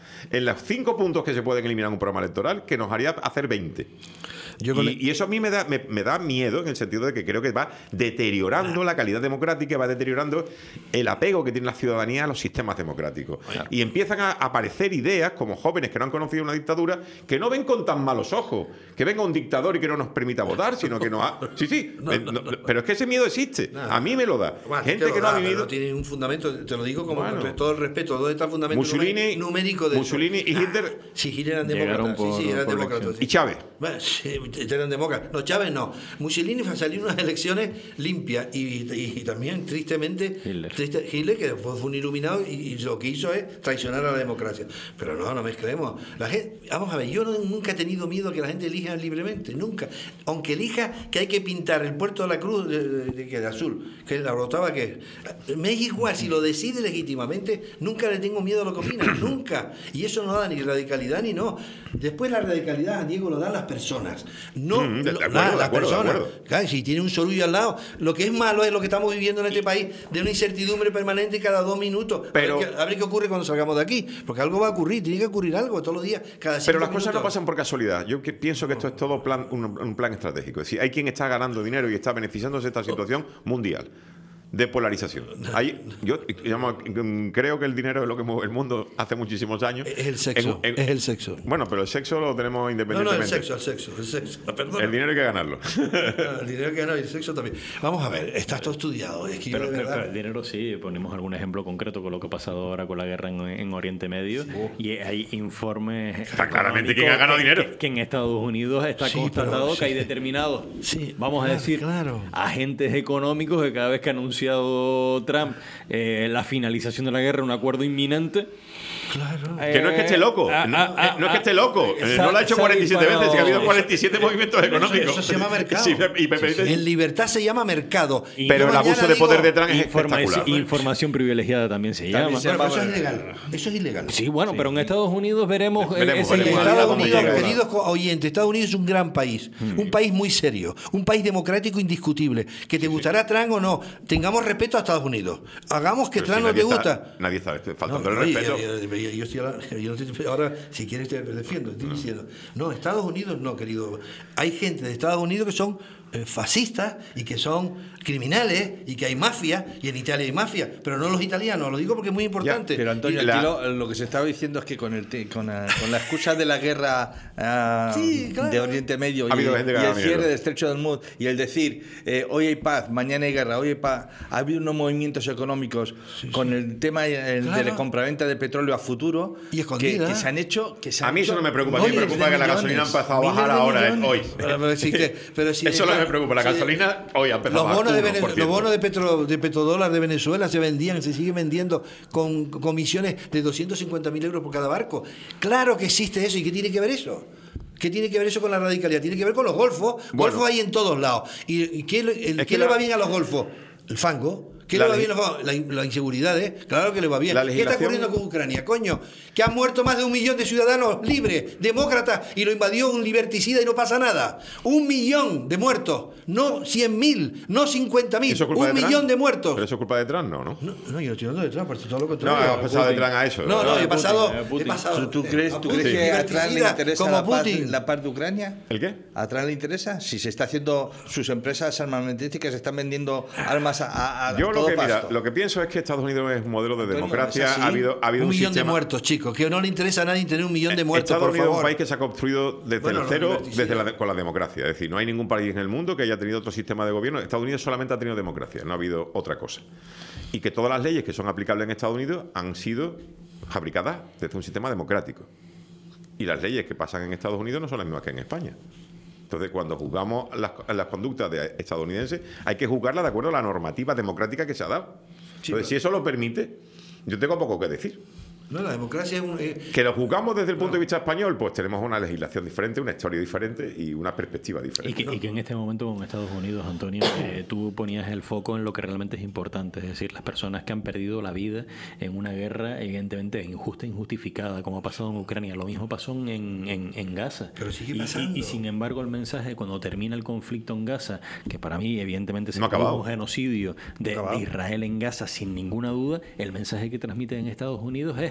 [SPEAKER 1] en los cinco puntos que se pueden eliminar en un programa electoral que nos haría hacer veinte.
[SPEAKER 2] Yo con
[SPEAKER 1] y,
[SPEAKER 2] el-
[SPEAKER 1] y eso a mí me da, me, me da miedo en el sentido de que creo que va deteriorando la calidad democrática, va deteriorando el apego que tiene la ciudadanía a los sistemas democráticos. Y empiezan a aparecer ideas como jóvenes que no han conocido una dictadura que no ven con tan malos ojos que venga un dictador y que no nos permita votar, sino que nos ha... Sí, sí, eh, no, pero es que ese miedo existe. A mí me lo da.
[SPEAKER 2] Bueno,
[SPEAKER 1] Gente
[SPEAKER 2] te lo
[SPEAKER 1] que no
[SPEAKER 2] da,
[SPEAKER 1] ha
[SPEAKER 2] pero
[SPEAKER 1] vivido...
[SPEAKER 2] no tiene un fundamento, te lo digo como
[SPEAKER 1] Bueno.
[SPEAKER 2] con todo el respeto. ¿Dónde está el fundamento
[SPEAKER 1] Mussolini-
[SPEAKER 2] numérico de eso?
[SPEAKER 1] Mussolini y Hitler-
[SPEAKER 2] Ah, sí, Hitler eran
[SPEAKER 5] Llegaron
[SPEAKER 2] demócratas.
[SPEAKER 5] por-
[SPEAKER 2] sí, sí, eran
[SPEAKER 5] por
[SPEAKER 2] demócratas.
[SPEAKER 5] elección.
[SPEAKER 2] sí.
[SPEAKER 1] Y Chávez.
[SPEAKER 2] Bueno, sí, eran demócratas. No, Chávez no. Mussolini fue a salir unas elecciones limpias y, y- y también, tristemente,
[SPEAKER 5] Hitler.
[SPEAKER 2] triste- Hitler, que fue, fue un iluminado y, y lo que hizo es traicionar a la democracia. Pero no, no mezclemos. La gente, vamos a ver, yo no- nunca he tenido miedo a que la gente elija libremente, nunca. Aunque elija que hay que pintar el puerto de la Cruz de, de- de- que de azul, que la rotaba que me es igual, si lo decide legítimamente, nunca le tengo miedo a lo que opina, nunca. Y eso no da ni radicalidad ni no. Después la radicalidad, Diego, lo dan las personas. No,
[SPEAKER 1] Mm, de- de
[SPEAKER 2] lo-
[SPEAKER 1] acuerdo,
[SPEAKER 2] nada,
[SPEAKER 1] de
[SPEAKER 2] las
[SPEAKER 1] acuerdo, de
[SPEAKER 2] personas.
[SPEAKER 1] acuerdo.
[SPEAKER 2] Claro, si tiene un sorullo al lado, lo que es malo es lo que estamos viviendo en este país, de una incertidumbre permanente cada dos minutos.
[SPEAKER 1] Pero-
[SPEAKER 2] a, ver qué, a ver qué ocurre cuando salgamos de aquí, porque algo va a ocurrir, tiene que ocurrir algo todos los días, cada
[SPEAKER 1] Pero
[SPEAKER 2] cinco
[SPEAKER 1] las cosas no
[SPEAKER 2] minutos.
[SPEAKER 1] pasan por casualidad. Yo que pienso que esto es todo plan, un, un plan estratégico. Es decir, hay quien está ganando dinero y está beneficiándose de esta situación mundial de polarización. Hay, yo digamos, creo que el dinero es lo que mueve el mundo hace muchísimos años.
[SPEAKER 2] Es el sexo,
[SPEAKER 1] En- en-
[SPEAKER 2] es el sexo.
[SPEAKER 1] Bueno, pero el sexo lo tenemos
[SPEAKER 2] No, no,
[SPEAKER 1] independientemente.
[SPEAKER 2] el sexo, el sexo, el sexo. Perdón.
[SPEAKER 1] El dinero hay que ganarlo.
[SPEAKER 2] El dinero que gana y el sexo también. Vamos a ver, está todo estudiado. Es que yo
[SPEAKER 5] Pero,
[SPEAKER 2] de
[SPEAKER 5] pero-
[SPEAKER 2] verdad.
[SPEAKER 5] pero el dinero sí, ponemos algún ejemplo concreto con lo que ha pasado ahora con la guerra en, en Oriente Medio y hay informes
[SPEAKER 1] Está claramente
[SPEAKER 5] económicos
[SPEAKER 1] quién ha ganado
[SPEAKER 5] que-
[SPEAKER 1] dinero.
[SPEAKER 5] que, que en Estados Unidos está
[SPEAKER 2] Sí,
[SPEAKER 5] constatado
[SPEAKER 2] pero-
[SPEAKER 5] que hay
[SPEAKER 2] sí.
[SPEAKER 5] determinados,
[SPEAKER 2] Sí,
[SPEAKER 5] vamos a
[SPEAKER 2] claro,
[SPEAKER 5] decir,
[SPEAKER 2] claro.
[SPEAKER 5] agentes económicos que cada vez que ha anunciado Trump eh, la finalización de la guerra, un acuerdo inminente.
[SPEAKER 2] Claro.
[SPEAKER 1] Que no es que esté loco.
[SPEAKER 5] Ah,
[SPEAKER 1] no,
[SPEAKER 5] ah, ah,
[SPEAKER 1] no es que esté loco.
[SPEAKER 5] ah,
[SPEAKER 1] Eh, no lo ha hecho
[SPEAKER 5] se ha
[SPEAKER 1] cuarenta y siete
[SPEAKER 5] disparado-
[SPEAKER 1] veces, que ha habido cuarenta y siete movimientos económicos.
[SPEAKER 2] Eso se llama mercado.
[SPEAKER 1] Sí, y me permite-
[SPEAKER 2] En libertad se llama mercado.
[SPEAKER 5] Y
[SPEAKER 1] pero
[SPEAKER 2] yo
[SPEAKER 1] el
[SPEAKER 2] mañana
[SPEAKER 1] abuso de
[SPEAKER 2] digo-
[SPEAKER 1] poder de Trump es
[SPEAKER 5] Información,
[SPEAKER 1] espectacular.
[SPEAKER 5] información privilegiada también se
[SPEAKER 4] También
[SPEAKER 5] llama.
[SPEAKER 4] se
[SPEAKER 2] Bueno, pero eso
[SPEAKER 4] llama-
[SPEAKER 2] es ilegal. Eso es ilegal.
[SPEAKER 5] Sí, bueno, pero en Estados Unidos veremos, eh,
[SPEAKER 1] Veremos,
[SPEAKER 5] esa
[SPEAKER 1] veremos.
[SPEAKER 2] En
[SPEAKER 5] ilegalidad
[SPEAKER 2] Estados
[SPEAKER 5] cómo
[SPEAKER 2] Unidos,
[SPEAKER 5] llega.
[SPEAKER 2] queridos co- oyentes, Estados Unidos es un gran país, un país muy serio, un país democrático indiscutible. Que te gustará Trump o no, tengamos respeto a Estados Unidos. Hagamos que
[SPEAKER 1] Pero si
[SPEAKER 2] Trump no te
[SPEAKER 1] nadie está-
[SPEAKER 2] gusta.
[SPEAKER 1] Nadie está este, faltando
[SPEAKER 2] No,
[SPEAKER 1] el
[SPEAKER 2] oye,
[SPEAKER 1] respeto.
[SPEAKER 2] yo, yo- yo- yo estoy hablando- yo no estoy- ahora, si quieres, te defiendo. Estoy diciendo. No, Estados Unidos no, querido. Hay gente de Estados Unidos que son eh, fascistas y que son criminales y que hay mafia, y en Italia hay mafia, pero no los italianos. Lo digo porque es muy importante.
[SPEAKER 4] Pero Antonio,
[SPEAKER 1] Y la-
[SPEAKER 4] aquí lo, lo que se estaba diciendo es que con el te- con, la, con la excusa de la guerra ah,
[SPEAKER 2] Sí, claro.
[SPEAKER 4] de Oriente Medio
[SPEAKER 1] Ha
[SPEAKER 4] y,
[SPEAKER 1] habido gente que
[SPEAKER 4] y
[SPEAKER 1] ha
[SPEAKER 4] el
[SPEAKER 1] ganado
[SPEAKER 4] cierre
[SPEAKER 1] dinero.
[SPEAKER 4] del estrecho del Mud y el decir eh, hoy hay paz, mañana hay guerra, hoy hay paz, ha habido unos movimientos económicos con el tema eh,
[SPEAKER 2] Claro.
[SPEAKER 4] de la compraventa de petróleo a futuro
[SPEAKER 2] Y
[SPEAKER 4] que,
[SPEAKER 2] escondida.
[SPEAKER 4] que se han hecho. Que se
[SPEAKER 1] A
[SPEAKER 4] han
[SPEAKER 1] mí eso
[SPEAKER 4] hecho
[SPEAKER 1] no me preocupa. A mí me
[SPEAKER 4] miles
[SPEAKER 1] preocupa
[SPEAKER 4] de
[SPEAKER 1] que la
[SPEAKER 4] millones.
[SPEAKER 1] gasolina ha empezado a
[SPEAKER 2] Miles
[SPEAKER 1] bajar
[SPEAKER 2] de
[SPEAKER 1] ahora, eh,
[SPEAKER 2] millones.
[SPEAKER 1] hoy.
[SPEAKER 2] Pero, pero sí que- pero sí,
[SPEAKER 1] Eso es lo que me preocupa. La
[SPEAKER 2] sí,
[SPEAKER 1] gasolina hoy ha empezado
[SPEAKER 2] Los
[SPEAKER 1] a bajar.
[SPEAKER 2] bonos, de,
[SPEAKER 1] uno
[SPEAKER 2] Vene-
[SPEAKER 1] por
[SPEAKER 2] los
[SPEAKER 1] ciento.
[SPEAKER 2] bonos de, petro, de petrodólar de Venezuela se vendían, se siguen vendiendo con comisiones de doscientos cincuenta mil euros por cada barco. Claro que existe eso. ¿Y qué tiene que ver eso? ¿Qué tiene que ver eso con la radicalidad? Tiene que ver con los golfos.
[SPEAKER 1] Bueno.
[SPEAKER 2] Golfos hay en todos lados. ¿Y, y qué, le- el-
[SPEAKER 1] Es
[SPEAKER 2] qué
[SPEAKER 1] que
[SPEAKER 2] le
[SPEAKER 1] la-
[SPEAKER 2] va bien a los golfos? El fango. ¿Qué
[SPEAKER 1] La
[SPEAKER 2] le va
[SPEAKER 1] legi-
[SPEAKER 2] bien a los fangos? La, in- la inseguridad, ¿eh? Claro que le va bien.
[SPEAKER 1] La
[SPEAKER 2] ¿Qué está
[SPEAKER 1] legislación-
[SPEAKER 2] ocurriendo con Ucrania, coño? Que han muerto más de un millón de ciudadanos libres, demócratas, y lo invadió un liberticida y no pasa nada. Un millón de muertos. No cien mil, no cincuenta mil.
[SPEAKER 1] ¿Eso es culpa
[SPEAKER 2] Un
[SPEAKER 1] de Trump?
[SPEAKER 2] millón de muertos.
[SPEAKER 1] Pero eso es culpa de Trump, ¿no? ¿no?
[SPEAKER 2] No, no, yo no estoy hablando de Trump, por todo lo
[SPEAKER 1] No,
[SPEAKER 2] contrario.
[SPEAKER 1] ha pasado de Trump a eso.
[SPEAKER 2] No, no, he
[SPEAKER 5] Putin,
[SPEAKER 2] pasado.
[SPEAKER 5] eh, Putin.
[SPEAKER 2] He pasado
[SPEAKER 4] ¿Tú, tú crees,
[SPEAKER 2] a
[SPEAKER 4] tú
[SPEAKER 2] Putin,
[SPEAKER 4] crees que a Trump le
[SPEAKER 2] liberticida,
[SPEAKER 4] interesa
[SPEAKER 2] como
[SPEAKER 4] la paz,
[SPEAKER 2] Putin.
[SPEAKER 4] la paz de Ucrania?
[SPEAKER 1] ¿El qué?
[SPEAKER 4] ¿A Trump le interesa? Si se está haciendo, sus empresas armamentísticas están vendiendo armas a, a, a
[SPEAKER 1] Yo lo
[SPEAKER 4] todo
[SPEAKER 1] que, mira,
[SPEAKER 4] pasto.
[SPEAKER 1] lo que pienso es que Estados Unidos es un modelo de
[SPEAKER 4] Antonio,
[SPEAKER 1] democracia.
[SPEAKER 4] ¿es así?
[SPEAKER 1] Ha habido, ha habido
[SPEAKER 2] Un
[SPEAKER 1] un,
[SPEAKER 2] millón de
[SPEAKER 1] sistema-
[SPEAKER 2] muertos, chicos. Que no le interesa a nadie tener un millón de muertos,
[SPEAKER 1] Estados
[SPEAKER 2] por
[SPEAKER 1] Unidos es
[SPEAKER 2] favor.
[SPEAKER 1] un país que se ha construido desde
[SPEAKER 2] Bueno,
[SPEAKER 1] el
[SPEAKER 2] los
[SPEAKER 1] cero
[SPEAKER 2] liberticidas.
[SPEAKER 1] desde la, con la democracia. Es decir, no hay ningún país en el mundo que haya tenido otro sistema de gobierno. Estados Unidos solamente ha tenido democracia, no ha habido otra cosa. Y que todas las leyes que son aplicables en Estados Unidos han sido fabricadas desde un sistema democrático. Y las leyes que pasan en Estados Unidos no son las mismas que en España. Entonces, cuando juzgamos las, las conductas de estadounidenses, hay que juzgarlas de acuerdo a la normativa democrática que se ha dado. Entonces,
[SPEAKER 2] pero-
[SPEAKER 1] si eso lo permite, yo tengo poco que decir.
[SPEAKER 2] No, la democracia es un. eh,
[SPEAKER 1] Que lo juzgamos desde el punto de vista español, pues tenemos una legislación diferente, una historia diferente y una perspectiva
[SPEAKER 5] Y
[SPEAKER 1] diferente.
[SPEAKER 5] que, y que en este momento con Estados Unidos, Antonio, eh, tú ponías el foco en lo que realmente es importante, es decir, las personas que han perdido la vida en una guerra evidentemente injusta e injustificada, como ha pasado en Ucrania. Lo mismo pasó en, en, en Gaza.
[SPEAKER 2] Pero sigue
[SPEAKER 5] Y- y-
[SPEAKER 2] pasando.
[SPEAKER 5] Y, sin embargo, el mensaje cuando termina el conflicto en Gaza, que para mí evidentemente se
[SPEAKER 1] No ha
[SPEAKER 5] produjo
[SPEAKER 1] acabado.
[SPEAKER 5] un genocidio de,
[SPEAKER 2] No ha acabado.
[SPEAKER 5] de Israel en Gaza sin ninguna duda, el mensaje que transmiten en Estados Unidos es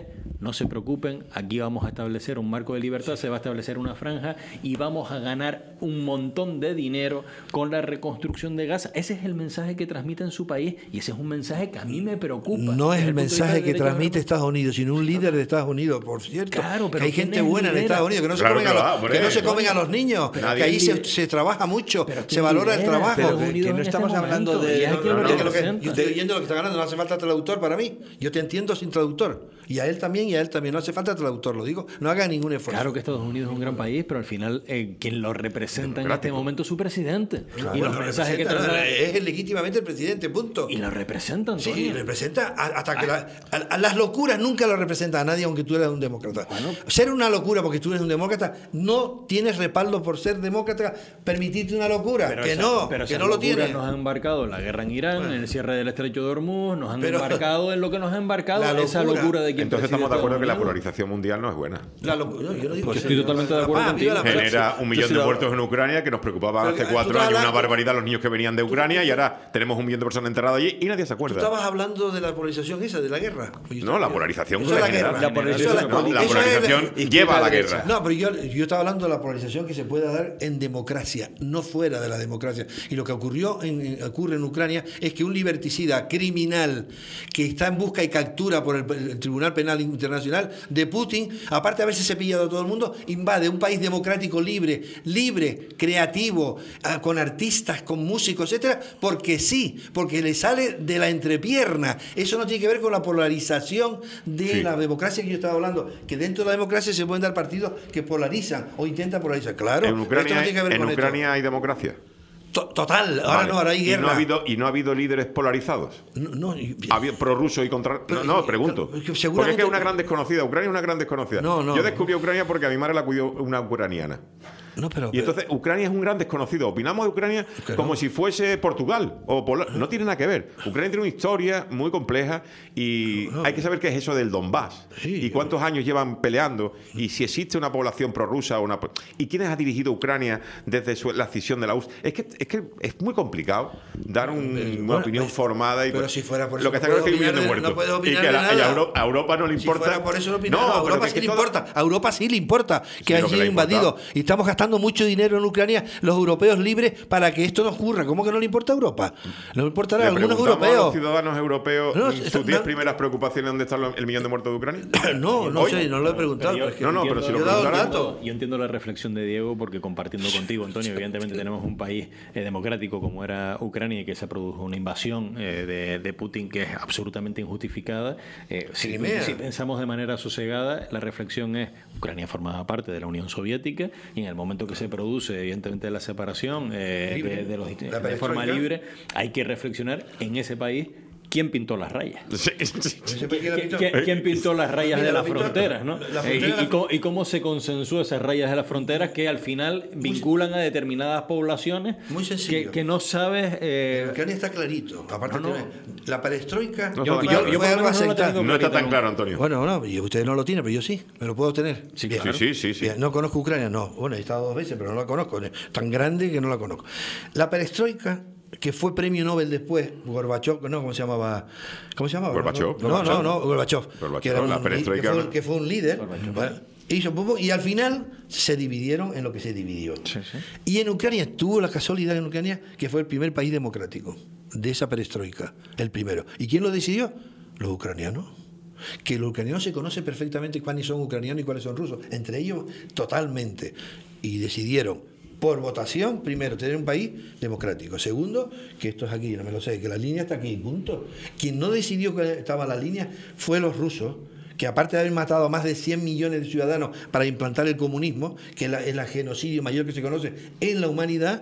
[SPEAKER 5] no se preocupen, aquí vamos a establecer un marco de libertad, se va a establecer una franja y vamos a ganar un montón de dinero con la reconstrucción de Gaza. Ese es el mensaje que transmite en su país y ese es un mensaje que a mí me preocupa.
[SPEAKER 2] No es el mensaje que transmite
[SPEAKER 5] de
[SPEAKER 2] Estados Unidos, sino un líder de Estados Unidos, por cierto.
[SPEAKER 5] Claro, pero
[SPEAKER 2] que hay gente buena en
[SPEAKER 5] lidera?
[SPEAKER 2] Estados Unidos, que no se
[SPEAKER 1] Claro
[SPEAKER 2] comen,
[SPEAKER 1] que
[SPEAKER 2] a,
[SPEAKER 1] va,
[SPEAKER 2] los,
[SPEAKER 1] hombre.
[SPEAKER 2] que no se comen a los niños,
[SPEAKER 1] Nadie
[SPEAKER 2] que ahí se,
[SPEAKER 5] lidera.
[SPEAKER 2] se trabaja mucho,
[SPEAKER 5] Pero
[SPEAKER 2] se
[SPEAKER 5] ¿quién
[SPEAKER 2] valora el
[SPEAKER 5] lidera?
[SPEAKER 2] trabajo.
[SPEAKER 5] Pero
[SPEAKER 2] que-
[SPEAKER 5] Unidos
[SPEAKER 4] que no
[SPEAKER 5] en este
[SPEAKER 4] estamos hablando
[SPEAKER 5] momento,
[SPEAKER 4] de-
[SPEAKER 5] y hay
[SPEAKER 4] no,
[SPEAKER 5] que
[SPEAKER 4] no,
[SPEAKER 5] lo
[SPEAKER 4] no,
[SPEAKER 2] Que lo que-
[SPEAKER 5] representa.
[SPEAKER 2] yo estoy oyendo lo que está ganando, no hace falta traductor para mí. Yo te entiendo sin traductor. Y a él también, y a él también. No hace falta traductor, lo digo. No haga ningún esfuerzo.
[SPEAKER 5] Claro que Estados Unidos es un gran país, pero al final eh, quien lo representa en este
[SPEAKER 1] Democrático.
[SPEAKER 5] momento es su presidente.
[SPEAKER 2] Claro,
[SPEAKER 5] y los
[SPEAKER 2] lo
[SPEAKER 5] mensajes que
[SPEAKER 2] representa,
[SPEAKER 5] traslada-
[SPEAKER 2] es legítimamente el presidente, punto.
[SPEAKER 5] Y lo representan,
[SPEAKER 2] Sí,
[SPEAKER 5] Antonio.
[SPEAKER 2] representa a- hasta que la- a, a las locuras nunca lo representa a nadie, aunque tú eres un demócrata. Ser una locura porque tú eres un demócrata, no tienes respaldo por ser demócrata, permitirte una locura,
[SPEAKER 5] Pero
[SPEAKER 2] que
[SPEAKER 5] esa-
[SPEAKER 2] no,
[SPEAKER 5] pero
[SPEAKER 2] que
[SPEAKER 5] esas
[SPEAKER 2] no lo
[SPEAKER 5] locuras
[SPEAKER 2] tienes.
[SPEAKER 5] nos han embarcado en la guerra en Irán, en el cierre del estrecho de Hormuz, nos han
[SPEAKER 2] Pero-
[SPEAKER 5] embarcado en lo que nos ha embarcado
[SPEAKER 2] La
[SPEAKER 5] esa
[SPEAKER 2] locura.
[SPEAKER 5] locura de quien
[SPEAKER 1] Entonces
[SPEAKER 5] preside
[SPEAKER 1] estamos de acuerdo que la
[SPEAKER 5] Estados Unidos.
[SPEAKER 1] polarización mundial no es buena.
[SPEAKER 2] La locu- no, yo no digo
[SPEAKER 5] Pues
[SPEAKER 2] que
[SPEAKER 5] estoy
[SPEAKER 2] sea-
[SPEAKER 5] totalmente de
[SPEAKER 2] la
[SPEAKER 5] acuerdo
[SPEAKER 2] paz,
[SPEAKER 5] contigo.
[SPEAKER 2] viva la paz.
[SPEAKER 1] Genera un millón de
[SPEAKER 4] Entonces,
[SPEAKER 1] muertos en Ucrania que nos preocupaban
[SPEAKER 2] Pero,
[SPEAKER 1] hace
[SPEAKER 2] eh, tú
[SPEAKER 1] cuatro
[SPEAKER 2] estás
[SPEAKER 1] años, una
[SPEAKER 2] hablando-
[SPEAKER 1] barbaridad, los niños que venían de Ucrania y ahora tenemos un millón de personas enterradas allí y nadie se
[SPEAKER 2] Tú
[SPEAKER 1] acuerda.
[SPEAKER 2] estabas hablando de la polarización esa, de la guerra.
[SPEAKER 1] No, la polarización
[SPEAKER 2] Eso es la
[SPEAKER 1] general.
[SPEAKER 2] guerra.
[SPEAKER 1] La polarización,
[SPEAKER 2] Eso es
[SPEAKER 1] no, la
[SPEAKER 2] eso es-
[SPEAKER 1] polarización
[SPEAKER 2] y
[SPEAKER 1] lleva a la
[SPEAKER 2] derecha.
[SPEAKER 1] guerra.
[SPEAKER 2] No, pero yo, yo estaba hablando de la polarización que se puede dar en democracia, no fuera de la democracia. Y lo que ocurrió en, en- ocurre en Ucrania es que un liberticida criminal que está en busca y captura por el, el Tribunal Penal Internacional de Putin, aparte de haberse cepillado a todo el mundo, invade un país democrático libre, libre, creativo, ah, con artistas, con músicos, etcétera, porque sí, porque le sale de la entrepierna. Eso no tiene que ver con la polarización de
[SPEAKER 1] Sí.
[SPEAKER 2] la democracia que yo estaba hablando, que dentro de la democracia se pueden dar partidos que polarizan o intentan polarizar. Claro,
[SPEAKER 1] En
[SPEAKER 2] esto
[SPEAKER 1] Ucrania,
[SPEAKER 2] no tiene que ver
[SPEAKER 1] en
[SPEAKER 2] con esto.
[SPEAKER 1] Ucrania hay democracia.
[SPEAKER 2] To- Total, ahora
[SPEAKER 1] Vale.
[SPEAKER 2] no, ahora hay
[SPEAKER 1] y
[SPEAKER 2] guerra.
[SPEAKER 1] no ha habido y no ha habido líderes polarizados.
[SPEAKER 2] No, no, y-
[SPEAKER 1] Ha habido prorruso y contra.
[SPEAKER 2] Pero,
[SPEAKER 1] no, no,
[SPEAKER 2] y-
[SPEAKER 1] pregunto.
[SPEAKER 2] pero, es que
[SPEAKER 1] Porque es
[SPEAKER 2] seguramente-
[SPEAKER 1] que es una gran desconocida. Ucrania es una gran desconocida.
[SPEAKER 2] No, no.
[SPEAKER 1] Yo descubrí Ucrania porque a mi madre la cuidó una ucraniana.
[SPEAKER 2] no, pero,
[SPEAKER 1] Y entonces Ucrania es un gran desconocido. Opinamos de Ucrania
[SPEAKER 2] Que
[SPEAKER 1] como
[SPEAKER 2] no.
[SPEAKER 1] si fuese Portugal o Pol- no tiene nada que ver. Ucrania tiene una historia muy compleja y
[SPEAKER 2] No.
[SPEAKER 1] hay que saber qué es eso del Donbass
[SPEAKER 2] Sí.
[SPEAKER 1] y cuántos años llevan peleando y si existe una población prorrusa o una y quiénes ha dirigido Ucrania desde su- la escisión de la U R S S. Es que es que es muy complicado dar un- una
[SPEAKER 2] bueno,
[SPEAKER 1] opinión
[SPEAKER 2] pues,
[SPEAKER 1] formada y
[SPEAKER 2] pero
[SPEAKER 1] pues,
[SPEAKER 2] si fuera por
[SPEAKER 1] lo
[SPEAKER 2] eso
[SPEAKER 1] que está
[SPEAKER 2] no
[SPEAKER 1] claro es que hay
[SPEAKER 2] puedo
[SPEAKER 1] un millón de
[SPEAKER 2] opinar de- no
[SPEAKER 1] muertos
[SPEAKER 2] puedo
[SPEAKER 1] y
[SPEAKER 2] opinar
[SPEAKER 1] que a,
[SPEAKER 2] de
[SPEAKER 1] la- y a
[SPEAKER 2] nada.
[SPEAKER 1] Euro- a Europa no le
[SPEAKER 2] Si
[SPEAKER 1] importa.
[SPEAKER 2] fuera por eso no opinaba. No, a
[SPEAKER 1] pero
[SPEAKER 2] Europa
[SPEAKER 1] que
[SPEAKER 2] sí le
[SPEAKER 1] todo-
[SPEAKER 2] importa. A Europa sí le importa que
[SPEAKER 1] Sí, lo que
[SPEAKER 2] haya
[SPEAKER 1] le importa.
[SPEAKER 2] invadido. Y estamos gastando mucho dinero en Ucrania, los europeos libres, para que esto no ocurra. ¿Cómo que no le importa a Europa? No le importará
[SPEAKER 1] Le
[SPEAKER 2] a algunos
[SPEAKER 1] preguntamos a los
[SPEAKER 2] europeos.
[SPEAKER 1] ciudadanos europeos
[SPEAKER 2] No,
[SPEAKER 1] sus
[SPEAKER 2] está-
[SPEAKER 1] diez
[SPEAKER 2] no-
[SPEAKER 1] primeras preocupaciones dónde está lo- el millón de muertos de Ucrania.
[SPEAKER 2] No, no
[SPEAKER 1] Hoy.
[SPEAKER 2] sé, no lo he preguntado.
[SPEAKER 5] Pero yo-
[SPEAKER 2] pero es que-
[SPEAKER 1] No, no, pero si lo
[SPEAKER 2] yo he dado el
[SPEAKER 1] preguntaran-
[SPEAKER 2] dato.
[SPEAKER 5] Yo entiendo la reflexión de Diego porque compartiendo contigo, Antonio, evidentemente tenemos un país eh, democrático como era Ucrania y que se produjo una invasión eh, de, de Putin que es absolutamente injustificada. Eh, si,
[SPEAKER 2] Crimea.
[SPEAKER 5] si pensamos de manera sosegada, la reflexión es Ucrania formaba parte de la Unión Soviética y en el momento que se produce evidentemente la separación eh,
[SPEAKER 2] Libre.
[SPEAKER 5] de, de los,
[SPEAKER 2] La
[SPEAKER 5] de forma
[SPEAKER 2] perestroika.
[SPEAKER 5] libre, hay que reflexionar en ese país quién pintó las rayas.
[SPEAKER 1] Sí, sí.
[SPEAKER 2] Ese país que la
[SPEAKER 5] ¿Quién,
[SPEAKER 2] pintó-
[SPEAKER 5] quién- quién pintó las rayas
[SPEAKER 2] Mira,
[SPEAKER 5] de
[SPEAKER 2] la
[SPEAKER 5] las
[SPEAKER 2] pintó-
[SPEAKER 5] fronteras? ¿no?
[SPEAKER 2] la
[SPEAKER 5] Eh,
[SPEAKER 2] frontera
[SPEAKER 5] y,
[SPEAKER 2] la-
[SPEAKER 5] y cómo, y cómo se consensuó esas rayas de las fronteras que al final vinculan a determinadas poblaciones
[SPEAKER 2] Muy sencillo.
[SPEAKER 5] que, que no sabes... eh,
[SPEAKER 2] En Ucrania está clarito. Aparte,
[SPEAKER 5] No, no.
[SPEAKER 2] tiene- la perestroika
[SPEAKER 1] No,
[SPEAKER 5] yo,
[SPEAKER 1] está
[SPEAKER 5] yo-
[SPEAKER 1] claro.
[SPEAKER 5] yo por
[SPEAKER 2] fue
[SPEAKER 5] lo
[SPEAKER 2] algo
[SPEAKER 5] menos no lo he
[SPEAKER 2] aceptado.
[SPEAKER 5] tenido
[SPEAKER 1] No está
[SPEAKER 5] clarito
[SPEAKER 1] tan
[SPEAKER 5] nunca.
[SPEAKER 1] claro, Antonio.
[SPEAKER 2] Bueno, no, y usted no lo tiene, pero yo sí, me lo puedo tener.
[SPEAKER 5] Sí,
[SPEAKER 2] Bien.
[SPEAKER 5] claro.
[SPEAKER 1] Sí, sí, sí, sí.
[SPEAKER 2] Bien, no conozco Ucrania, no. Bueno, he estado dos veces, pero no la conozco. Tan grande que no la conozco. La perestroika, que fue premio Nobel después, Gorbachev, no, ¿cómo se llamaba? ¿Cómo se llamaba?
[SPEAKER 1] Gorbachev.
[SPEAKER 2] No, no, no, Gorbachev.
[SPEAKER 1] Gorbachev,
[SPEAKER 2] que, era un-
[SPEAKER 1] la perestroika,
[SPEAKER 2] que, fue,
[SPEAKER 1] ¿no?
[SPEAKER 2] que fue un líder. Bueno, hizo pum, pum, y al final se dividieron en lo que se dividió.
[SPEAKER 5] Sí, sí.
[SPEAKER 2] Y en Ucrania tuvo la casualidad en Ucrania que fue el primer país democrático de esa perestroika, el primero. ¿Y quién lo decidió? Los ucranianos. Que los ucranianos se conoce perfectamente cuáles son ucranianos y cuáles son rusos, entre ellos totalmente. Y decidieron, por votación, primero, tener un país democrático. Segundo, que esto es aquí, no me lo sé, que la línea está aquí, punto. Quien no decidió que estaba la línea fue los rusos, que aparte de haber matado a más de cien millones de ciudadanos para implantar el comunismo, que es la, es la genocidio mayor que se conoce en la humanidad,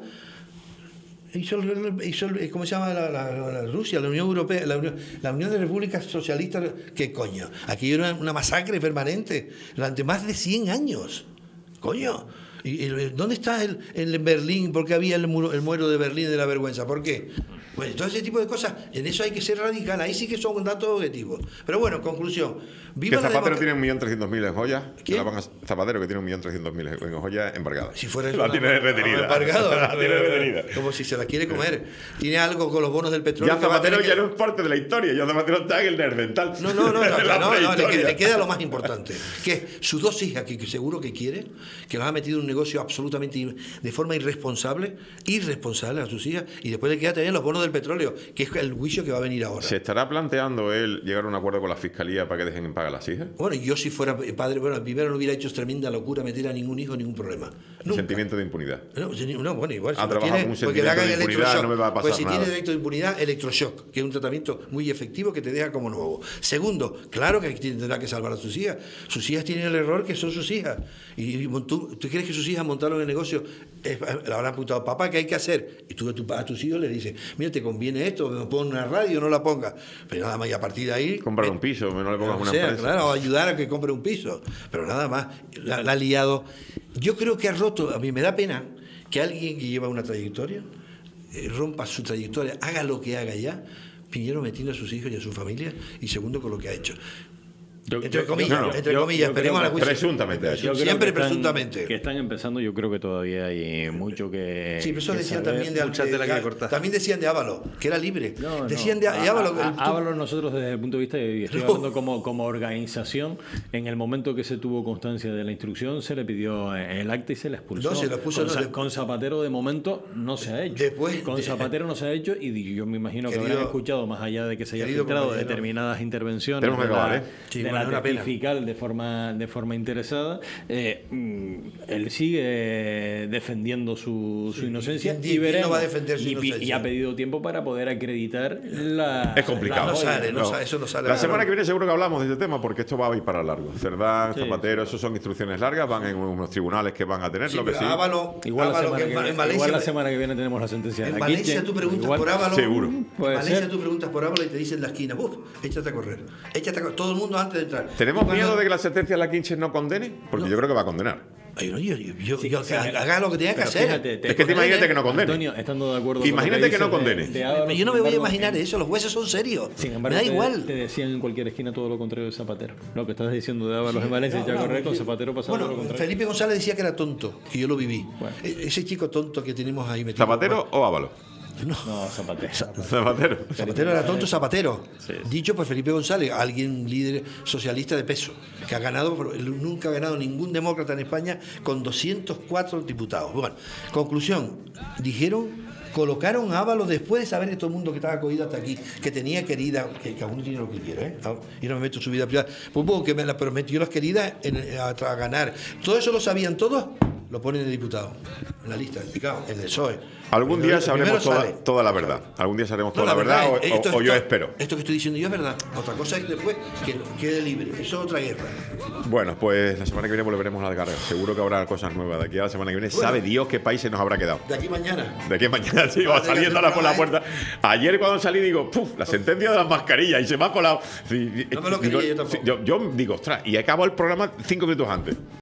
[SPEAKER 2] hizo, el- hizo el- ¿cómo se llama la, la- la Rusia? La Unión Europea, la Unión, la Unión de Repúblicas Socialistas, ¿qué coño? Aquí era una masacre permanente durante más de cien años. Coño. ¿Y, y dónde está el, el Berlín? ¿Por qué había el, muro, el muro de Berlín de la vergüenza? ¿Por qué? Bueno, todo ese tipo de cosas, en eso hay que ser radical, ahí sí que son datos objetivos. Pero bueno, conclusión.
[SPEAKER 1] Que
[SPEAKER 2] Viva la
[SPEAKER 1] Zapatero
[SPEAKER 2] democ-
[SPEAKER 1] tiene un millón trescientos mil en joyas. que
[SPEAKER 2] ¿Quién?
[SPEAKER 1] la van a- Zapatero que tiene un millón trescientos mil en joyas embargadas.
[SPEAKER 2] Si fuera
[SPEAKER 1] la
[SPEAKER 2] una-
[SPEAKER 1] tiene retenida.
[SPEAKER 2] embargado,
[SPEAKER 1] la tiene retenida.
[SPEAKER 2] como si se la quiere comer. Tiene algo con los bonos del petróleo.
[SPEAKER 1] Ya
[SPEAKER 2] que va a
[SPEAKER 1] Zapatero
[SPEAKER 2] tener
[SPEAKER 1] ya
[SPEAKER 2] que-
[SPEAKER 1] no es parte de la historia. Ya Zapatero está en el Nerdental.
[SPEAKER 2] No, no, no, no,
[SPEAKER 1] En la
[SPEAKER 2] no, no, le,
[SPEAKER 1] prehistoria.
[SPEAKER 2] queda, le queda lo más importante, que es sus dos hijas, que, que seguro que quiere, que los ha metido en un negocio absolutamente in- de forma irresponsable, irresponsable a sus hijas, y después le queda también los bonos del petróleo, que es el juicio que va a venir ahora.
[SPEAKER 1] ¿Se estará planteando él llegar a un acuerdo con la fiscalía para que dejen en paz a las hijas?
[SPEAKER 2] Bueno, yo si fuera padre, bueno, primero no hubiera hecho tremenda locura meter a ningún hijo, ningún problema.
[SPEAKER 1] Un
[SPEAKER 2] Nunca.
[SPEAKER 1] sentimiento de impunidad.
[SPEAKER 2] No, si- no, bueno, igual. Si
[SPEAKER 1] Ha
[SPEAKER 2] no
[SPEAKER 1] trabajado
[SPEAKER 2] tiene,
[SPEAKER 1] con un
[SPEAKER 2] porque le
[SPEAKER 1] sentimiento
[SPEAKER 2] hagan
[SPEAKER 1] de impunidad,
[SPEAKER 2] electroshock.
[SPEAKER 1] no me va a pasar
[SPEAKER 2] Pues si
[SPEAKER 1] nada.
[SPEAKER 2] tiene derecho de impunidad, electroshock, que es un tratamiento muy efectivo que te deja como nuevo. Segundo, claro que tendrá que salvar a sus hijas. Sus hijas tienen el error que son sus hijas. Y, y tú, ¿tú crees que sus hijas montaron el negocio? Eh, le habrán preguntado, papá, ¿qué hay que hacer? Y tú a, tu- a tus hijos le dices, mira, ¿te conviene esto? Me pon una radio, no la pongas. Pero nada más, y a partir de ahí...
[SPEAKER 1] Comprar
[SPEAKER 2] eh,
[SPEAKER 1] un piso, no le pongas
[SPEAKER 2] o
[SPEAKER 1] una
[SPEAKER 2] sea,
[SPEAKER 1] empresa.
[SPEAKER 2] claro, o ayudar a que compre un piso. Pero nada más, la, la ha liado. Yo creo que ha roto, a mí me da pena que alguien que lleva una trayectoria eh, rompa su trayectoria, haga lo que haga ya, primero metiendo a sus hijos y a su familia, y segundo con lo que ha hecho.
[SPEAKER 5] Yo-
[SPEAKER 2] Entre
[SPEAKER 5] yo-
[SPEAKER 2] comillas,
[SPEAKER 1] no, no,
[SPEAKER 2] entre
[SPEAKER 5] yo-
[SPEAKER 2] comillas,
[SPEAKER 5] yo creo
[SPEAKER 2] esperemos a la
[SPEAKER 5] que
[SPEAKER 2] juicio.
[SPEAKER 1] presuntamente ha hecho.
[SPEAKER 5] Yo creo
[SPEAKER 2] Siempre
[SPEAKER 5] que están-
[SPEAKER 2] presuntamente.
[SPEAKER 5] Que están empezando, yo creo que todavía hay mucho que.
[SPEAKER 2] Sí, pero eso
[SPEAKER 5] que
[SPEAKER 2] decían
[SPEAKER 5] saber.
[SPEAKER 2] también de,
[SPEAKER 4] mucha
[SPEAKER 2] de-
[SPEAKER 4] tela que
[SPEAKER 2] de-
[SPEAKER 4] cortar.
[SPEAKER 2] también decían de Ávalo, que era libre.
[SPEAKER 5] No, no.
[SPEAKER 2] Decían de, de
[SPEAKER 5] A-
[SPEAKER 2] Ávalo.
[SPEAKER 5] a-
[SPEAKER 2] el- tú-
[SPEAKER 5] Ávalo nosotros desde el punto de vista, y estoy
[SPEAKER 2] No.
[SPEAKER 5] hablando como, como organización, en el momento que se tuvo constancia de la instrucción, se le pidió el acta y se le expulsó.
[SPEAKER 2] No, se lo puso,
[SPEAKER 5] con,
[SPEAKER 2] no,
[SPEAKER 5] Za-
[SPEAKER 2] de-
[SPEAKER 5] con Zapatero de momento no se ha hecho.
[SPEAKER 2] Después
[SPEAKER 5] con
[SPEAKER 2] de-
[SPEAKER 5] Zapatero no se ha hecho y yo me imagino que
[SPEAKER 2] Querido-
[SPEAKER 5] habrán escuchado, más allá de que se haya
[SPEAKER 2] querido
[SPEAKER 5] filtrado
[SPEAKER 2] compañero.
[SPEAKER 5] determinadas intervenciones
[SPEAKER 1] Tenemos que
[SPEAKER 5] de
[SPEAKER 1] acabar,
[SPEAKER 5] la,
[SPEAKER 1] ¿eh?
[SPEAKER 2] Sí,
[SPEAKER 5] de
[SPEAKER 2] bueno,
[SPEAKER 5] la
[SPEAKER 2] es una pena.
[SPEAKER 5] testifical de forma, de forma interesada, eh, mm, él sigue defendiendo su, su inocencia
[SPEAKER 2] ¿Quién-
[SPEAKER 5] y
[SPEAKER 2] quién no
[SPEAKER 5] veremos.
[SPEAKER 2] va a defender su
[SPEAKER 5] y, pi-
[SPEAKER 2] inocencia?
[SPEAKER 5] y ha pedido tiempo para poder acreditar la.
[SPEAKER 1] Es complicado.
[SPEAKER 5] la
[SPEAKER 2] No
[SPEAKER 5] joya.
[SPEAKER 2] sale, no sale, eso no sale.
[SPEAKER 1] La semana que viene seguro que hablamos de este tema porque esto va a ir para largo. Cerdán,
[SPEAKER 5] Sí,
[SPEAKER 1] Zapatero, esos son instrucciones largas, van en unos tribunales que van a tener,
[SPEAKER 2] Sí,
[SPEAKER 1] lo que
[SPEAKER 2] pero
[SPEAKER 1] sí.
[SPEAKER 2] Ávalo,
[SPEAKER 5] Igual, la
[SPEAKER 2] Ávalo,
[SPEAKER 5] semana
[SPEAKER 2] que
[SPEAKER 5] que
[SPEAKER 2] en,
[SPEAKER 5] viene,
[SPEAKER 2] en Valencia,
[SPEAKER 5] igual la semana que viene tenemos la sentencia.
[SPEAKER 2] en
[SPEAKER 5] Aquí,
[SPEAKER 2] Valencia
[SPEAKER 5] ¿quién?
[SPEAKER 2] tú preguntas
[SPEAKER 5] Igual-
[SPEAKER 2] por Ávalo.
[SPEAKER 1] Seguro.
[SPEAKER 2] En
[SPEAKER 5] Puede
[SPEAKER 2] Valencia
[SPEAKER 5] ser.
[SPEAKER 2] tú preguntas por Ávalo y te dicen en la esquina, ¡buf! Échate a correr. Échate a correr. Todo el mundo antes de entrar.
[SPEAKER 1] ¿Tenemos
[SPEAKER 2] Y cuando-
[SPEAKER 1] miedo de que la sentencia de la Quinches no condene? Porque yo creo que va a condenar.
[SPEAKER 2] Ay, no, yo, yo, yo-
[SPEAKER 5] Sí,
[SPEAKER 2] yo-
[SPEAKER 5] sí,
[SPEAKER 2] haga haga lo que tenga que
[SPEAKER 5] pero
[SPEAKER 2] hacer.
[SPEAKER 5] fíjate,
[SPEAKER 1] Es que te imagínate que no condene.
[SPEAKER 5] Antonio, estando de acuerdo. con lo
[SPEAKER 1] Imagínate que no
[SPEAKER 5] dices de-
[SPEAKER 1] condene.
[SPEAKER 5] de Ávalo,
[SPEAKER 2] Pero yo no
[SPEAKER 5] sin
[SPEAKER 2] me voy a
[SPEAKER 5] embargo,
[SPEAKER 2] imaginar
[SPEAKER 5] en-
[SPEAKER 2] eso, los jueces son serios.
[SPEAKER 5] Sin
[SPEAKER 2] Me
[SPEAKER 5] embargo,
[SPEAKER 2] da
[SPEAKER 5] te,
[SPEAKER 2] igual.
[SPEAKER 5] te decían en cualquier esquina todo lo contrario de Zapatero. Lo que estás diciendo de Ábalos en Valencia,
[SPEAKER 2] No,
[SPEAKER 5] ya
[SPEAKER 2] no,
[SPEAKER 5] correr con
[SPEAKER 2] sí.
[SPEAKER 5] Zapatero pasando
[SPEAKER 2] Bueno,
[SPEAKER 5] lo contrario.
[SPEAKER 2] Felipe González decía que era tonto, que yo lo viví.
[SPEAKER 5] Bueno.
[SPEAKER 2] E- Ese chico tonto que tenemos ahí metido.
[SPEAKER 1] ¿Zapatero o Ávalo?
[SPEAKER 5] No, Zapatero.
[SPEAKER 1] Zapatero.
[SPEAKER 2] Zapatero era tonto, Zapatero.
[SPEAKER 5] Sí.
[SPEAKER 2] Dicho por Felipe González, alguien líder socialista de peso, que ha ganado, pero él nunca ha ganado ningún demócrata en España con doscientos cuatro diputados. Bueno, conclusión, dijeron, colocaron a Ábalos después de saber que todo el mundo que estaba cogido hasta aquí, que tenía querida, que cada uno tiene lo que quiere, ¿eh? No, y no me meto en su vida privada, pues bueno, que me la prometió las queridas en- a, a ganar. Todo eso lo sabían todos, lo ponen de diputado, en la lista, picado, en el P S O E.
[SPEAKER 1] Algún día
[SPEAKER 2] Primero-
[SPEAKER 1] sabremos
[SPEAKER 2] primero
[SPEAKER 1] toda,
[SPEAKER 2] sale.
[SPEAKER 1] toda la verdad. Algún día sabremos
[SPEAKER 2] No,
[SPEAKER 1] toda la, verdad, o,
[SPEAKER 2] es-
[SPEAKER 1] o-
[SPEAKER 2] esto-
[SPEAKER 1] o yo
[SPEAKER 2] esto-
[SPEAKER 1] espero.
[SPEAKER 2] Esto que estoy diciendo yo es verdad. Otra cosa es que después que quede libre. Eso es otra guerra.
[SPEAKER 1] Bueno, pues la semana que viene volveremos a la carga. Seguro que habrá cosas nuevas. De aquí a la semana que viene,
[SPEAKER 2] Bueno.
[SPEAKER 1] sabe Dios qué países nos habrá quedado.
[SPEAKER 2] De aquí mañana.
[SPEAKER 1] De aquí a mañana sí, va saliendo ahora por la puerta. Ayer cuando salí digo, ¡puf! La sentencia de las mascarillas y se me ha colado. Sí,
[SPEAKER 2] No me lo
[SPEAKER 1] digo,
[SPEAKER 2] creía yo tampoco.
[SPEAKER 1] sí, yo, yo digo, ostras, y acabo el programa cinco minutos antes.